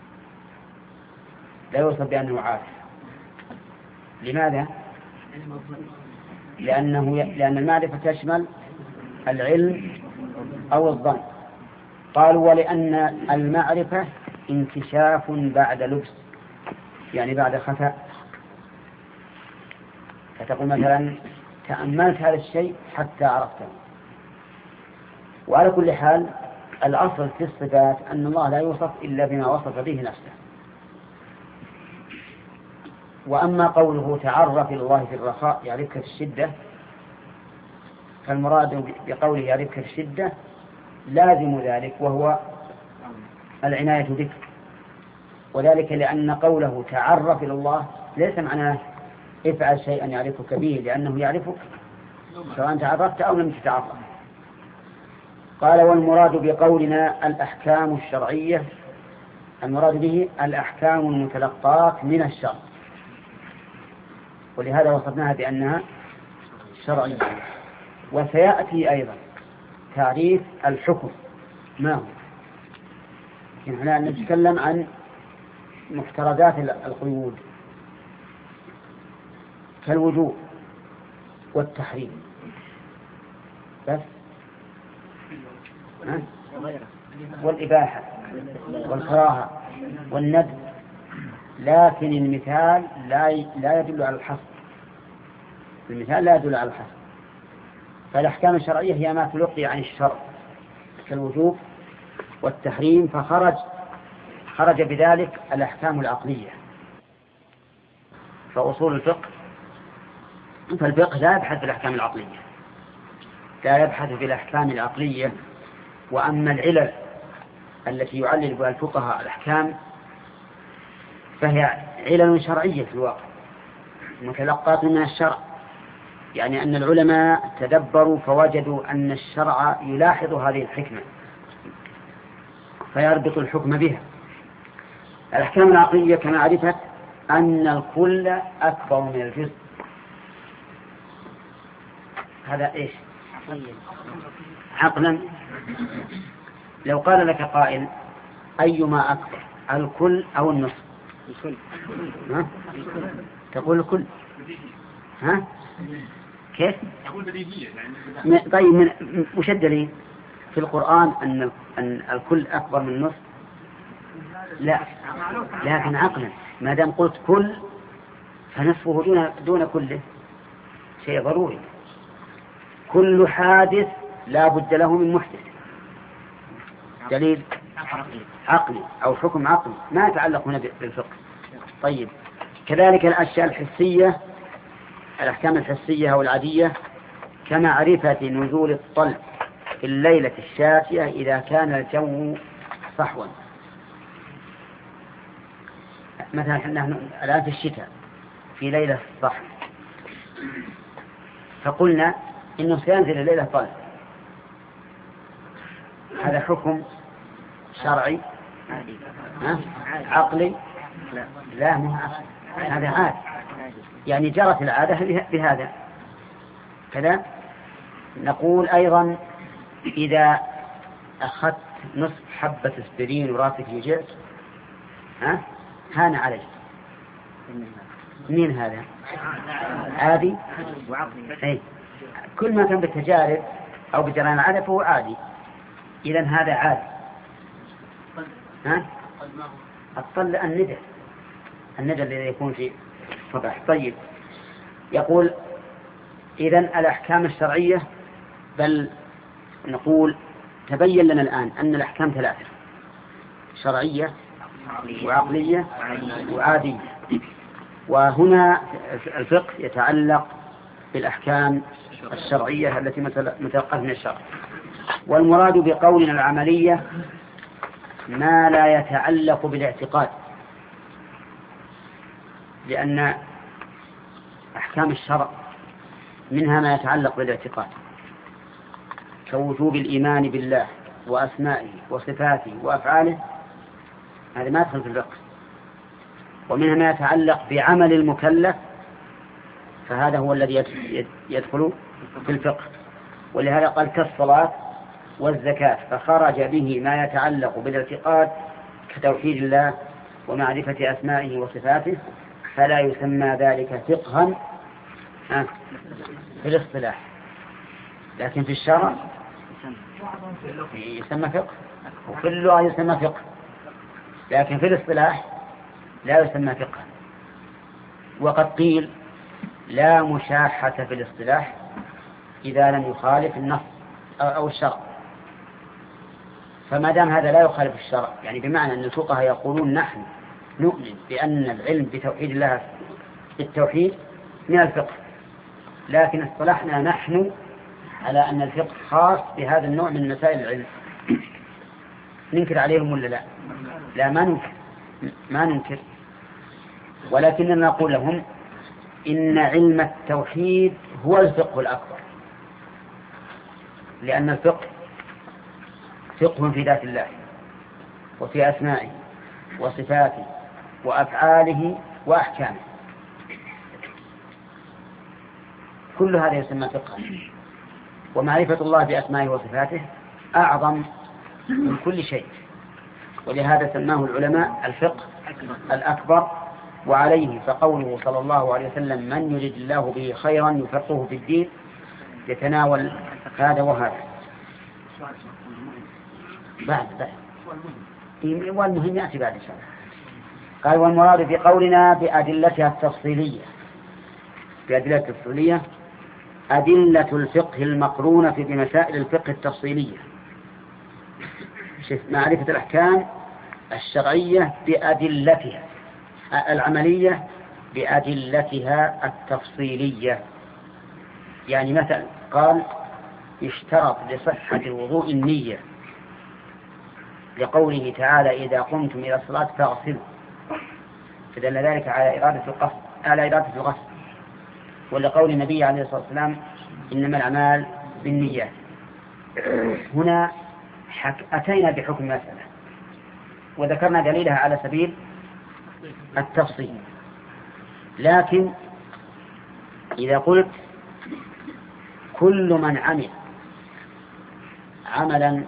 لا يوصف بأنه عارف. لماذا؟ لأن المعرفة تشمل العلم أو الظن. قالوا ولأن المعرفة انكشاف بعد لبس، يعني بعد خفاء. فتقول مثلا تأملت هذا الشيء حتى عرفته. وعلى كل حال الأصل في الصفات أن الله لا يوصف إلا بما وصف به نفسه. وأما قوله تعرف إلى الله في الرخاء يعرفك في الشدة، فالمراد بقوله يعرفك في الشدة لازم ذلك، وهو العناية بك. وذلك لأن قوله تعرف إلى الله ليس معناه افعل شيئا يعرفك به، لأنه يعرفك سواء تعرفت أو لم تتعرف. قال والمراد بقولنا الأحكام الشرعية، المراد به الأحكام المتلقاة من الشرع، ولهذا وصفناها بأنها شرعية. وسيأتي أيضا تعريف الحكم ما هو. نحن نتكلم عن مفترضات القيود كالوجوب والتحريم بس، والإباحة والكراهة والندب، لكن المثال لا يدل على الحصر. المثال لا يدل على الحصر. فالأحكام الشرعية هي ما تلقي عن الشرع كالوجوب والتحريم، خرج بذلك الأحكام العقلية. فالفقه لا يبحث في الأحكام العقلية، لا يبحث في الأحكام العقلية. وأما العلل التي يعلل بها الفقهاء الأحكام فهي علل شرعية في الواقع متلقاة من الشرع، يعني أن العلماء تدبروا فوجدوا أن الشرع يلاحظ هذه الحكمة فيربط الحكم بها. الأحكام العقلية كما عرفت أن الكل أكبر من الجزء. هذا إيش؟ عقلا. لو قال لك قائل أيما أكبر الكل أو النصف؟ الكل. تقول الكل. ها؟ كيف؟ طيب وش الدليل في القرآن أن الكل أكبر من النصف؟ لا، لكن عقلا ما دام قلت كل فنصفه دون كله شيء ضروري. كل حادث لا بد له من محدث، دليل عقلي أو حكم عقلي ما يتعلق هنا بالفقه. طيب كذلك الأشياء الحسية، الأحكام الحسية أو العادية، كمعرفة نزول الطل في الليلة الشاتية إذا كان الجو صحوا. مثلا نحن الآن في الشتاء في ليلة صح، فقلنا إنه سينزل الليلة طل، هذا حكم شرعي عقلي؟ لا مو عقلي، هذا عاد يعني جرت العادة بهذا كذا. نقول أيضا إذا أخذت نصف حبة اسبرين وراسك يجعك هان عليك. منين هذا؟ عادي أي كل ما كان بالتجارب أو بجران العادة فهو عادي، إذن هذا عادي. الطل الندى الذي يكون في صباح. طيب يقول إذن الأحكام الشرعية، بل نقول تبين لنا الآن أن الأحكام ثلاثة: شرعية وعقلية وعادية. وهنا الفقه يتعلق بالأحكام الشرعية التي متلقاة من الشرع. والمراد بقولنا العملية ما لا يتعلق بالاعتقاد، لأن أحكام الشرع منها ما يتعلق بالاعتقاد كوجوب الإيمان بالله وأسمائه وصفاته وأفعاله، هذا ما يدخل في الفقه. ومنها ما يتعلق بعمل المكلف، فهذا هو الذي يدخل في الفقه. ولهذا قال كالصلاة والزكاة، فخرج به ما يتعلق بالاعتقاد كتوحيد الله ومعرفة أسمائه وصفاته، فلا يسمى ذلك فقها في الاصطلاح، لكن في الشرع يسمى فقه، وفي اللغة يسمى فقه، لكن في الاصطلاح لا يسمى فقه. وقد قيل لا مشاحة في الاصطلاح إذا لم يخالف النص أو الشرع. فما دام هذا لا يخالف الشرع، يعني بمعنى أن الفقهاء يقولون نحن نؤمن بأن العلم بتوحيد الله بالتوحيد من الفقه، لكن اصطلحنا نحن على أن الفقه خاص بهذا النوع من مسائل العلم، ننكر عليهم ولا لا؟ لا ما ننكر، ولكننا نقول لهم إن علم التوحيد هو الفقه الأكبر، لأن الفقه فقه في ذات الله وفي أسمائه وصفاته وأفعاله وأحكامه، كل هذا يسمى فقها. ومعرفة الله بأسمائه وصفاته أعظم من كل شيء، ولهذا سماه العلماء الفقه الأكبر. وعليه فقوله صلى الله عليه وسلم من يريد الله به خيرا يفقهه في الدين يتناول هذا وهذا. بعد والمهم يأتي بعد إن شاء الله. قال والمراد بقولنا بأدلتها التفصيلية، بأدلة التفصيلية أدلة الفقه المقرونة بمسائل الفقه التفصيلية، معرفة الأحكام الشرعية بأدلتها العملية بأدلتها التفصيلية. يعني مثلا قال يشترط لصحة الوضوء النية، لقوله تعالى إذا قمتم إلى الصلاة فاغسلوا، فدل ذلك على إرادة الغسل. ولقول النبي عليه الصلاة والسلام إنما الأعمال بالنيات. هنا أتينا بحكم مسألة وذكرنا دليلها على سبيل التفصيل، لكن إذا قلت كل من عمل عملا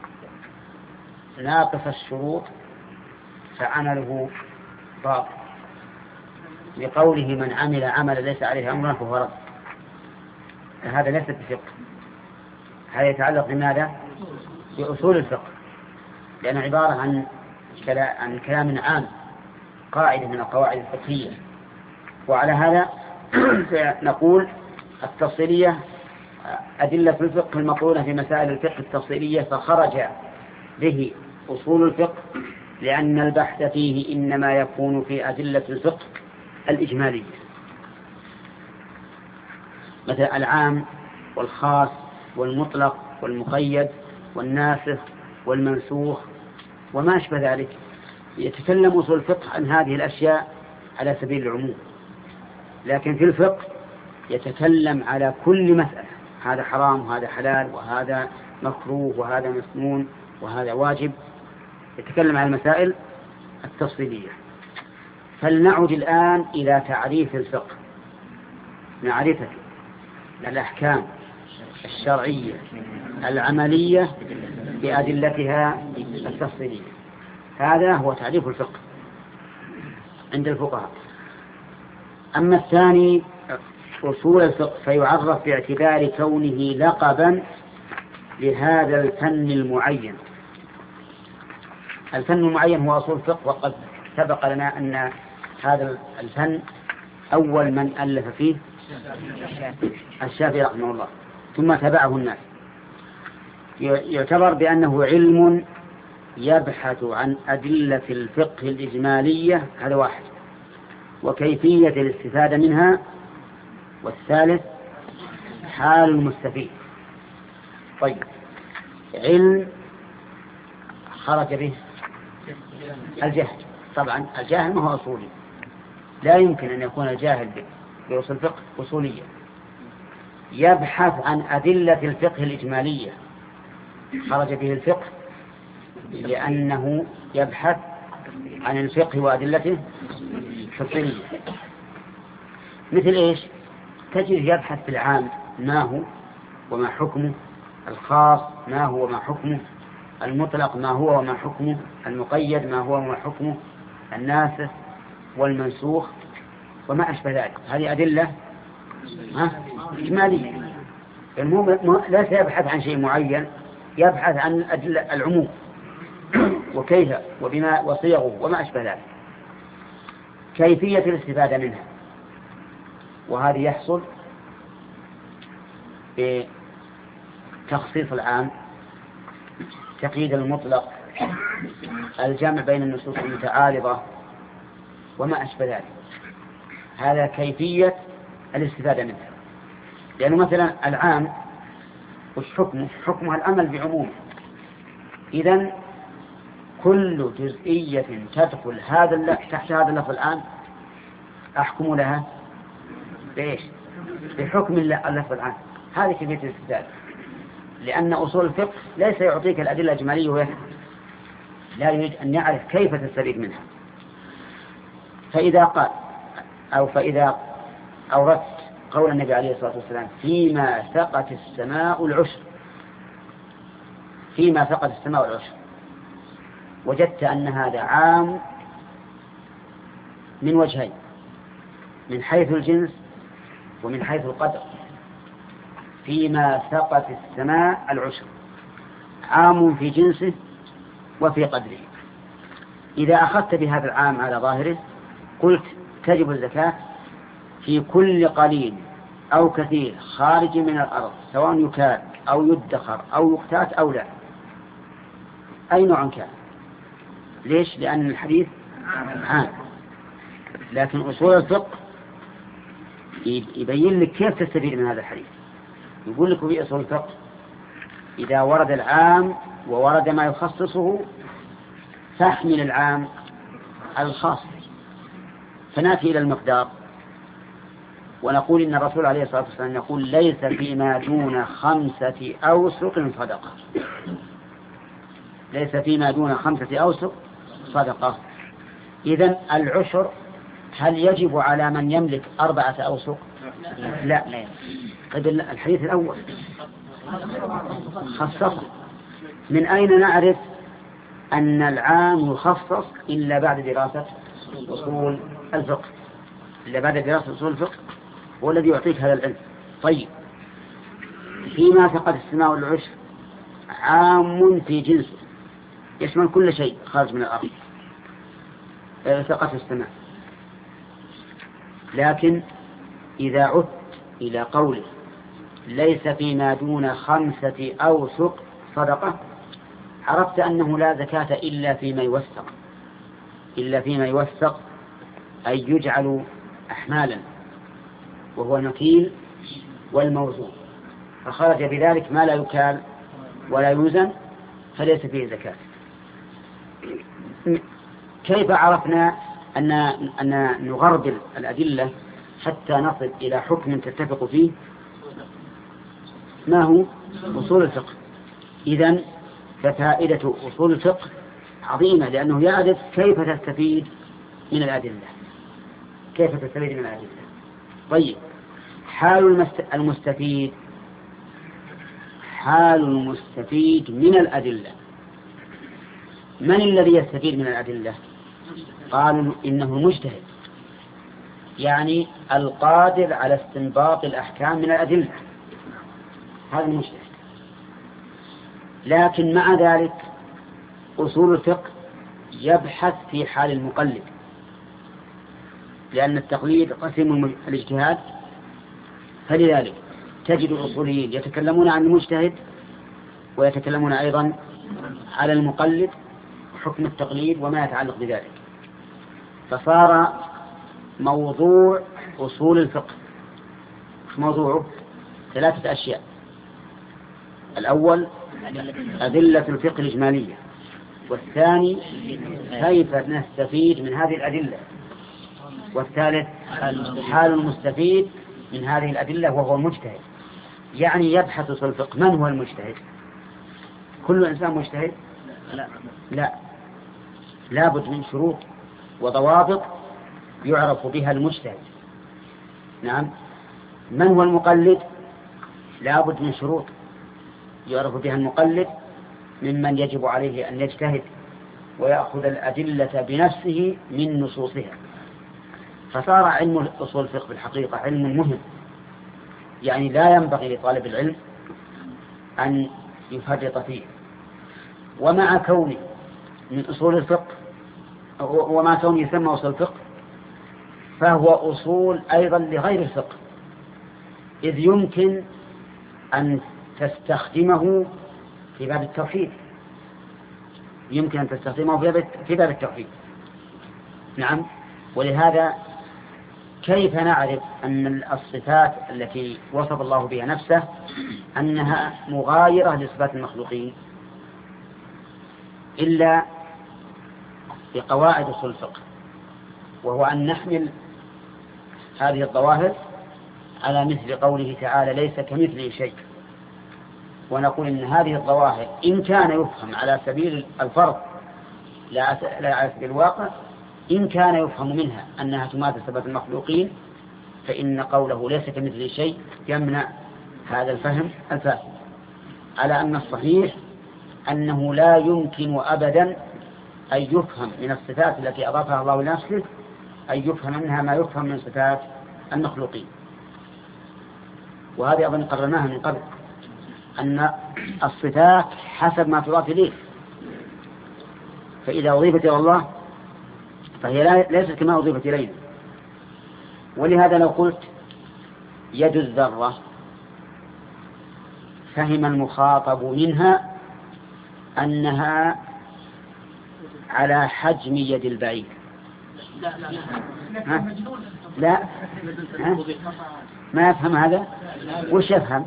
ناقص الشروط فعمله باطل، لقوله من عمل عملا ليس عليه أمرنا فهو رد، هذا ليس بفقه، هذا يتعلق بماذا؟ بأصول الفقه، لأنه عبارة عن عن كلام عام قاعدة من القواعد الفقهية. وعلى هذا نقول التفصيلية أدلة الفقه المقرونة في مسائل الفقه التفصيلية، فخرج به أصول الفقه، لأن البحث فيه إنما يكون في أدلة الفقه الإجمالية، مثل العام والخاص والمطلق والمقيد والناسخ والمنسوخ وما أشبه ذلك. يتكلم أصول الفقه عن هذه الأشياء على سبيل العموم، لكن في الفقه يتكلم على كل مسألة، هذا حرام وهذا حلال وهذا مكروه وهذا مسنون وهذا واجب، يتكلم عن المسائل التفصيلية. فلنعد الآن إلى تعريف الفقه، معرفة الأحكام الشرعية العملية بأدلتها التفصيلية. هذا هو تعريف الفقه عند الفقهاء. أما الثاني أصول الفقه فيعرف باعتبار كونه لقبا لهذا الفن المعين. الفن المعين هو أصول الفقه، وقد سبق لنا أن هذا الفن أول من ألف فيه الشافعي رحمه الله، ثم تبعه الناس. يعتبر بأنه علم يبحث عن أدلة الفقه الإجمالية، هذا واحد، وكيفية الاستفادة منها، والثالث حال المستفيد. طيب، علم خرج به الجهل. طبعا الجاهل ما هو أصولي، لا يمكن أن يكون الجاهل بأصول الفقه أصوليا. يبحث عن أدلة الفقه الإجمالية، خرج به الفقه لأنه يبحث عن الفقه وأدلته التفصيلية. مثل إيش؟ تجد يبحث في العام ما هو وما حكمه، الخاص ما هو وما حكمه، المطلق ما هو وما حكمه، المقيد ما هو وما حكمه، الناسخ والمنسوخ وما أشبه ذلك. هذه أدلة إجمالية. المهم لا يبحث عن شيء معين، يبحث عن أدلة العموم وكيف وبما وصيغه وما أشبه ذلك، كيفية الاستفادة منها. وهذا يحصل بتخصيص العام، تقييد المطلق، الجمع بين النصوص المتعارضة وما أشبه ذلك. هذا كيفية الاستفادة منها. لأنه مثلا العام وش حكمه؟ حكمها الأمل بعمومه. إذن كل جزئية تدخل تحت هذا اللفظ العام أحكم لها بإيش؟ بحكم اللفظ العام. هذه كيفية الاستفادة. لأن أصول الفقه ليس يعطيك الأدلة الإجمالية ويكفي، لا يريد أن يعرف كيف تستفيد منها. فإذا أوردت قول النبي عليه الصلاة والسلام فيما سقت السماء العشر، فيما سقت السماء العشر، وجدت أن هذا عام من وجهين، من حيث الجنس ومن حيث القدر. فيما سقت السماء العشر عام في جنسه وفي قدره. إذا أخذت بهذا العام على ظاهره قلت تجب الزكاة في كل قليل أو كثير خارج من الأرض، سواء يكاد أو يدخر أو يقتات أو لا، أي نوع كان. ليش؟ لأن الحديث عام. لكن أصول الفقه يبين لك كيف تستفيد من هذا الحديث. يقول لك في أصول الفقه إذا ورد العام وورد ما يخصصه فاحمل العام الخاص. فنأتي إلى المقدار ونقول إن الرسول عليه الصلاة والسلام يقول ليس فيما دون 5 أوسق صدقة. ليس فيما دون 5 أوسق صدقة. إذن العشر هل يجب على من يملك 4 أوسق؟ لا. قد الحديث الأول خصصه. من أين نعرف أن العام يخصص إلا بعد دراسة أصول الفقه؟ إلا بعد دراسة أصول الفقه هو الذي يعطيك هذا العلم. طيب، فيما فقد السماء والعشر عام في جنسه، يشمل كل شيء خارج من الأرض، ثقة السماء. لكن إذا عدت إلى قوله ليس فيما دون 5 أوسق صدقة، عرفت أنه لا زكاة إلا فيما يوثق، إلا فيما يوثق أي يجعل أحمالا، وهو المكيل والموزون، فخرج بذلك ما لا يكال ولا يوزن فليس فيه زكاة. كيف عرفنا أن نغربل الأدلة حتى نصل إلى حكم تتفق فيه؟ ما هو أصول الفقه. إذن ففائدة أصول الفقه عظيمة، لأنه يعرف كيف تستفيد من الأدلة، كيف تستفيد من الأدلة. طيب، حال المستفيد من الأدلة، من الذي يستفيد من الأدلة؟ قالوا إنه المجتهد، يعني القادر على استنباط الأحكام من الأدلة، هذا المجتهد. لكن مع ذلك أصول الفقه يبحث في حال المقلد، لأن التقليد قسم الاجتهاد، فلذلك تجد الأصوليين يتكلمون عن المجتهد ويتكلمون أيضا على المقلد وحكم التقليد وما يتعلق بذلك. فصار موضوع أصول الفقه موضوعه 3 أشياء: الأول أدلة الفقه الإجمالية، والثاني كيف نستفيد من هذه الأدلة، والثالث حال المستفيد من هذه الأدلة وهو المجتهد. يعني يبحث أصول الفقه من هو المجتهد. كل إنسان مجتهد؟ لا بد من شروط وضوابط يعرف بها المجتهد. نعم. من هو المقلد؟ لا بد من شروط يعرف بها المقلد ممن يجب عليه أن يجتهد ويأخذ الأدلة بنفسه من نصوصها. فصار علم أصول الفقه بالحقيقة علم مهم، يعني لا ينبغي لطالب العلم أن يفرط فيه. ومع كونه من أصول الفقه، ومع كونه يسمى أصول الفقه، فهو أصول أيضا لغير الفقه، إذ يمكن أن تستخدمه في باب التوحيد، يمكن أن تستخدمه في باب التوحيد. نعم. ولهذا كيف نعرف أن الصفات التي وصف الله بها نفسه أنها مغايرة لصفات المخلوقين إلا بقواعد أصول الفقه، وهو أن نحمل هذه الظواهر على مثل قوله تعالى ليس كمثله شيء، ونقول إن هذه الظواهر إن كان يفهم على سبيل الفرض لا على سبيل الواقع، إن كان يفهم منها أنها تماثل صفات المخلوقين، فإن قوله ليس كمثله شيء يمنع هذا الفهم الفاسد. على أن الصحيح أنه لا يمكن أبدا أن يفهم من الصفات التي أضافها الله لنفسه أن يفهم منها ما يفهم من صفات المخلوقين. وهذه أظن قررناها من قبل، أن الصفات حسب ما تضاف إليه، فإذا أضيفت إلى الله فهي ليست كما أضيفت إلينا. ولهذا لو قلت يد الذرة، فهم المخاطب منها أنها على حجم يد البعير. لا ما يفهم هذا. وش يفهم؟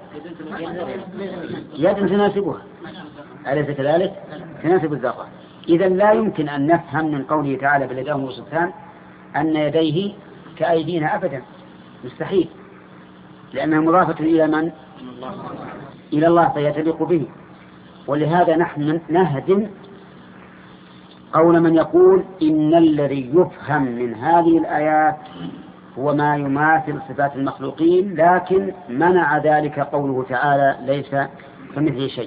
يد تناسبها، أليس كذلك؟ تناسب الذرة. إذا لا يمكن أن نفهم من قوله تعالى بل يداه مبسوطتان أن يديه كأيدينا أبدا، مستحيل، لأنها مضافة إلى من؟ إلى الله، فيتليق به. ولهذا نحن نهدم قول من يقول إن الذي يفهم من هذه الآيات هو ما يماثل صفات المخلوقين، لكن منع ذلك قوله تعالى ليس كمثله شيء.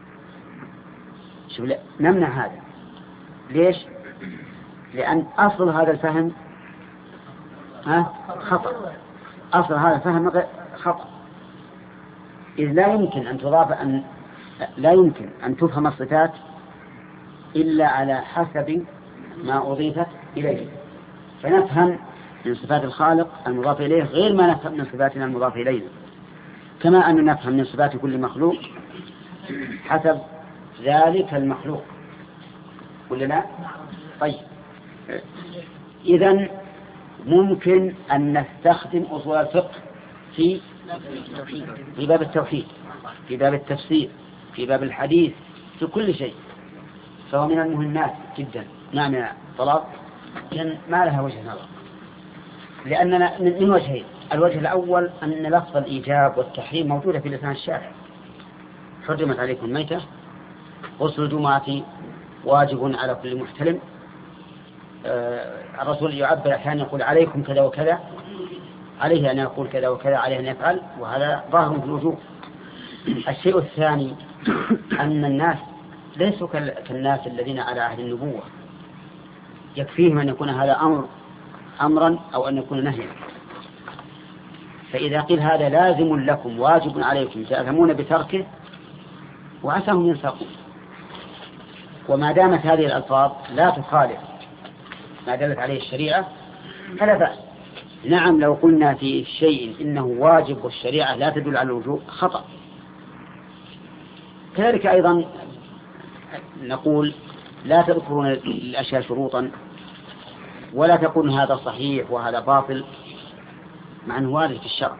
شوف، نمنع هذا. ليش؟ لأن أصل هذا الفهم خطأ، أصل هذا الفهم خطأ، إذ لا يمكن أن تفهم الصفات إلا على حسب ما أضيفت إليه، فنفهم من صفات الخالق المضاف إليه غير ما نفهم من صفاتنا المضاف إلينا، كما أن نفهم من صفات كل مخلوق حسب ذلك المخلوق، ولا لا؟ طيب، إذن ممكن أن نستخدم أصول الفقه في باب التوحيد، في باب التفسير، في باب الحديث، في كل شيء، فهو من المهمات جدا. نعم يا طلاب، لأن ما لها وجه نظر، لأننا من وجهين. الوجه الأول أن لفظ الإيجاب والتحريم موجودة في لسان الشارع: حرمت عليكم الميتة، غسل الجمعة واجب على كل محتلم. الرسول يعبر أحيانا يقول عليكم كذا وكذا، عليه أن يقول كذا وكذا، عليه أن يفعل، وهذا ظاهر في الوجوب. الشيء الثاني أن الناس ليسوا كالناس الذين على عهد النبوة، يكفيهم أن يكون هذا أمرا أو أن يكون نهيا. فإذا قيل هذا لازم لكم واجب عليكم تأثمون بتركه، وعساهم ينسقون. وما دامت هذه الألفاظ لا تخالف ما دلت عليه الشريعة فلا بأس. نعم، لو قلنا في شيء إنه واجب والشريعة لا تدل على الوجوب خطأ. كذلك أيضا نقول لا تذكرون الأشياء شروطا ولا تقول هذا صحيح وهذا باطل، مع أنه وارد في الشرع.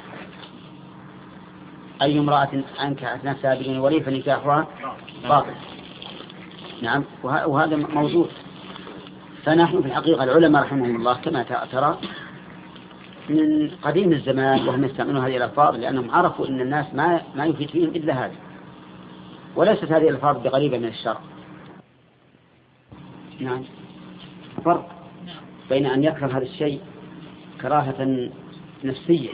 أي امرأة أنكحت نفسها بدون ولي فنكاحها باطل. نعم، وهذا موجود. فنحن في الحقيقة العلماء رحمهم الله كما ترى من قديم الزمان وهم يستعملون هذه الألفاظ، لأنهم عرفوا أن الناس ما يفيد فيهم إلا هذا، وليست هذه الألفاظ بقريبة من الشرع. نعم، فرق بين أن يكره هذا الشيء كراهة نفسية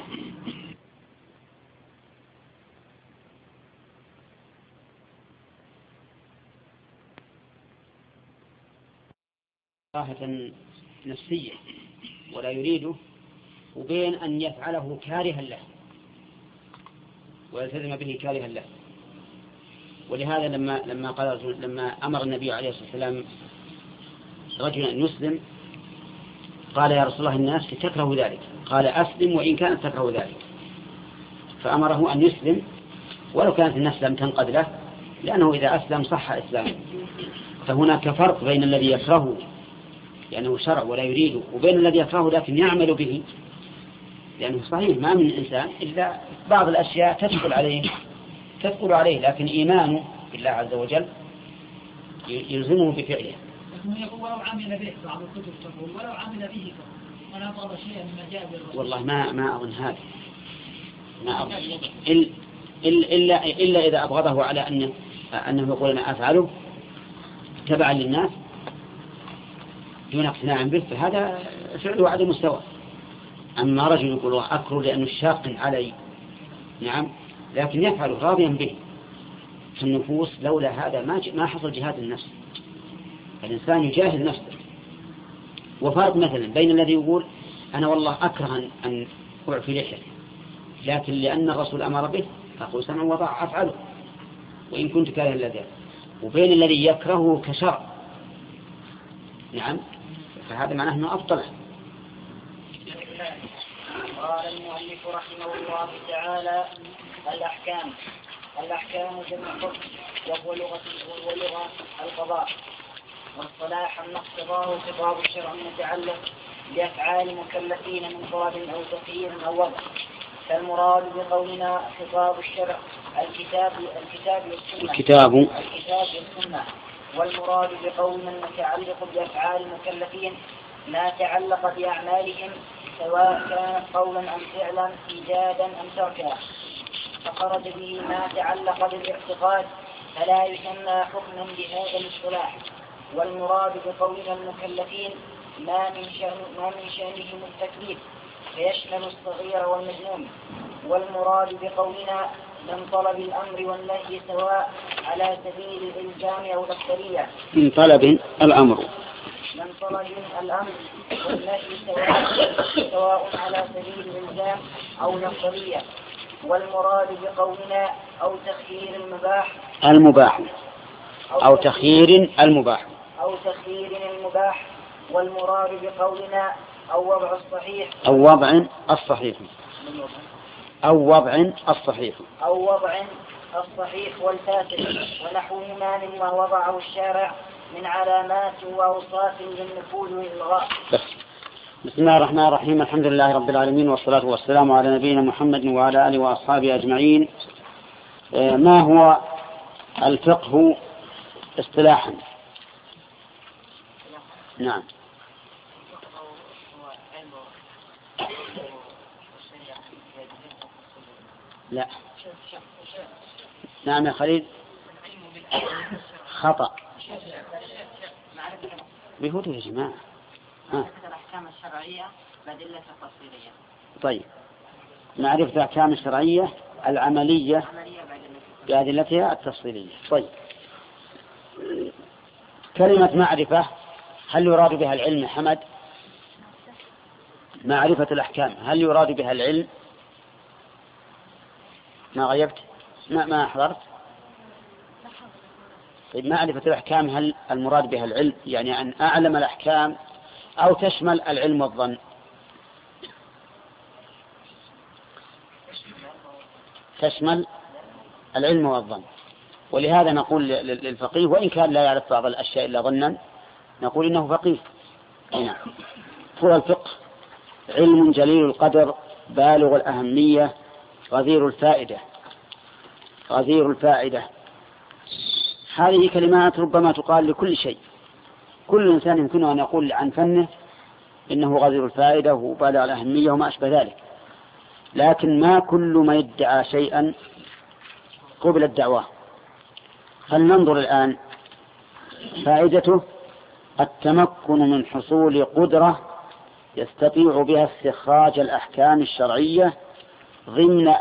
ولا يريده، وبين أن يفعله كارها له ويلتزم به كارها له. ولهذا لما أمر النبي عليه الصلاة والسلام رجلا أن يسلم قال: يا رسول الله الناس تكره ذلك. قال: أسلم وإن كانت تكره ذلك. فأمره أن يسلم ولو كانت النفس لم تنقذ له، لأنه إذا أسلم صح إسلامه. فهناك فرق بين الذي يكرهه لأنه شرع ولا يريده، وبين الذي يكرهه لكن يعمل به، لأنه صحيح ما من إنسان إلا بعض الأشياء تثقل عليه، لكن إيمانه بالله عز وجل يلزمه بفعله. ولو عمل به بعض الكتب تقول ولو عمل به ولا أبغض شيئا مما جاء بالرسول. والله ما أظن هذا، ما أظن إلا إذا أبغضه على أنه يقول أنا أفعله تبعا للناس دون اقتناع به، فهذا فعله عدم مستوى. أما رجل يقول أكره لأنه شاق علي، نعم، لكن يفعل راضيا به. في النفوس لولا هذا ما حصل جهاد النفس، الإنسان يجاهد نفسه. وفرق مثلا بين الذي يقول أنا والله أكره أن أعفي لحية لكن لأن الرسول أمر به فأقول سمع وطاعة أفعله وإن كنت كاره لذلك، وبين الذي يكرهه كشرع، نعم، فهذا معناه أنه أبطله. قال المؤلف رحمه الله تعالى: الأحكام جمع حكم، وهو لغة القضاء، والصلاح أن اقتضاه خطاب الشرع المتعلق بأفعال مكلفين من طلب أو تخيير أو وضع. فالمراد بقولنا خطاب الشرع الكتاب والسنة، والمراد بقولنا المتعلق بأفعال المكلفين ما تعلق بأعمالهم سواء كانت قولا أم فعلا، إيجادا أم تركا. فخرج به ما تعلق بالاعتقاد فلا يسمى حكما بهذا الاصطلاح. والمراد بقولنا المكلفين ما من شأنهم التكليف فيشمل الصغير والمجنون. والمراد بقولنا من طلب الأمر والنهي سواء على سبيل الإلزام أو الأفضلية. من طلب الأمر والنهي سواء على سبيل الإلزام أو الأفضلية. والمراد بقولنا أو تخيير المباح والمراد بقولنا أو وضع الصحيح أو وضع الصحيح والفاسد ونحوهما مما وضعه الشارع من علامات وأوصاف للنفوذ والإلغاء. بسم الله الرحمن الرحيم. الحمد لله رب العالمين، والصلاة والسلام على نبينا محمد وعلى آله وأصحابه أجمعين. ما هو الفقه اصطلاحا؟ نعم. لا. نعم يا خليل. خطأ. بهدوء يا جماعة. الأحكام الشرعية بأدلة التفصيلية. طيب، معرفة الأحكام الشرعية العملية بأدلتها التفصيلية. طيب، كلمة معرفة هل يراد بها العلم يا حمد؟ معرفة الأحكام هل يراد بها العلم؟ ما غيبت؟ ما حضرت؟ طيب، معرفة الأحكام هل المراد بها العلم، يعني أن أعلم الأحكام، أو تشمل العلم والظن؟ تشمل العلم والظن. ولهذا نقول للفقيه وإن كان لا يعرف بعض الأشياء إلا ظنا نقول إنه فقيه. نعم. هو الفقه علم جليل القدر بالغ الأهمية غزير الفائدة. هذه كلمات ربما تقال لكل شيء. كل إنسان يمكنه أن يقول عن فنه إنه غزير الفائدة وبالغ الأهمية وما أشبه ذلك، لكن ما كل ما يدعى شيئا قبل الدعوة. فلننظر الآن. فائدته التمكن من حصول قدرة يستطيع بها استخراج الأحكام الشرعية ضمن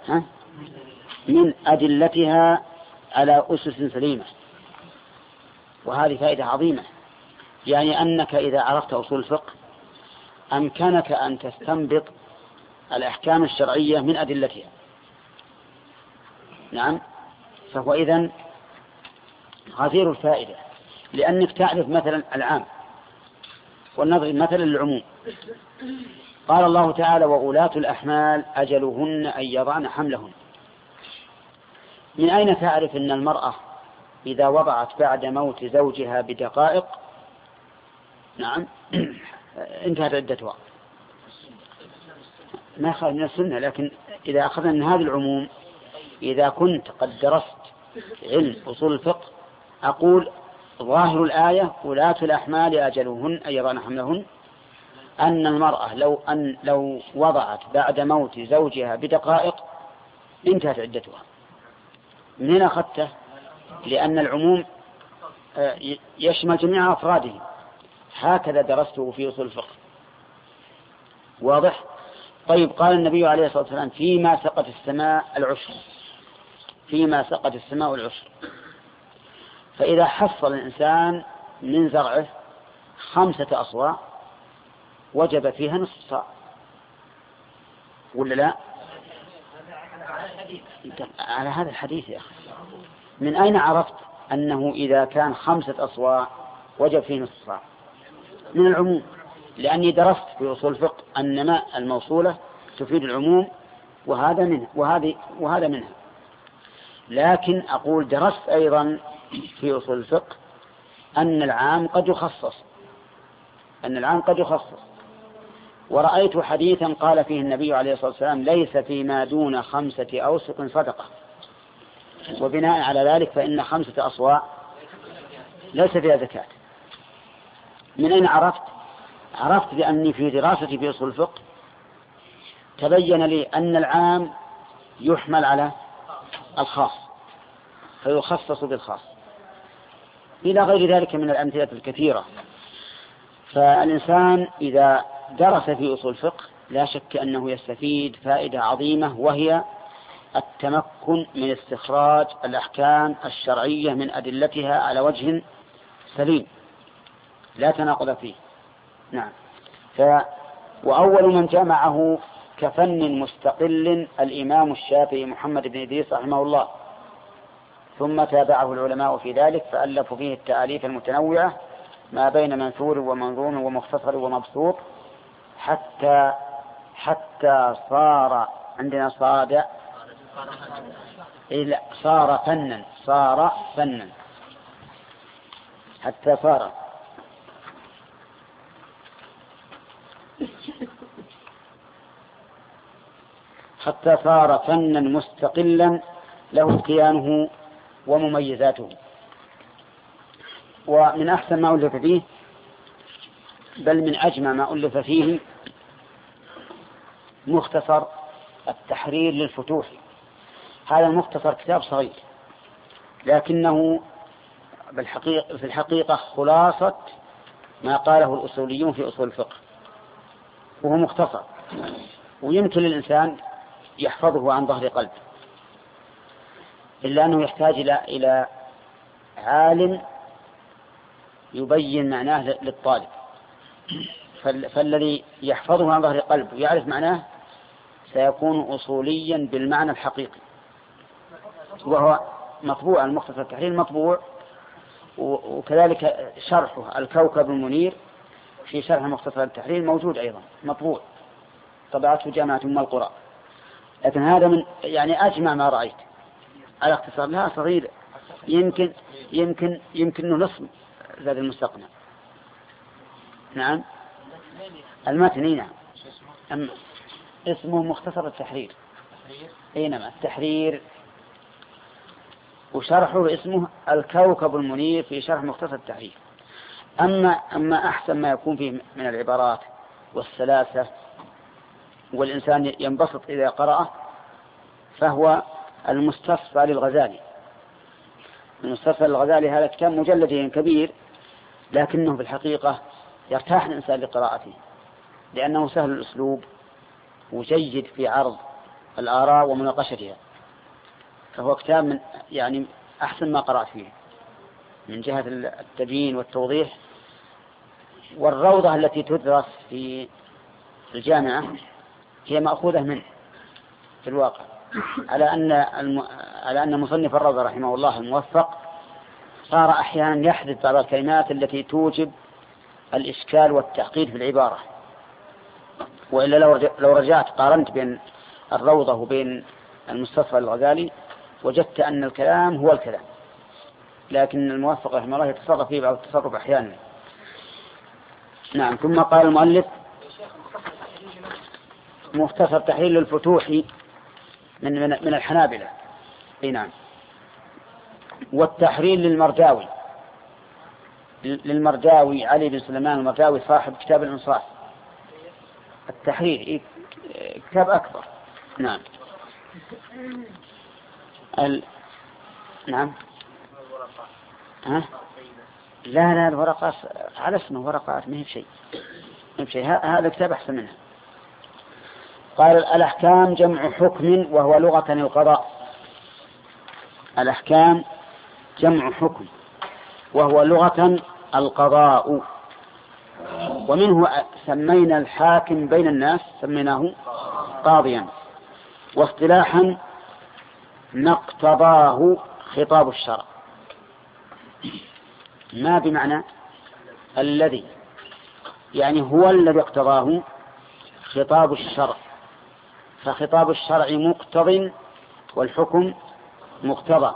من أدلتها على أسس سليمة. وهذه فائدة عظيمة، يعني أنك إذا عرفت أصول الفقه أمكنك أن تستنبط الأحكام الشرعية من أدلتها. نعم. فهو إذن غزير الفائدة، لأنك تعرف مثلا العام والنظر مثلا للعموم. قال الله تعالى: وأولاة الأحمال أجلهن أن يضعن حملهن. من أين تعرف أن المرأة إذا وضعت بعد موت زوجها بدقائق نعم انتهت عدتها؟ ما يخالف من السنة، لكن إذا أخذنا من هذا العموم، إذا كنت قد درست علم أصول الفقه أقول ظاهر الآية ولاة الأحمال أجلهن أن يضعن حملهن، أن المرأة لو وضعت بعد موت زوجها بدقائق انتهت عدتها. من هنا أخذته؟ لأن العموم يشمل جميع أفراده. هكذا درسته في أصول الفقه. واضح؟ طيب، قال النبي عليه الصلاة والسلام: فيما سقت السماء العشر. فإذا حصل الإنسان من زرعه 5 أصواع وجب فيها نصف صاع، ولا لا؟ على هذا الحديث يا أخي. من أين عرفت أنه إذا كان 5 أصواع وجب فيه نصف صاع؟ من العموم، لأني درست في أصول الفقه أن ما الموصولة تفيد العموم، وهذا منها. لكن أقول درست أيضا في أصول الفقه أن العام قد يخصص. ورأيت حديثا قال فيه النبي عليه الصلاة والسلام: ليس فيما دون 5 أوسق صدقة. وبناء على ذلك فإن 5 أصواع ليس فيها زكاة. من أين عرفت؟ عرفت بأني في دراستي في أصول الفقه تبين لي أن العام يحمل على الخاص فيخصص بالخاص، إلى غير ذلك من الأمثلة الكثيرة. فالإنسان إذا درس في أصول الفقه لا شك أنه يستفيد فائدة عظيمة، وهي التمكن من استخراج الأحكام الشرعية من أدلتها على وجه سليم لا تناقض فيه. نعم. وأول من جمعه كفن مستقل الإمام الشافعي محمد بن إدريس رحمه الله، ثم تابعه العلماء في ذلك فألفوا فيه التأليف المتنوعة ما بين منثور ومنظوم ومختصر ومبسوط حتى صار عندنا صاد صار فنا حتى صار فنا مستقلا له كيانه ومميزاته. ومن أحسن ما ألف فيه، بل من أجمع ما ألف فيه، مختصر التحرير للفتوح. هذا المختصر كتاب صغير، لكنه في الحقيقة خلاصة ما قاله الأصوليون في أصول الفقه، وهو مختصر ويمكن للإنسان يحفظه عن ظهر قلب، إلا أنه يحتاج إلى عالم يبين معناه للطالب. فالذي يحفظه عن ظهر قلب ويعرف معناه سيكون أصوليا بالمعنى الحقيقي. وهو مطبوع، المختصر التحرير مطبوع، وكذلك شرحه الكوكب المنير في شرح مختصر التحرير موجود أيضا مطبوع، طبعته جامعة أم القرى. لكن هذا من أجمع ما رأيت على اختصار لها صغير، يمكن نصف زاد المستقنع. نعم المتن، نعم اسمه مختصر التحرير. نعم التحرير، وشرحه اسمه الكوكب المنير في شرح مختصر التحرير. أما أحسن ما يكون فيه من العبارات والسلاسة والإنسان ينبسط إذا قرأه فهو المستصفى للغزالي. المستصفى للغزالي هذا كتاب مجلد كبير، لكنه في الحقيقة يرتاح الإنسان لقراءته، لأنه سهل الأسلوب وجيد في عرض الآراء ومناقشتها. فهو كتاب من أحسن ما قرأت فيه من جهة التبيين والتوضيح. والروضة التي تدرس في الجامعة هي مأخوذة منه في الواقع، على أن مصنف الروضة رحمه الله الموفق صار أحيانا يحدث بعض الكلمات التي توجب الإشكال والتعقيد في العبارة. وإلا لو رجعت قارنت بين الروضة وبين المستصفى الغزالي وجدت أن الكلام هو الكلام، لكن الموفق رحمه الله يتصرف فيه بعض التصرف أحيانا. نعم. ثم قال المؤلف مختصر تحرير للفتوح من الحنابلة. نعم. والتحرير للمرداوي علي بن سليمان المرداوي صاحب كتاب الإنصاف. التحرير كتاب أكبر. نعم. نعم. لا الورقات على اسمه ورقات، ما هي بشيء. هذا كتاب أحسن منها. قال الأحكام جمع حكم وهو لغة القضاء. الأحكام جمع حكم وهو لغة القضاء. ومنه سمينا الحاكم بين الناس سميناه قاضيا. واصطلاحا ما اقتضاه خطاب الشرع. ما بمعنى الذي، هو الذي اقتضاه خطاب الشرع. فخطاب الشرع مقتض والحكم مقتضى.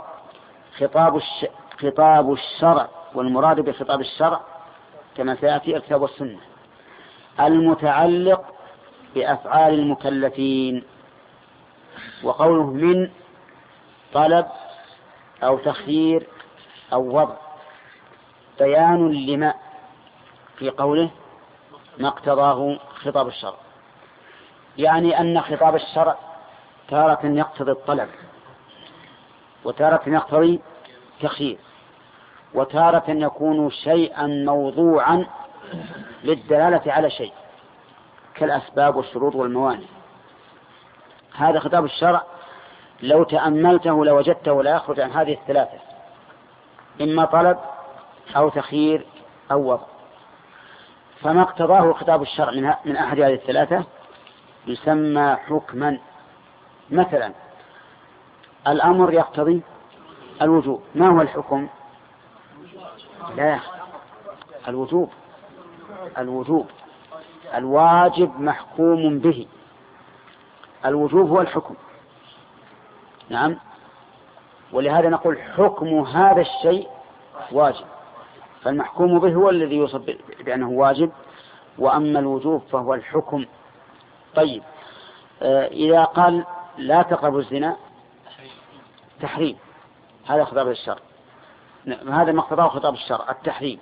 خطاب الشرع، والمراد بخطاب الشرع كما سيأتي الكتاب والسنة، المتعلق بأفعال المكلفين. وقوله من طلب أو تخيير أو وضع بيان لما في قوله ما اقتضاه خطاب الشرع، أن خطاب الشرع تارة يقتضي الطلب، وتارة يقتضي تخيير، وتارة يكون شيئا موضوعا للدلالة على شيء كالأسباب والشروط والموانع. هذا خطاب الشرع لو تأملته لوجدته لا يخرج عن هذه الثلاثة، إما طلب أو تخيير أو وضع. فما اقتضاه خطاب الشرع من أحد هذه الثلاثة يسمى حكما. مثلا الأمر يقتضي الوجوب، ما هو الحكم؟ لا، الوجوب الواجب محكوم به. الوجوب هو الحكم. نعم. ولهذا نقول حكم هذا الشيء واجب، فالمحكوم به هو الذي يوصف بأنه واجب، وأما الوجوب فهو الحكم. طيب، إذا قال لا تقربوا الزنا تحريم، هذا خطاب الشرع، هذا ما اقتضاه خطاب الشرع التحريم.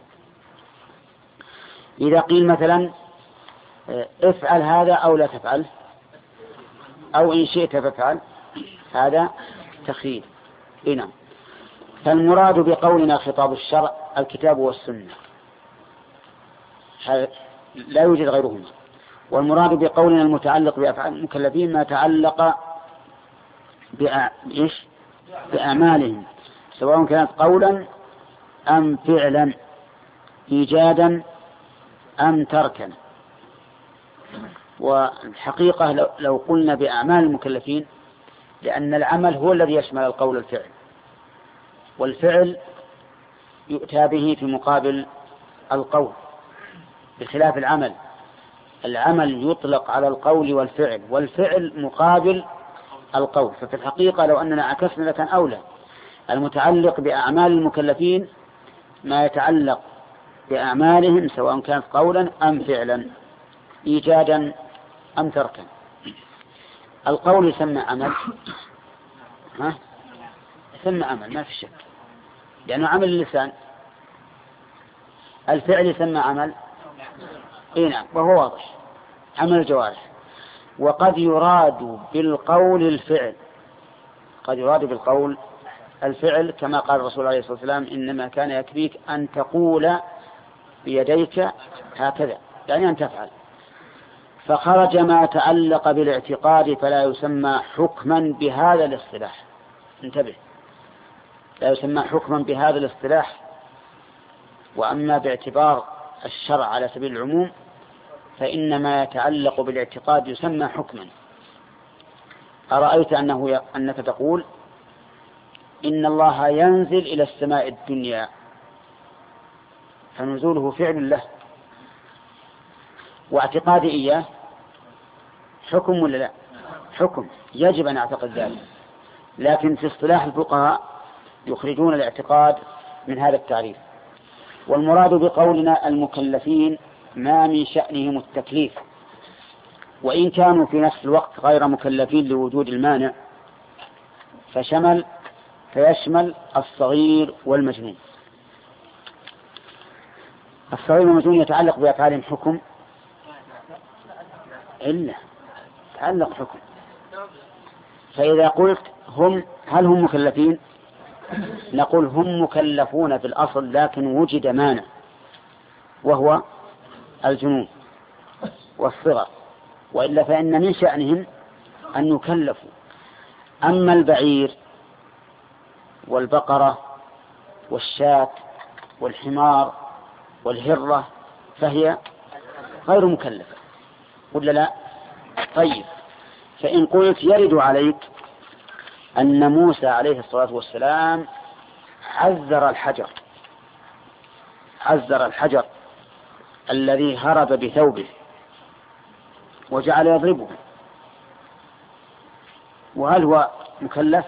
إذا قيل مثلا افعل هذا أو لا تفعل، أو إن شئت فافعل، هذا تخيير. نعم. فالمراد بقولنا خطاب الشرع الكتاب والسنة، لا يوجد غيرهما. والمراد بقولنا المتعلق بأفعال المكلفين ما تعلق بأعمالهم، سواء كانت قولا أم فعلا، إيجادا أم تركا. والحقيقة لو قلنا بأعمال المكلفين، لأن العمل هو الذي يشمل القول والفعل، والفعل يؤتى به في مقابل القول، بخلاف العمل. العمل يطلق على القول والفعل، والفعل مقابل القول. ففي الحقيقة لو أننا عكسنا لكان أولى. المتعلق بأعمال المكلفين ما يتعلق بأعمالهم، سواء كانت قولا أم فعلا، إيجادا أم تركا. القول يسمى عمل، يسمى عمل ما في شك، لأنه عمل اللسان. الفعل يسمى عمل، نعم، وهو واضح، عمل الجوارح. وقد يراد بالقول الفعل، قد يراد بالقول الفعل، كما قال الرسول عليه الصلاة والسلام إنما كان يكفيك أن تقول بيديك هكذا، يعني أن تفعل. فخرج ما تعلق بالاعتقاد فلا يسمى حكما بهذا الاصطلاح. انتبه، لا يسمى حكما بهذا الاصطلاح. وأما باعتبار الشرع على سبيل العموم فإن ما يتعلق بالاعتقاد يسمى حكما. أرأيت أنك تقول إن الله ينزل إلى السماء الدنيا، فنزوله فعل له، واعتقادي إياه حكم ولا لا؟ حكم، يجب أن أعتقد ذلك. لكن في اصطلاح الفقهاء يخرجون الاعتقاد من هذا التعريف. والمراد بقولنا المكلفين ما من شأنهم التكليف، وإن كانوا في نفس الوقت غير مكلفين لوجود المانع، فيشمل الصغير والمجنون. الصغير والمجنون يتعلق بأفعالهم حكم، إلا تعلق حكم. فإذا قلت هل هم مكلفين؟ نقول هم مكلفون في الأصل، لكن وجد مانع وهو الجنون والصغر، وإلا فإن من شأنهم أن يكلفوا. أما البعير والبقرة والشاة والحمار والهرة فهي غير مكلفة، ولا لا؟ طيب، فإن قلت يرد عليك أن موسى عليه الصلاة والسلام عذر الحجر الذي هرب بثوبه وجعل يضربه، وهل هو مكلف؟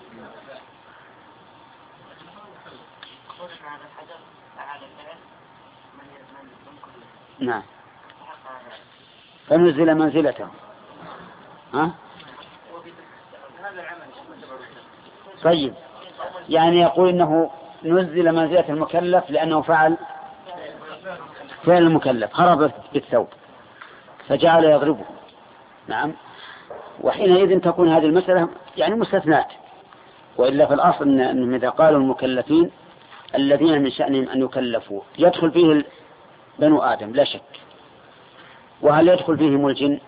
نعم، فنزل منزلته. طيب، يعني يقول إنه نزل منزلة المكلف لأنه فعل المكلف، هرب بالثوب فجعل يضربه. نعم. وحينئذ تكون هذه المسألة يعني مستثنات، وإلا في الأصل أنهم إذا قالوا المكلفين الذين من شأنهم أن يكلفوا يدخل فيه بنو آدم لا شك. وهل يدخل فيهم الجن؟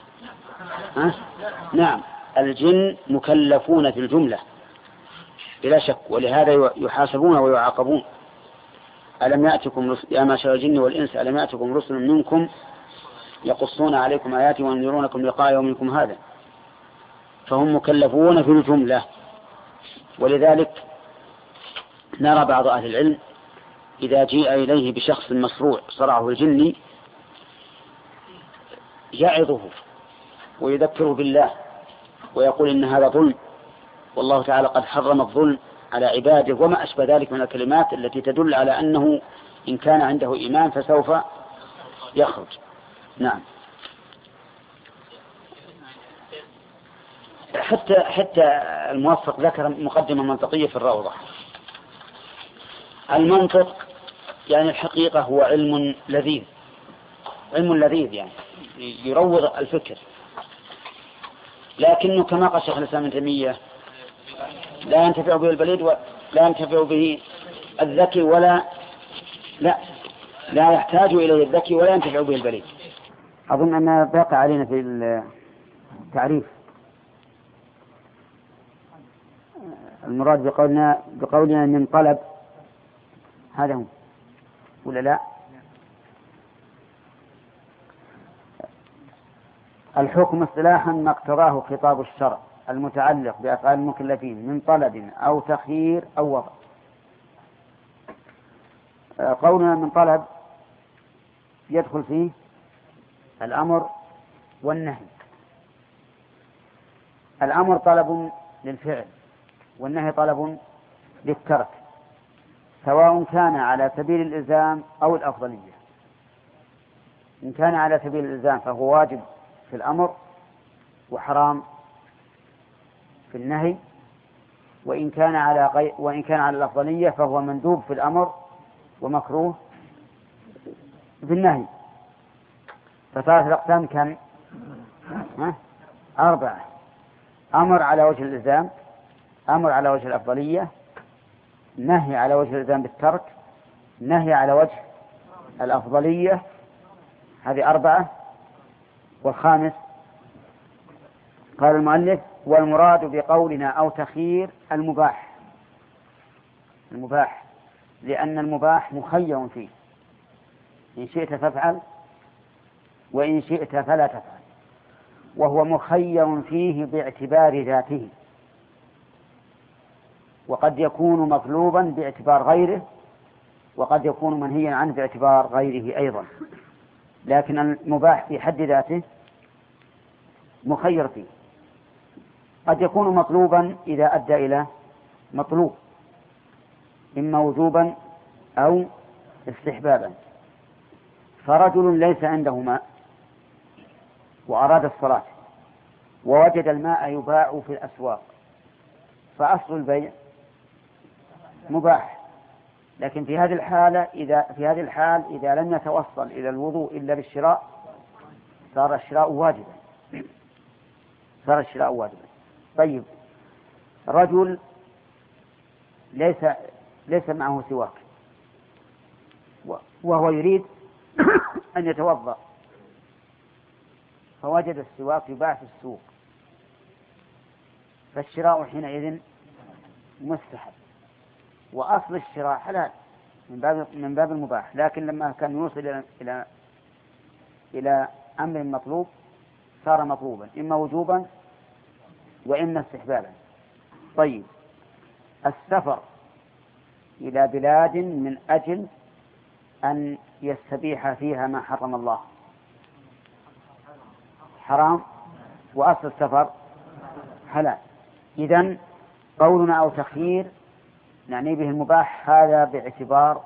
نعم، الجن مكلفون في الجملة بلا شك، ولهذا يحاسبون ويعاقبون. ألم يأتكم يا معشر الجن والإنس ألم يأتكم رسل منكم يقصون عليكم آياتي وينذرونكم لقاء يومكم هذا، فهم مكلفون في الجملة. ولذلك نرى بعض أهل العلم إذا جيء إليه بشخص مصروع صرعه الجني يعظه ويذكره بالله ويقول إن هذا ظلم، والله تعالى قد حرم الظلم على عباده، وما أشبه ذلك من الكلمات التي تدل على أنه إن كان عنده إيمان فسوف يخرج. نعم. حتى الموفق ذكر مقدمة منطقية في الروضة. المنطق يعني الحقيقة هو علم لذيذ، علم لذيذ يعني يروض الفكر، لكنه كما قال شيخ الإسلام ابن تيمية لا ينتفع به البليد ولا ينتفع به الذكي لا يحتاج إليه الذكي ولا ينتفع به البليد. أظن أن باقي علينا في التعريف. المراد بقولنا من طلب، هذا هو ولا لا؟ الحكم اصطلاحا ما اقتضاه خطاب الشرع المتعلق بأفعال المكلفين من طلب أو تخيير أو وضع. قولنا من طلب يدخل فيه الأمر والنهي. الأمر طلب للفعل والنهي طلب للترك، سواء كان على سبيل الإلزام أو الأفضلية. إن كان على سبيل الإلزام فهو واجب في الأمر وحرام في النهي، وإن كان على الأفضلية فهو مندوب في الأمر ومكروه في النهي. فصارت الأقسام كم؟ 4: أمر على وجه الإلزام، أمر على وجه الأفضلية، نهي على وجه الإلزام بالترك، نهي على وجه الأفضلية. هذه 4. والخامس قال المؤلف: والمراد بقولنا أو تخيير المباح، لأن المباح مخير فيه، إن شئت فافعل وإن شئت فلا تفعل، وهو مخير فيه باعتبار ذاته، وقد يكون مطلوبا باعتبار غيره، وقد يكون منهيا عنه باعتبار غيره أيضا، لكن المباح في حد ذاته مخير فيه. قد يكون مطلوبا إذا أدى إلى مطلوب، إما وجوبا أو استحبابا. فرجل ليس عنده ماء وأراد الصلاة ووجد الماء يباع في الأسواق، فأصل البيع مباح، لكن في هذه الحال إذا لم يتوصل إلى الوضوء إلا بالشراء صار الشراء واجبا. طيب، رجل ليس معه سواك وهو يريد أن يتوضأ، فوجد السواك يباع في السوق، فالشراء حينئذ مستحب، وأصل الشراء حلال من باب المباح، لكن لما كان يوصل إلى أمر مطلوب صار مطلوبا، إما وجوبا وإما استحبابا. طيب، السفر إلى بلاد من أجل أن يستبيح فيها ما حرم الله حرام، وأصل السفر حلال. إذن قولنا أو تخيير نعني به المباح، هذا باعتبار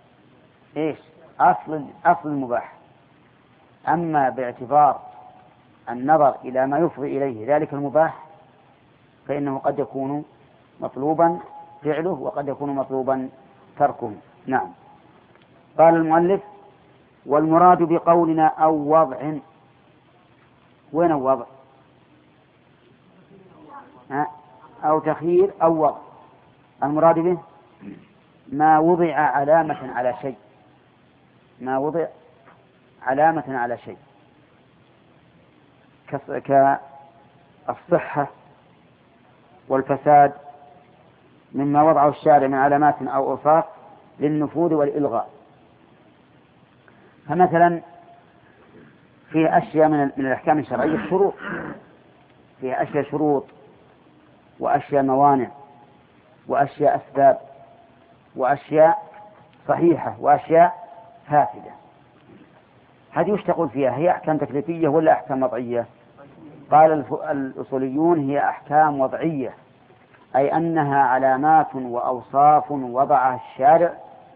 أصل المباح. أما باعتبار النظر إلى ما يفضي إليه ذلك المباح فإنه قد يكون مطلوبا فعله وقد يكون مطلوبا تركه. نعم. قال المؤلف: والمراد بقولنا أو وضع. وين الوضع؟ أو تخيير أو وضع. المراد به ما وضع علامة على شيء، كالصحة والفساد، مما وضعه الشارع من علامات أو أوصاف للنفوذ والإلغاء. فمثلا في أشياء من الأحكام الشرعية شروط، فيها أشياء شروط وأشياء موانع وأشياء أسباب وأشياء صحيحة وأشياء فاسدة. هذه وش تقول فيها؟ هي أحكام تكليفية ولا أحكام وضعية؟ قال الأصوليون هي أحكام وضعية، أي أنها علامات وأوصاف وضعها الشارع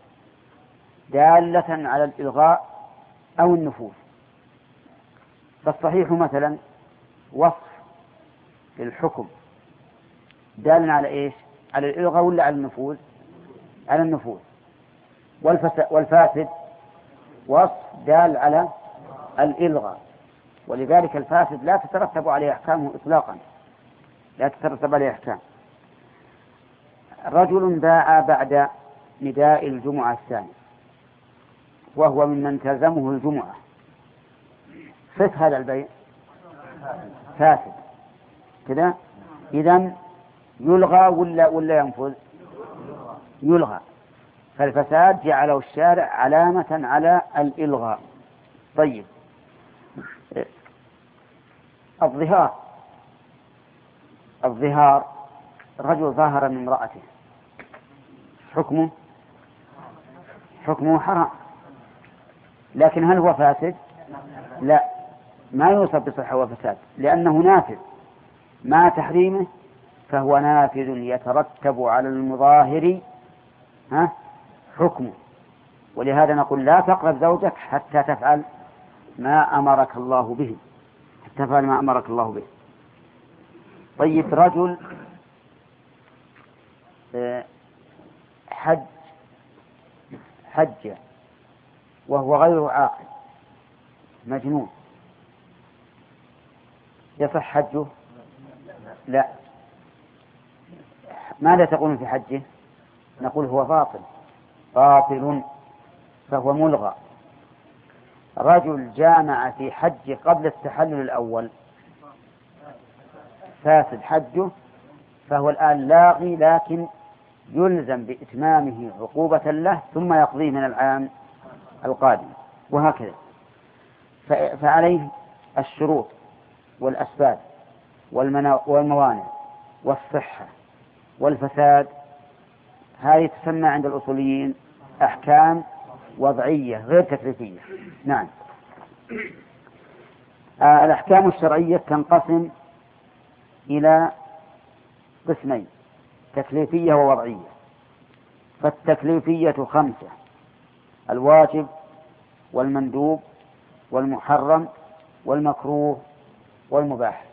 دالة على الإلغاء أو النفوذ. فالصحيح مثلا وصف للحكم دال على إيش؟ على الإلغاء ولا على النفوذ؟ على النفوذ. والفاسد وصف دال على الإلغاء، ولذلك الفاسد لا تترتب عليه أحكامه إطلاقا، لا تترتب عليه أحكام. رجل باع بعد نداء الجمعة الثاني وهو ممن تلزمه الجمعة، صف هذا البيع فاسد كذا، إذن يلغى ولا ينفذ؟ يلغى. فالفساد جعله الشارع علامة على الإلغاء. طيب، الظهار رجل ظاهر من امرأته، حكمه حرام، لكن هل هو فاسد؟ لا، ما يوصف بصحة وفساد، لأنه نافذ مع تحريمه، فهو نافذ يترتب على المظاهر حكمه. ولهذا نقول لا تقرب زوجك حتى تفعل ما أمرك الله به، طيب، رجل حج وهو غير عاقل مجنون، يصح حجه؟ لا. ماذا تقولون في حجه؟ نقول هو باطل فهو ملغى. رجل جامع في حج قبل التحلل الأول، فاسد حجه، فهو الآن لاغي، لكن يلزم بإتمامه عقوبة له ثم يقضيه من العام القادم، وهكذا. فعليه الشروط والأسباب والموانع والصحة والفساد، هذه تسمى عند الأصوليين أحكام وضعية غير تكليفية. نعم. الأحكام الشرعية تنقسم إلى قسمين، تكليفية ووضعية. فالتكليفية 5: الواجب والمندوب والمحرم والمكروه والمباح.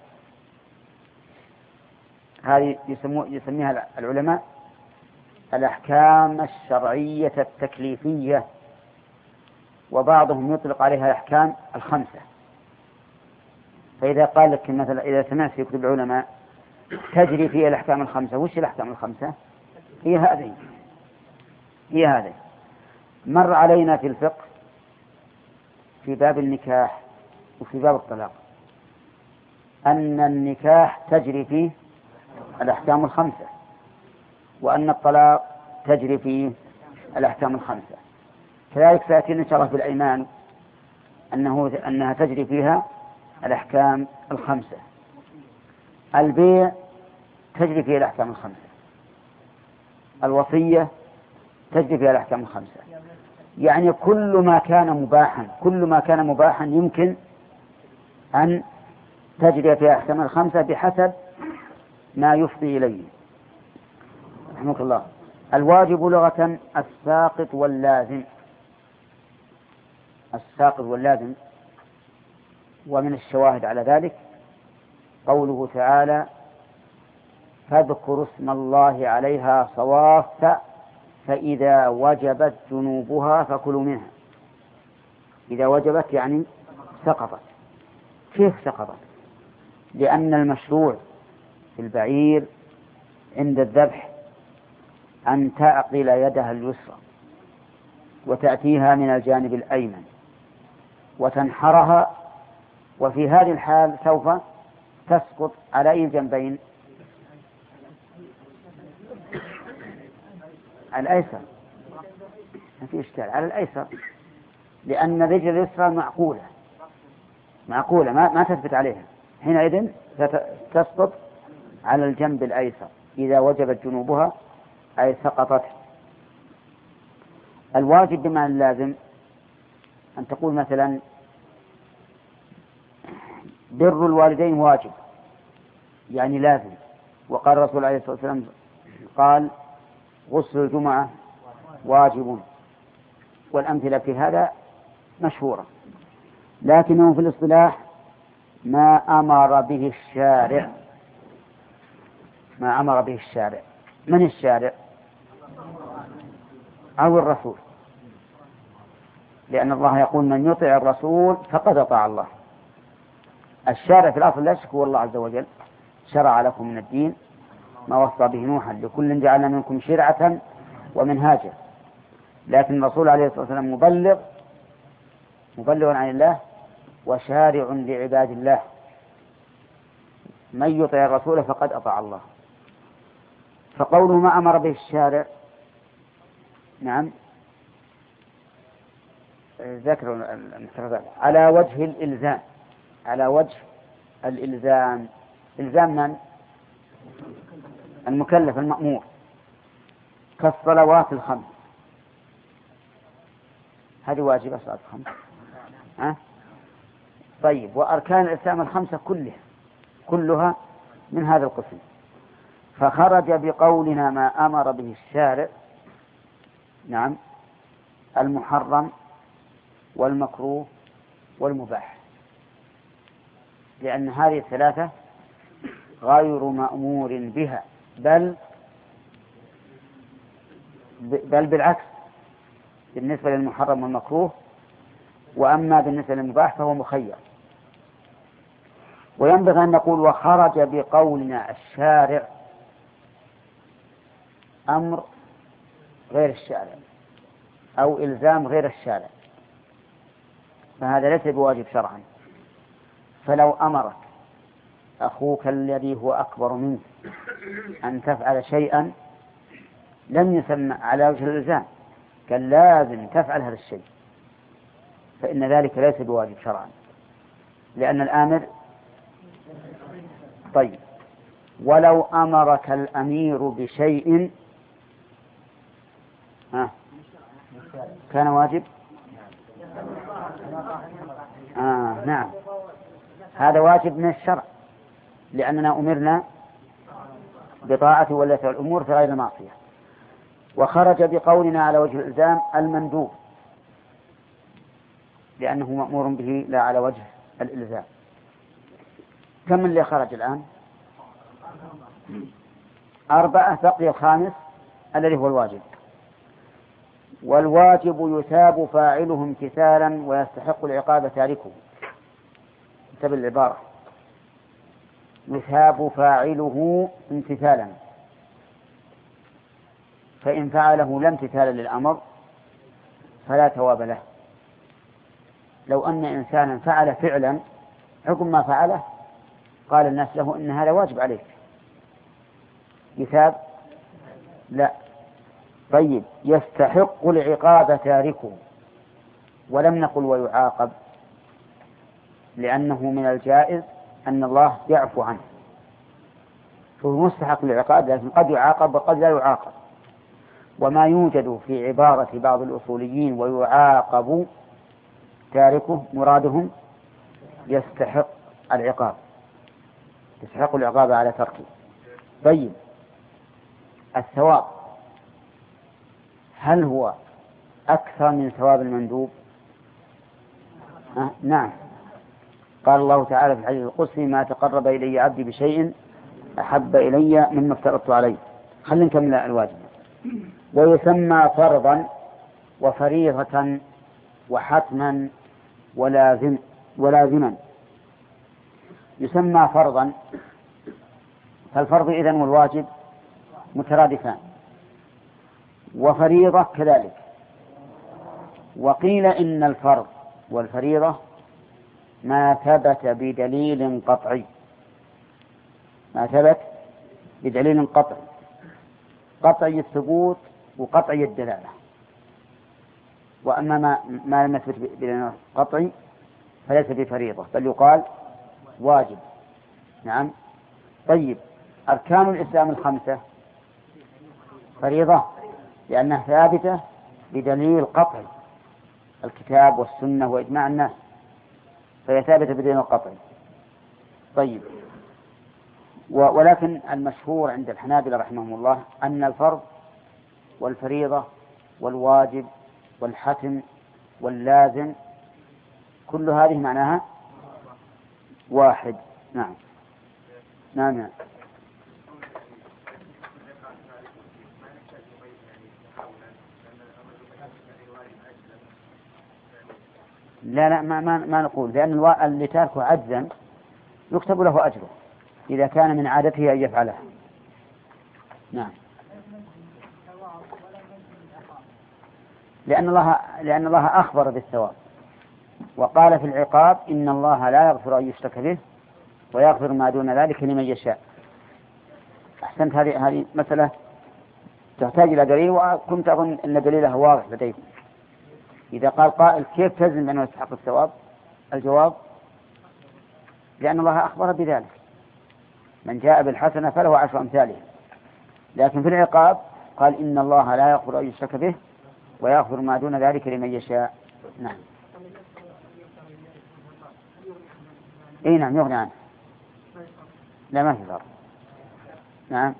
هذه يسميها العلماء الأحكام الشرعية التكليفية، وبعضهم يطلق عليها الأحكام 5. فإذا قال لك مثلا، إذا سمعت في كتب العلماء تجري فيها الأحكام 5، وش الأحكام 5؟ هي هذه. مر علينا في الفقه في باب النكاح وفي باب الطلاق أن النكاح تجري فيه الأحكام 5، وأن الطلاق تجري فيه الأحكام 5. كذلك سيأتينا إن شاء الله في الأيمان أنها تجري فيها الأحكام 5. البيع تجري فيه الأحكام 5، الوصية تجري فيها الأحكام 5. يعني كل ما كان مباحا يمكن أن تجري فيها أحكام 5 بحسب ما يفضي إليه. رحمك الله. الواجب لغة الساقط واللازم، ومن الشواهد على ذلك قوله تعالى: فاذكروا اسم الله عليها صواف فإذا وجبت جنوبها فكلوا منها. إذا وجبت يعني سقطت. كيف سقطت؟ لأن المشروع في البعير عند الذبح أن تعقل يدها اليسرى وتأتيها من الجانب الأيمن وتنحرها، وفي هذه الحال سوف تسقط على أي جنبين؟ على الأيسر. ما في إشكال، على الأيسر، لأن الرجل اليسرى معقولة ما تثبت عليها، حينئذ تسقط على الجنب الأيسر إذا وجبت جنوبها أي سقطت. الواجب بمعنى اللازم أن تقول مثلا بر الوالدين واجب، يعني لازم. وقال الرسول عليه الصلاة والسلام قال غسل الجمعة واجب، والأمثلة في هذا مشهورة. لكنه في الاصطلاح ما أمر به الشارع. ما أمر به الشارع. من الشارع؟ أو الرسول، لأن الله يقول من يطع الرسول فقد أطاع الله. الشارع في الأصل لا شك هو الله عز وجل. شرع لكم من الدين ما وصى به نوحا لكل جعلنا منكم شرعة ومنهاجا. لكن الرسول عليه الصلاة والسلام مبلغ عن الله وشارع لعباد الله. من يطع الرسول فقد أطاع الله. فقوله ما أمر به الشارع، نعم، ذكر المحترزات على وجه الإلزام. على وجه الإلزام. إلزام من؟ المكلف المأمور، كالصلوات الخمس. هذه واجبة صلاة الخمس. طيب، وأركان الإسلام الخمسة كلها من هذا القسم. فخرج بقولنا ما أمر به الشارع، نعم، المحرم والمكروه والمباح، لأن هذه الثلاثة غير مأمور بها، بل بالعكس بالنسبة للمحرم والمكروه. وأما بالنسبة للمباح فهو مخير. وينبغي أن نقول وخرج بقولنا الشارع أمر غير الشارع أو إلزام غير الشارع، فهذا ليس بواجب شرعا. فلو أمرك أخوك الذي هو أكبر منك أن تفعل شيئا لم يسمى على وجه الإلزام، كان لازم تفعل هذا الشيء، فإن ذلك ليس بواجب شرعا، لأن الآمر. طيب، ولو أمرك الأمير بشيء كان واجب. نعم، هذا واجب من الشرع، لأننا أمرنا بطاعة ولاة الأمور في غير معصية. وخرج بقولنا على وجه الإلزام المندوب، لأنه مأمور به لا على وجه الإلزام. كم اللي خرج الآن؟ 4. بقي الخامس الذي هو الواجب. والواجب يثاب فاعله امتثالا ويستحق العقاب تاركه. انتبه العبارة، يثاب فاعله امتثالا، فإن فعله لا امتثالا للأمر فلا ثواب له. لو أن إنسانا فعل فعلا حكم ما فعله قال الناس له إن هذا واجب عليك، يثاب؟ لا. طيب، يستحق العقاب تاركه، ولم نقل ويعاقب، لأنه من الجائز أن الله يعفو عنه، فهو مستحق للعقاب، لكن قد يعاقب وقد لا يعاقب. وما يوجد في عبارة بعض الأصوليين ويعاقب تاركه مرادهم يستحق العقاب، يستحق العقاب على تركه. طيب، الثواب هل هو أكثر من ثواب المندوب؟ نعم. قال الله تعالى في الحديث القدسي ما تقرب إلي عبدي بشيء أحب إلي مما افترضت عليه. خلينا نكمل الواجب. ويسمى فرضا وفريضة وحتما ولازما. يسمى فرضا، فالفرض إذن والواجب مترادفان، وفريضة كذلك. وقيل إن الفرض والفريضة ما ثبت بدليل قطعي، ما ثبت بدليل قطعي، قطعي الثبوت وقطعي الدلالة. وأما ما لم يثبت بدليل قطعي فليس بفريضة بل يقال واجب. نعم. طيب، أركان الإسلام الخمسة فريضة لأنها ثابتة بدليل قطعي، الكتاب والسنة وإجماع الناس، فهي ثابتة بدليل القطعي. طيب، ولكن المشهور عند الحنابلة رحمهم الله أن الفرض والفريضة والواجب والحتم واللازم كل هذه معناها واحد. نعم نعم. لا ما نقول، لأن اللي تاركه عجزا يكتب له أجره إذا كان من عادته أن يفعله. نعم، لأن الله أخبر بالثواب وقال في العقاب إن الله لا يغفر أن يشرك به ويغفر ما دون ذلك لمن يشاء. أحسنت، هذه مسألة تحتاج إلى دليل، وكنت أظن أن دليلها واضح لديكم. إذا قال قائل كيف تجزم بأنه يستحق الثواب؟ الجواب لأن الله أخبر بذلك، من جاء بالحسنة فله 10 أمثالها. لكن في العقاب قال إن الله لا يغفر أن يشرك به ويغفر ما دون ذلك لمن يشاء. نعم. اي نعم يغني عنه، لا ما في فرق. نعم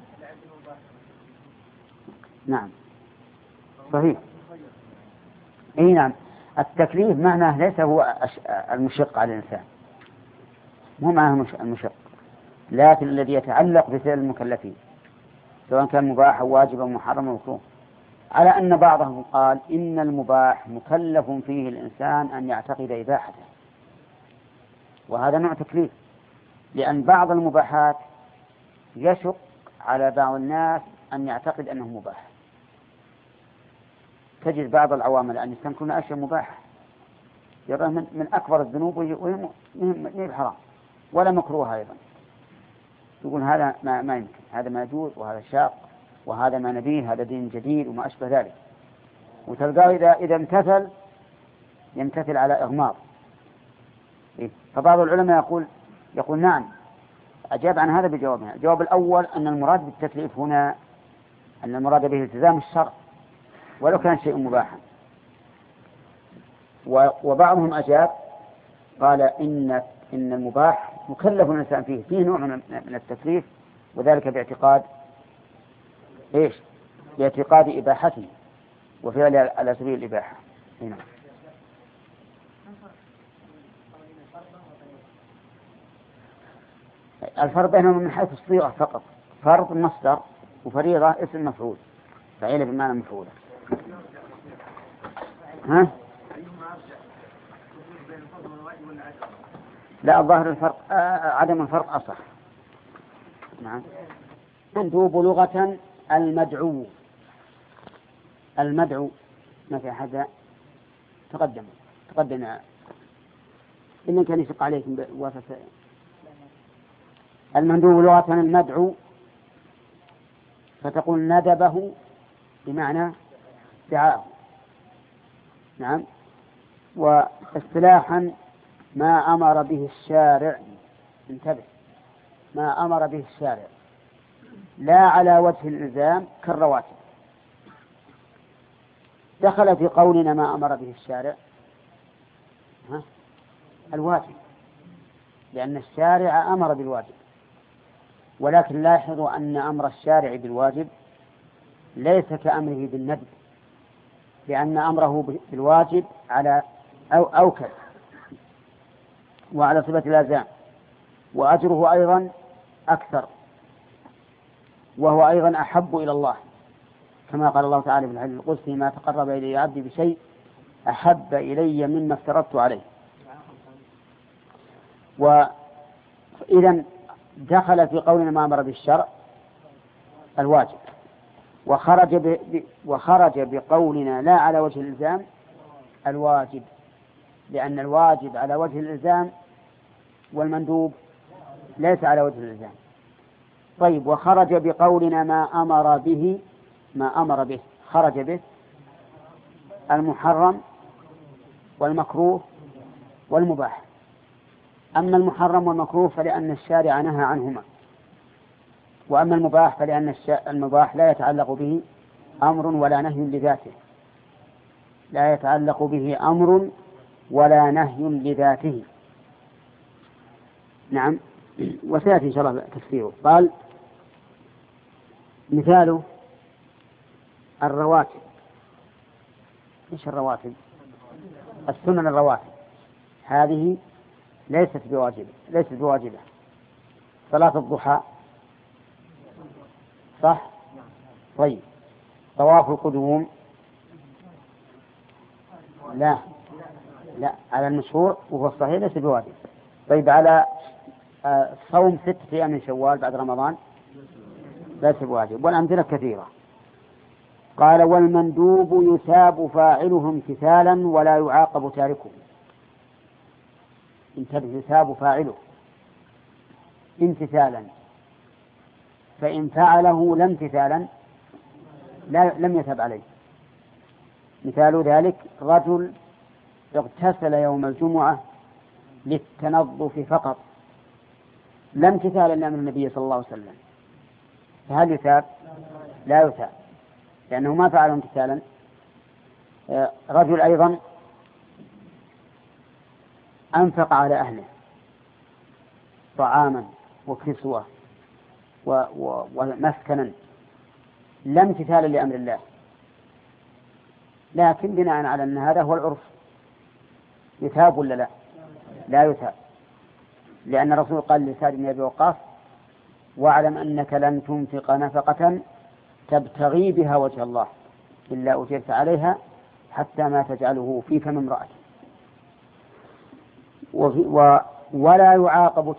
نعم صحيح. اي نعم، التكليف معناه ليس هو المشق على الإنسان، مو معناه المشق، لكن الذي يتعلق بفعل المكلفين سواء كان مباح أو واجب أو محرم أو مكروه. على أن بعضهم قال إن المباح مكلف فيه الإنسان أن يعتقد إباحته، وهذا نوع تكليف، لأن بعض المباحات يشق على بعض الناس أن يعتقد أنه مباح. تجد بعض العوام الآن يستنكرون أشياء مباحة يرى من أكبر الذنوب وهي حرام ولا مكروه أيضا، يقول هذا ما يمكن، هذا ما يجوز، وهذا شاق، وهذا ما نبيه، هذا دين جديد وما أشبه ذلك. وتلقاه إذا امتثل يمتثل على إغماض. فبعض العلماء يقول نعم، أجاب عن هذا بجوابين. الجواب الأول أن المراد بالتكليف هنا أن المراد به التزام الشرع ولو كان شيء مباحا. وبعضهم أجاب قال إن المباح مكلف الإنسان فيه نوع من التكليف، وذلك باعتقاد إيش؟ باعتقاد إباحته وفعل على سبيل الإباحة. هنا الفرق بينهم من حيث الصيغة فقط، فرض مصدر وفريضة اسم مفعول، فعيل بمعنى مفعولة. ها؟ لا، الظاهر الفرق عدم الفرق أصح. نعم. مندوب لغة المدعو ما في أحد تقدم إن كان يشق عليكم بواسطة. المندوب لغة المدعو، فتقول ندبه بمعنى دعاه. نعم. واصطلاحا ما أمر به الشارع، انتبه، ما أمر به الشارع لا على وجه الإلزام كالرواتب. دخل في قولنا ما أمر به الشارع الواجب، لأن الشارع أمر بالواجب، ولكن لاحظوا أن أمر الشارع بالواجب ليس كأمره بالندب، لأن أمره بالواجب على أوكل وعلى صفة الإلزام، وأجره أيضا أكثر، وهو أيضا أحب إلى الله، كما قال الله تعالى في الحديث القدسي ما تقرب إلي عبدي بشيء أحب إلي مما افترضت عليه. وإذا دخل في قولنا ما أمر بالشرع الواجب، وخرج بقولنا لا على وجه الإلزام الواجب، لأن الواجب على وجه الإلزام والمندوب ليس على وجه الإلزام. طيب، وخرج بقولنا ما أمر به خرج به المحرم والمكروه والمباح. أما المحرم والمكروه فلأن الشارع نهى عنهما، وأما المباح فلأن المباح لا يتعلق به أمر ولا نهي لذاته، لا يتعلق به أمر ولا نهي لذاته. نعم، وسيأتي إن شاء الله تفسيره. قال مثاله الرواتب. إيش الرواتب؟ السنن الرواتب هذه ليست بواجبة. صلاة الضحى صح؟ طيب طواف القدوم لا على المشهور وهو الصحيح ليس بواجب. طيب على صوم 6 أيام من شوال بعد رمضان ليس بواجب، والأمثلة كثيرة. قال والمندوب يثاب فاعله امتثالا ولا يعاقب تاركه. انتبه، يثاب فاعله امتثالا، فإن فعله لا امتثالا لم يثب عليه. مثال ذلك رجل اغتسل يوم الجمعة للتنظف فقط لا امتثالا لأمر النبي صلى الله عليه وسلم، فهل يثاب؟ لا يثاب، لأنه ما فعله امتثالا. رجل أيضا أنفق على أهله طعاما وكسوة ومسكنا لا امتثالا لأمر الله، لكن بناء على أن هذا هو العرف يثاب ولا لا؟ لا يثاب، لأن الرسول قال لسعد بن أبي وقاص واعلم أنك لن تنفق نفقة تبتغي بها وجه الله إلا أجرت عليها حتى ما تجعله في فم امرأتك. ولا يعاقب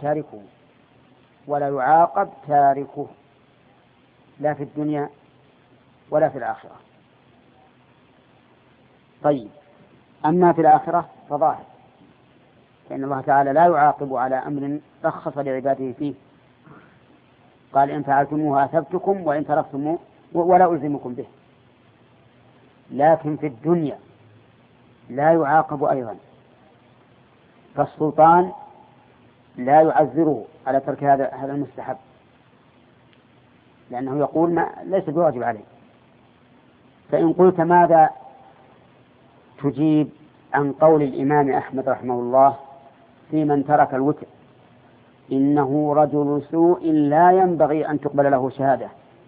تاركه لا في الدنيا ولا في الآخرة. طيب أما في الآخرة فظاهر، فإن الله تعالى لا يعاقب على أمر رخص لعباده فيه. قال إن فعلتموه أثبتكم وإن تركتموه ولا ألزمكم به. لكن في الدنيا لا يعاقب أيضا، فالسلطان لا يعذره على ترك هذا المستحب، لأنه يقول ليس بواجب عليه. فإن قلت ماذا تجيب عن قول الإمام أحمد رحمه الله في من ترك الوتر إنه رجل سوء لا ينبغي أن تقبل له شهادة،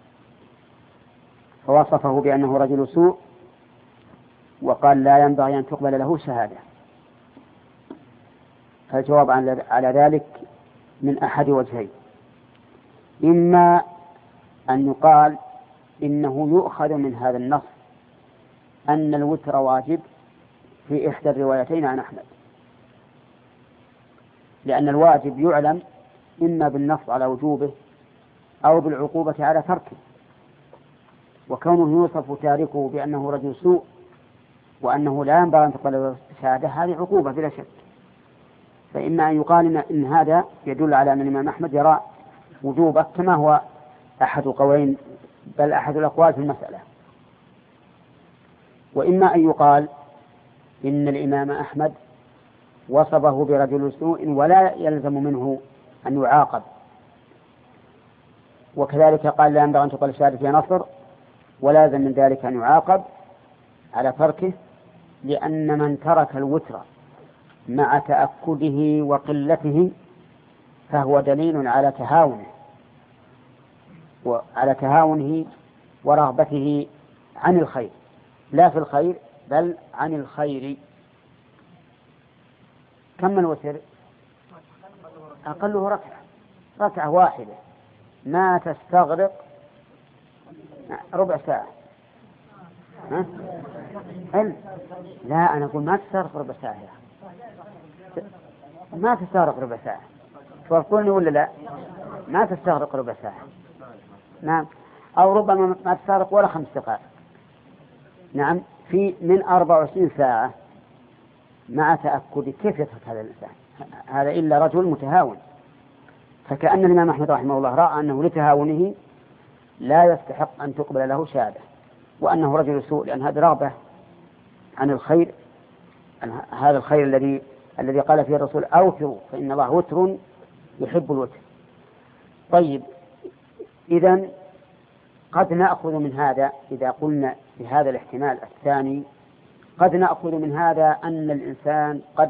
فوصفه بأنه رجل سوء وقال لا ينبغي أن تقبل له شهادة؟ فالجواب على ذلك من أحد وجهين: إما أن يقال إنه يؤخذ من هذا النص أن الوتر واجب في إحدى الروايتين عن أحمد، لأن الواجب يعلم إما بالنص على وجوبه أو بالعقوبة على تركه، وكونه يوصف تاركه بأنه رجل سوء وأنه لا ينبغي أن تقبل له شهادة هذه عقوبة بلا شك. فإما أن يقال إن هذا يدل على أن الإمام أحمد يرى وجوبه كما هو أحد قولين بل أحد الأقوال في المسألة، وإما أن يقال إن الإمام أحمد وصفه برجل سوء ولا يلزم منه أن يعاقب، وكذلك قال لا ينبغي أن تقبل الشهادة في نصر ولا يلزم من ذلك أن يعاقب على تركه، لأن من ترك الوتر مع تأكده وقلته فهو دليل على تهاونه ورغبته عن الخير، لا في الخير بل عن الخير. كم الوتر؟ أقله ركعة واحدة ما تستغرق ربع ساعة. لا أنا أقول ما تستغرق ربع ساعة، ما تستغرق ربع ساعة، توافقوني ولا لا؟ ما تستغرق ربع ساعة، نعم، أو ربما ما تستغرق ولا 5 دقائق. نعم، في من 24 ساعة مع تأكد. كيف يترك هذا الإنسان؟ هذا إلا رجل متهاون. فكأن الإمام أحمد رحمه الله رأى أنه لتهاونه لا يستحق أن تقبل له شهادة، وأنه رجل سوء، لأن هذا رغبة عن الخير، هذا الخير الذي قال فيه الرسول أوتروا فإن الله وتر يحب الوتر. طيب، إذن قد نأخذ من هذا إذا قلنا بهذا الاحتمال الثاني قد نأخذ من هذا أن الإنسان قد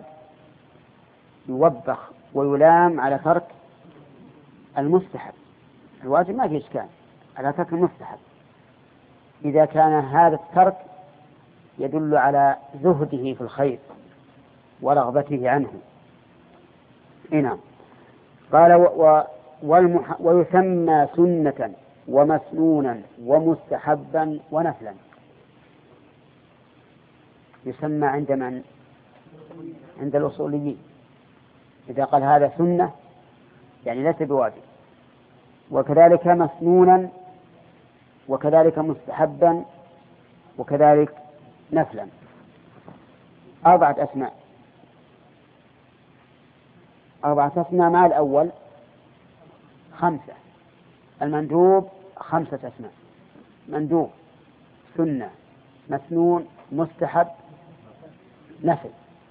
يوبخ ويلام على ترك المستحب. الواجب ما في إشكال، على ترك المستحب إذا كان هذا الترك يدل على زهده في الخير ورغبته عنه. نعم. قال ويسمى سنة ومسنونا ومستحبا ونفلا. يسمى عند من؟ عند الأصوليين. إذا قال هذا سنة يعني ليس بواجب، وكذلك مسنونا، وكذلك مستحبا، وكذلك نفلا. 4 أسماء. 4 أسماء مع الأول 5. المندوب 5 أسماء: مندوب، سنة، مسنون، مستحب، نفل.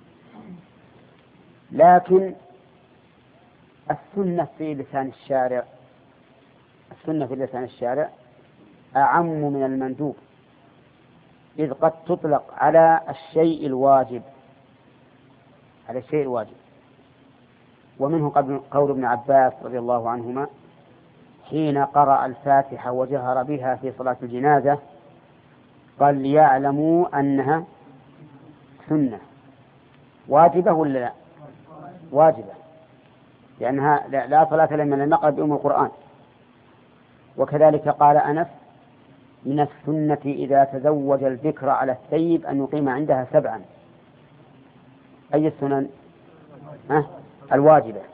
لكن السنة في لسان الشارع، السنة في لسان الشارع أعم من المندوب، إذ قد تطلق على الشيء الواجب، على الشيء الواجب. ومنه قول ابن عباس رضي الله عنهما حين قرأ الفاتحة وجهر بها في صلاة الجنازة قال ليعلموا أنها سنة. واجبة ولا لا؟ واجبة، لأنها لا صلاة لمن لم يقرأ بأم القرآن. وكذلك قال أنس من السنة إذا تزوج البكر على الثيب أن يقيم عندها 7. أي السنن؟ الواجبة.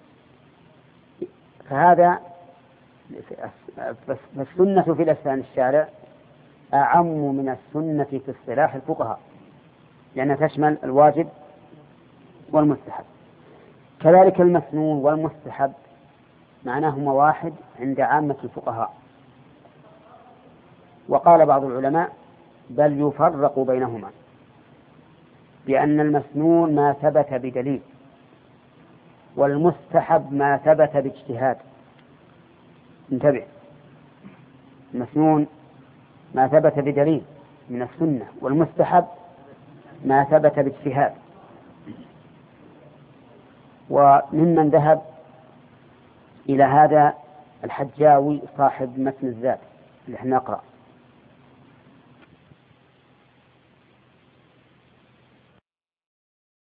فهذا السنة في لسان الشارع أعم من السنة في اصطلاح الفقهاء، لأنها تشمل الواجب والمستحب. كذلك المسنون والمستحب معناهما واحد عند عامة الفقهاء. وقال بعض العلماء بل يفرق بينهما، بأن المسنون ما ثبت بدليل، والمستحب ما ثبت باجتهاد. انتبه، المسنون ما ثبت بدليل من السنة، والمستحب ما ثبت باجتهاد. وممن ذهب إلى هذا الحجاوي صاحب متن الزاد اللي احنا نقرأ،